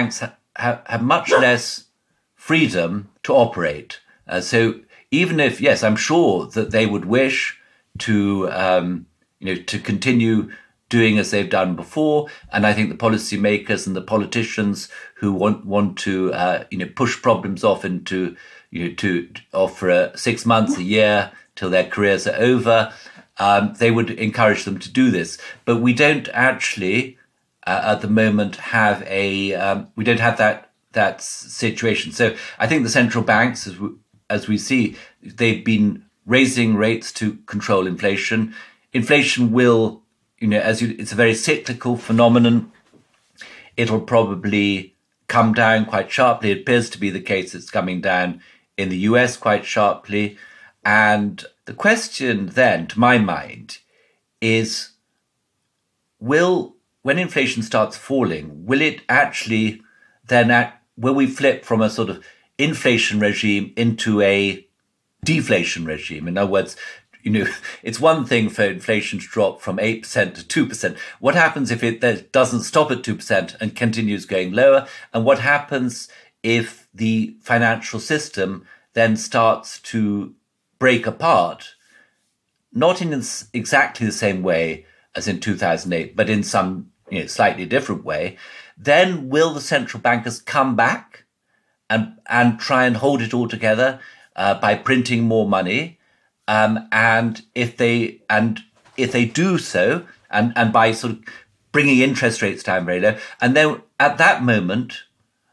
have, have much less freedom to operate. Uh, so even if, yes, I'm sure that they would wish to, um, you know, to continue doing as they've done before, and I think the policymakers and the politicians who want want to, uh, you know, push problems off into, you know, to offer uh, six months, a year till their careers are over, um, they would encourage them to do this. But we don't actually, uh, at the moment, have a um, we don't have that that situation. So I think the central banks, as we, as we see, they've been raising rates to control inflation. Inflation will, you know, as you, it's a very cyclical phenomenon. It'll probably come down quite sharply. It appears to be the case it's coming down in the U S quite sharply. And the question then, to my mind, is will, when inflation starts falling, will it actually then, act, will we flip from a sort of inflation regime into a deflation regime? In other words, you know, it's one thing for inflation to drop from eight percent to two percent. What happens if it doesn't stop at two percent and continues going lower? And what happens if the financial system then starts to break apart, not in exactly the same way as in two thousand eight, but in some, you know, slightly different way? Then will the central bankers come back and, and try and hold it all together uh, by printing more money? Um, and if they and if they do so, and, and by sort of bringing interest rates down very low, and then at that moment,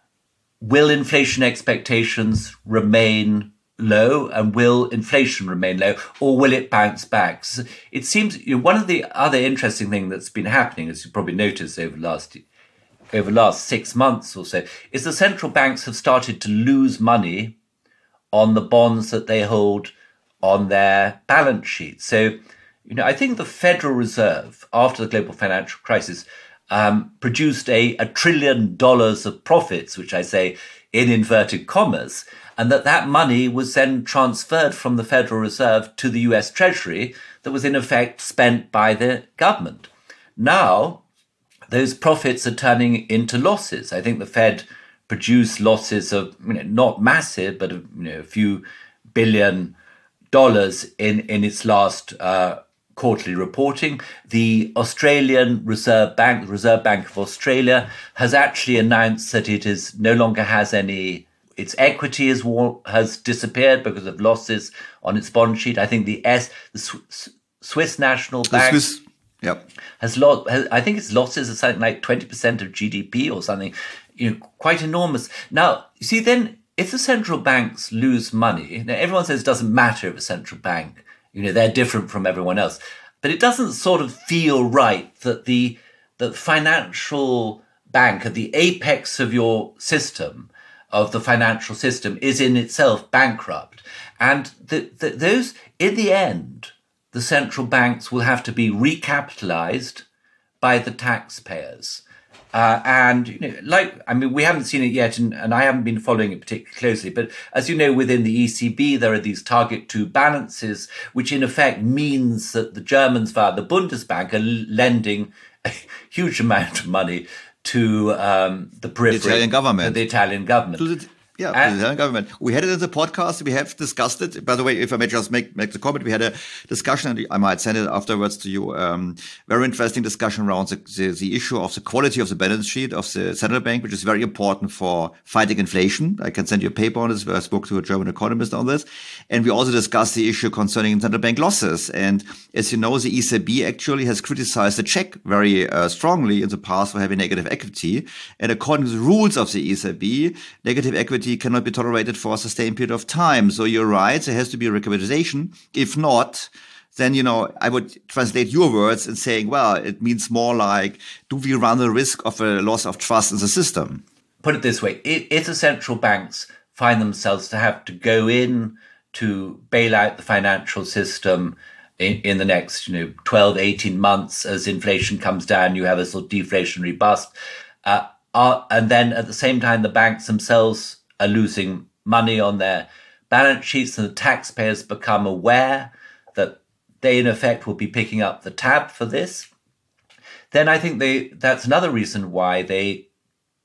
will inflation expectations remain low, and will inflation remain low, or will it bounce back? So it seems, you know, one of the other interesting things that's been happening, as you probably noticed over the last over the last six months or so, is the central banks have started to lose money on the bonds that they hold on their balance sheet. So, you know, I think the Federal Reserve, after the global financial crisis, um, produced a, a trillion dollars of profits, which I say in inverted commas, and that that money was then transferred from the Federal Reserve to the U S Treasury that was in effect spent by the government. Now, those profits are turning into losses. I think the Fed produced losses of, you know, not massive, but, you know, a few billion dollars in, in its last uh, quarterly reporting. The Australian Reserve Bank, the Reserve Bank of Australia, has actually announced that it is no longer has any, its equity is, has disappeared because of losses on its bond sheet. I think the S, the Swiss, Swiss National Bank the Swiss, yep. has lost, has, I think its losses are something like twenty percent of G D P or something, you know, quite enormous. Now, you see, then if the central banks lose money, now everyone says it doesn't matter if a central bank, you know, they're different from everyone else, but it doesn't sort of feel right that the, the financial bank at the apex of your system, of the financial system, is in itself bankrupt. And the, the, those, in the end, the central banks will have to be recapitalized by the taxpayers. Uh, and, you know, like, I mean, we haven't seen it yet, and, and I haven't been following it particularly closely. But as you know, within the E C B, there are these target two balances, which in effect means that the Germans via the Bundesbank are lending a huge amount of money to um, the periphery. The Italian government. The Italian government. To the, yeah, to the Italian government. We had it in the podcast. We have discussed it. By the way, if I may just make, make the comment, we had a discussion, and I might send it afterwards to you. Um, very interesting discussion around the, the, the issue of the quality of the balance sheet of the central bank, which is very important for fighting inflation. I can send you a paper on this where I spoke to a German economist on this. And we also discussed the issue concerning central bank losses. And as you know, the E C B actually has criticized the Czech very uh, strongly in the past for having negative equity. And according to the rules of the E C B, negative equity cannot be tolerated for a sustained period of time. So you're right, there has to be a recapitalization. If not, then, you know, I would translate your words and saying, well, it means more like, do we run the risk of a loss of trust in the system? Put it this way, if the central banks find themselves to have to go in to bail out the financial system in, in the next, you know, twelve, eighteen months, as inflation comes down, you have a sort of deflationary bust. Uh, uh, and then at the same time, the banks themselves are losing money on their balance sheets, and the taxpayers become aware that they in effect will be picking up the tab for this, then I think they that's another reason why they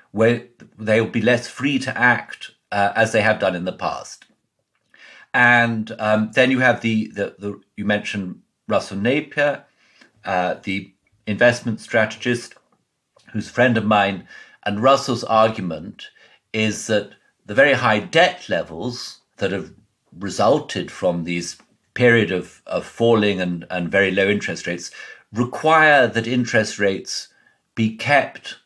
where they'll be less free to act uh, as they have done in the past. And um, then you have the, the, the, you mentioned Russell Napier, uh, the investment strategist, who's a friend of mine. And Russell's argument is that the very high debt levels that have resulted from these period of, of falling and, and very low interest rates require that interest rates be kept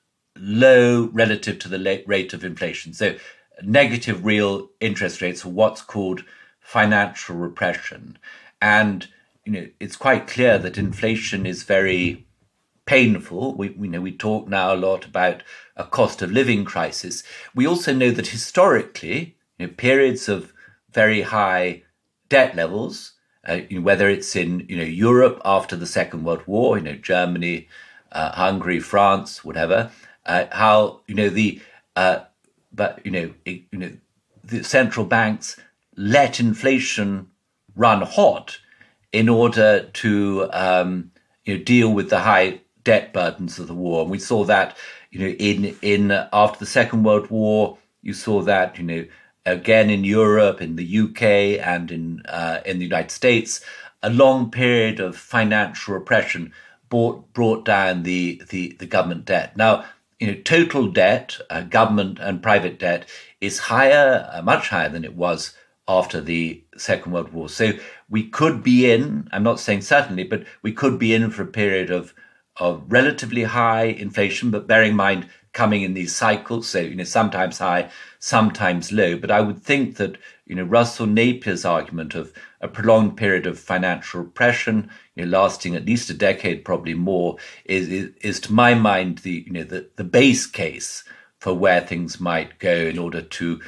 low relative to the rate of inflation. So negative real interest rates are what's called financial repression. And, you know, it's quite clear that inflation is very painful. We, we know we talk now a lot about a cost of living crisis. We also know that historically, you know, periods of very high debt levels, uh, you know, whether it's in, you know, Europe after the Second World War, you know, Germany, uh, Hungary, France, whatever, uh, how, you know, the, uh, but, you know, it, you know, the central banks let inflation run hot in order to, um, you know, deal with the high debt burdens of the war. And we saw that, you know, in, in, uh, after the Second World War, you saw that, you know, again in Europe, in the U K and in, uh, in the United States, a long period of financial repression brought, brought down the, the, the government debt. Now, you know, total debt, uh, government and private debt, is higher, uh, much higher than it was after the Second World War. So we could be in, I'm not saying certainly, but we could be in for a period of, of relatively high inflation, but bearing in mind coming in these cycles, so, you know, sometimes high, sometimes low. But I would think that, you know, Russell Napier's argument of a prolonged period of financial repression, you know, lasting at least a decade, probably more, is, is, is to my mind, the, you know, the, the base case for where things might go in order to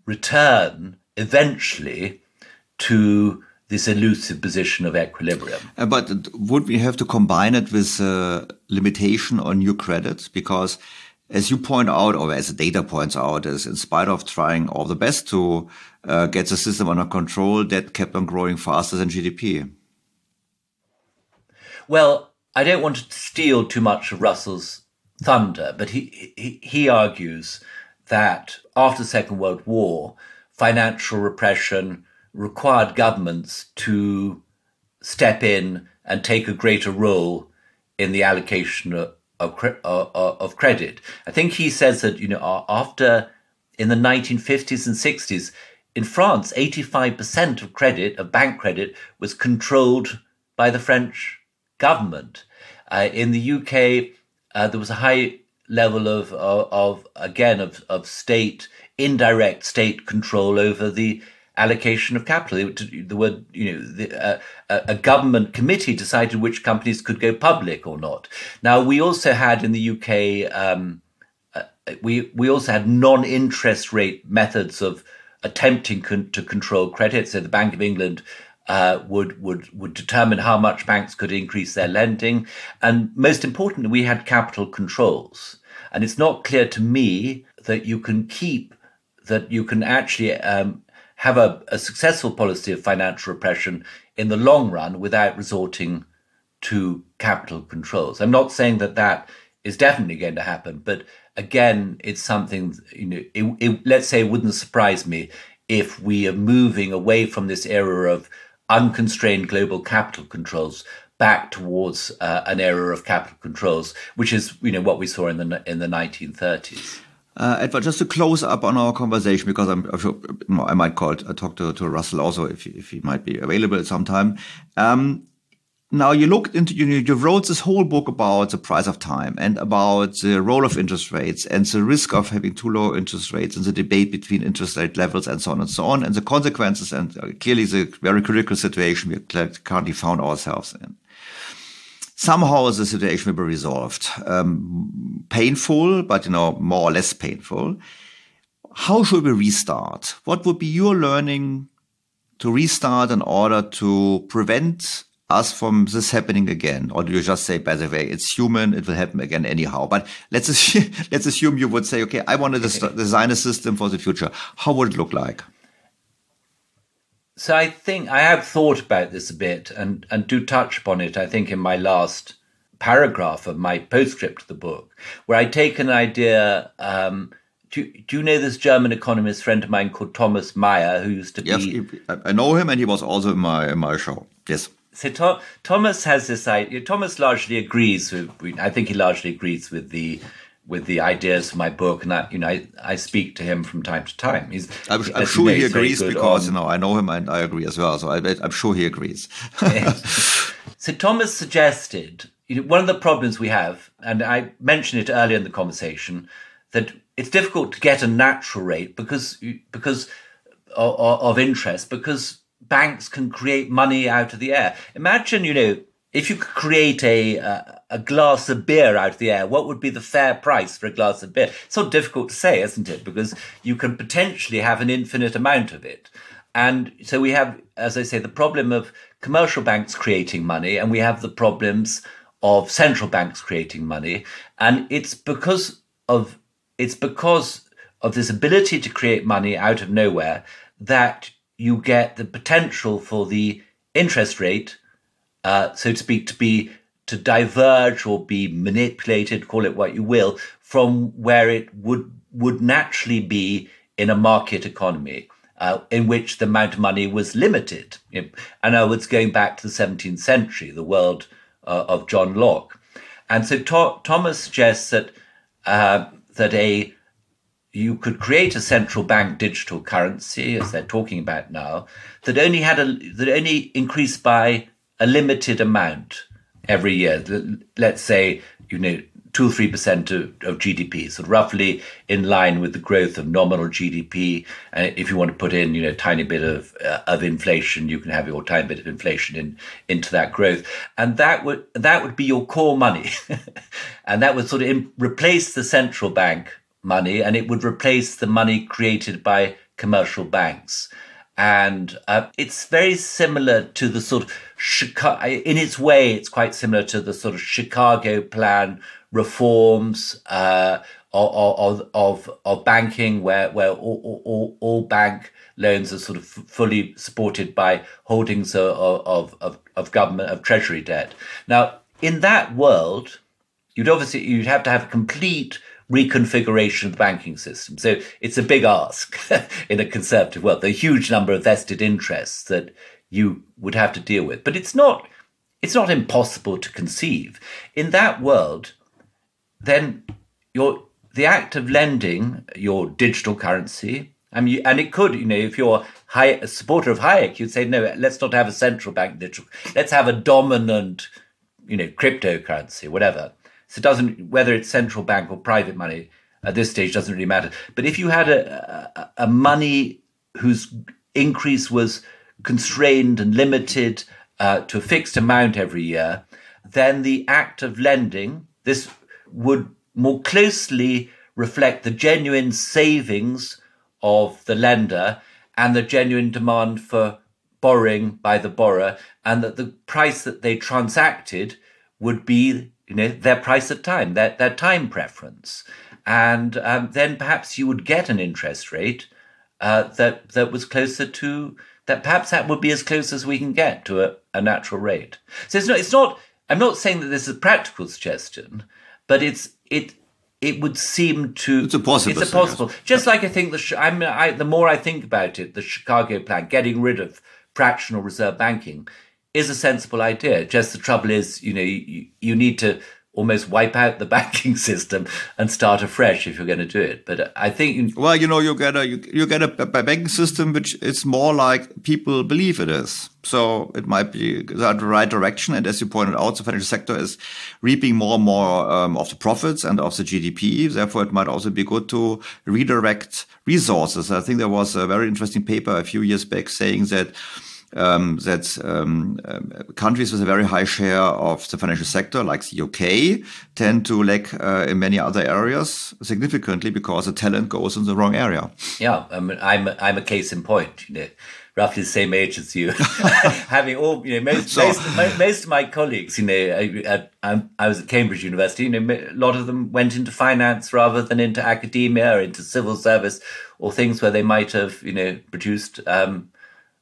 return eventually to this elusive position of equilibrium. Uh, but would we have to combine it with a limitation on new credit? Because as you point out, or as the data points out, is in spite of trying all the best to uh, get the system under control, debt kept on growing faster than G D P. Well, I don't want to steal too much of Russell's thunder, but he, he, he argues that after the Second World War, financial repression required governments to step in and take a greater role in the allocation of, of, of credit. I think he says that, you know, after, in the nineteen fifties and sixties, in France, eighty-five percent of credit, of bank credit, was controlled by the French government. Uh, in the U K, uh, there was a high level of, of, of again, of, of state, indirect state control over the allocation of capital. There were, you know, the, uh, a government committee decided which companies could go public or not. Now, we also had in the U K, um, uh, we we also had non-interest rate methods of attempting con- to control credit. So the Bank of England uh, would would would determine how much banks could increase their lending, and most importantly, we had capital controls. And it's not clear to me that you can keep that you can actually um, have a, a successful policy of financial repression in the long run without resorting to capital controls. I'm not saying that that is definitely going to happen, but again, it's something, you know, it, it, let's say it wouldn't surprise me if we are moving away from this era of unconstrained global capital controls back towards uh, an era of capital controls, which is, you know, what we saw in the in the nineteen thirties. Uh, Edward, just to close up on our conversation, because I'm, I'm sure you know, I might call uh, talk to, to Russell also if if he might be available at some time. Um, now you looked into you, you wrote this whole book about the price of time and about the role of interest rates and the risk of having too low interest rates and the debate between interest rate levels and so on and so on and the consequences and uh, clearly the very critical situation we currently found ourselves in. Somehow the situation will be resolved. Um, painful, but, you know, more or less painful. How should we restart? What would be your learning to restart in order to prevent us from this happening again? Or do you just say, by the way, it's human, it will happen again anyhow? But let's assume, let's assume you would say, okay, I want to design a system for the future. How would it look like? So I think I have thought about this a bit and, and do touch upon it, I think, in my last paragraph of my postscript to the book, where I take an idea. Um, do, do you know this German economist friend of mine called Thomas Mayer, who used to yes, be? Yes, I know him, and he was also in my in my show. Yes. So to, Thomas has this idea. Thomas largely agrees with. I think he largely agrees with the with the ideas of my book, and I, you know, I, I speak to him from time to time. He's, I'm, I'm sure he agrees because on, you know I know him and I agree as well. So I, I'm sure he agrees. Yes. So Thomas suggested, you know, one of the problems we have, and I mentioned it earlier in the conversation, that it's difficult to get a natural rate because because of, of interest, because banks can create money out of the air. Imagine, you know, if you could create a, a a glass of beer out of the air, what would be the fair price for a glass of beer? It's so difficult to say, isn't it? Because you can potentially have an infinite amount of it. And so we have, as I say, the problem of commercial banks creating money, and we have the problems of central banks creating money. And it's because of it's because of this ability to create money out of nowhere that you get the potential for the interest rate, uh, so to speak, to be to diverge or be manipulated, call it what you will, from where it would would naturally be in a market economy, uh, in which the amount of money was limited. In other words, going back to the seventeenth century, the world uh, of John Locke. And so to- Thomas suggests that uh, that a you could create a central bank digital currency, as they're talking about now, that only had a that only increased by a limited amount every year. Let's say, you know, two or three percent of, of G D P, so roughly in line with the growth of nominal G D P. And if you want to put in, you know, a tiny bit of uh, of inflation, you can have your tiny bit of inflation in into that growth, and that would that would be your core money, and that would sort of in, replace the central bank money, and it would replace the money created by commercial banks. And uh, it's very similar to the sort of Chicago, in its way, it's quite similar to the sort of Chicago plan reforms uh, of, of of banking, where where all, all, all bank loans are sort of fully supported by holdings of, of of of government of treasury debt. Now, in that world, you'd obviously you'd have to have a complete reconfiguration of the banking system. So it's a big ask in a conservative world. There are a huge number of vested interests that you would have to deal with. But it's not it's not impossible to conceive. In that world, then your the act of lending your digital currency, I mean, and it could, you know, if you're high, a supporter of Hayek, you'd say, no, let's not have a central bank digital. Let's have a dominant, you know, cryptocurrency, whatever. So it doesn't, whether it's central bank or private money at this stage doesn't really matter. But if you had a, a, a money whose increase was constrained and limited uh, to a fixed amount every year, then the act of lending, this would more closely reflect the genuine savings of the lender and the genuine demand for borrowing by the borrower, and that the price that they transacted would be, you know, their price of time, their, their time preference. And um, then perhaps you would get an interest rate uh, that that was closer to, that perhaps that would be as close as we can get to a, a natural rate. So it's not, it's not, I'm not saying that this is a practical suggestion, but it's, it, it would seem to, it's a possible, it's a possible, just like I think the, I mean, I, the more I think about it, the Chicago plan, getting rid of fractional reserve banking, is a sensible idea. Just the trouble is, you know, you, you need to almost wipe out the banking system and start afresh if you're going to do it. But I think, well, you know, you get a you, you get a, a banking system which is more like people believe it is. So it might be the right direction. And as you pointed out, the financial sector is reaping more and more um, of the profits and of the G D P. Therefore, it might also be good to redirect resources. I think there was a very interesting paper a few years back saying that Um, that um, um, countries with a very high share of the financial sector, like the U K, tend to lack uh, in many other areas significantly because the talent goes in the wrong area. Yeah, I mean, I'm I'm a case in point. You know, roughly the same age as you, having all, you know, most so, most, most, most of my colleagues, you know, I, I, I was at Cambridge University. You know, a lot of them went into finance rather than into academia or into civil service or things where they might have, you know, produced Um,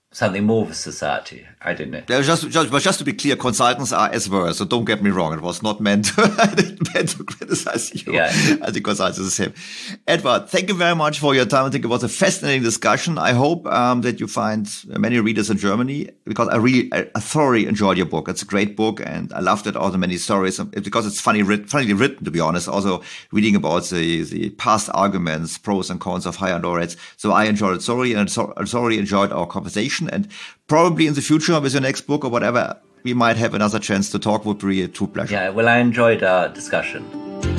something more of a society. I don't know. Just, just, but just to be clear, consultants are as well, so don't get me wrong. It was not meant to, I didn't meant to criticize you. Yeah. I think consultants are the same. Edward, thank you very much for your time. I think it was a fascinating discussion. I hope um, that you find many readers in Germany, because I really, I, I thoroughly enjoyed your book. It's a great book, and I loved it. Also, many stories, because it's funny, funnily written, to be honest. Also, reading about the, the past arguments, pros and cons of higher and lower rates. So I enjoyed it thoroughly, and I thoroughly enjoyed our conversation. And probably in the future, with your next book or whatever, we might have another chance to talk. Would be a true pleasure. Yeah, well, I enjoyed our discussion.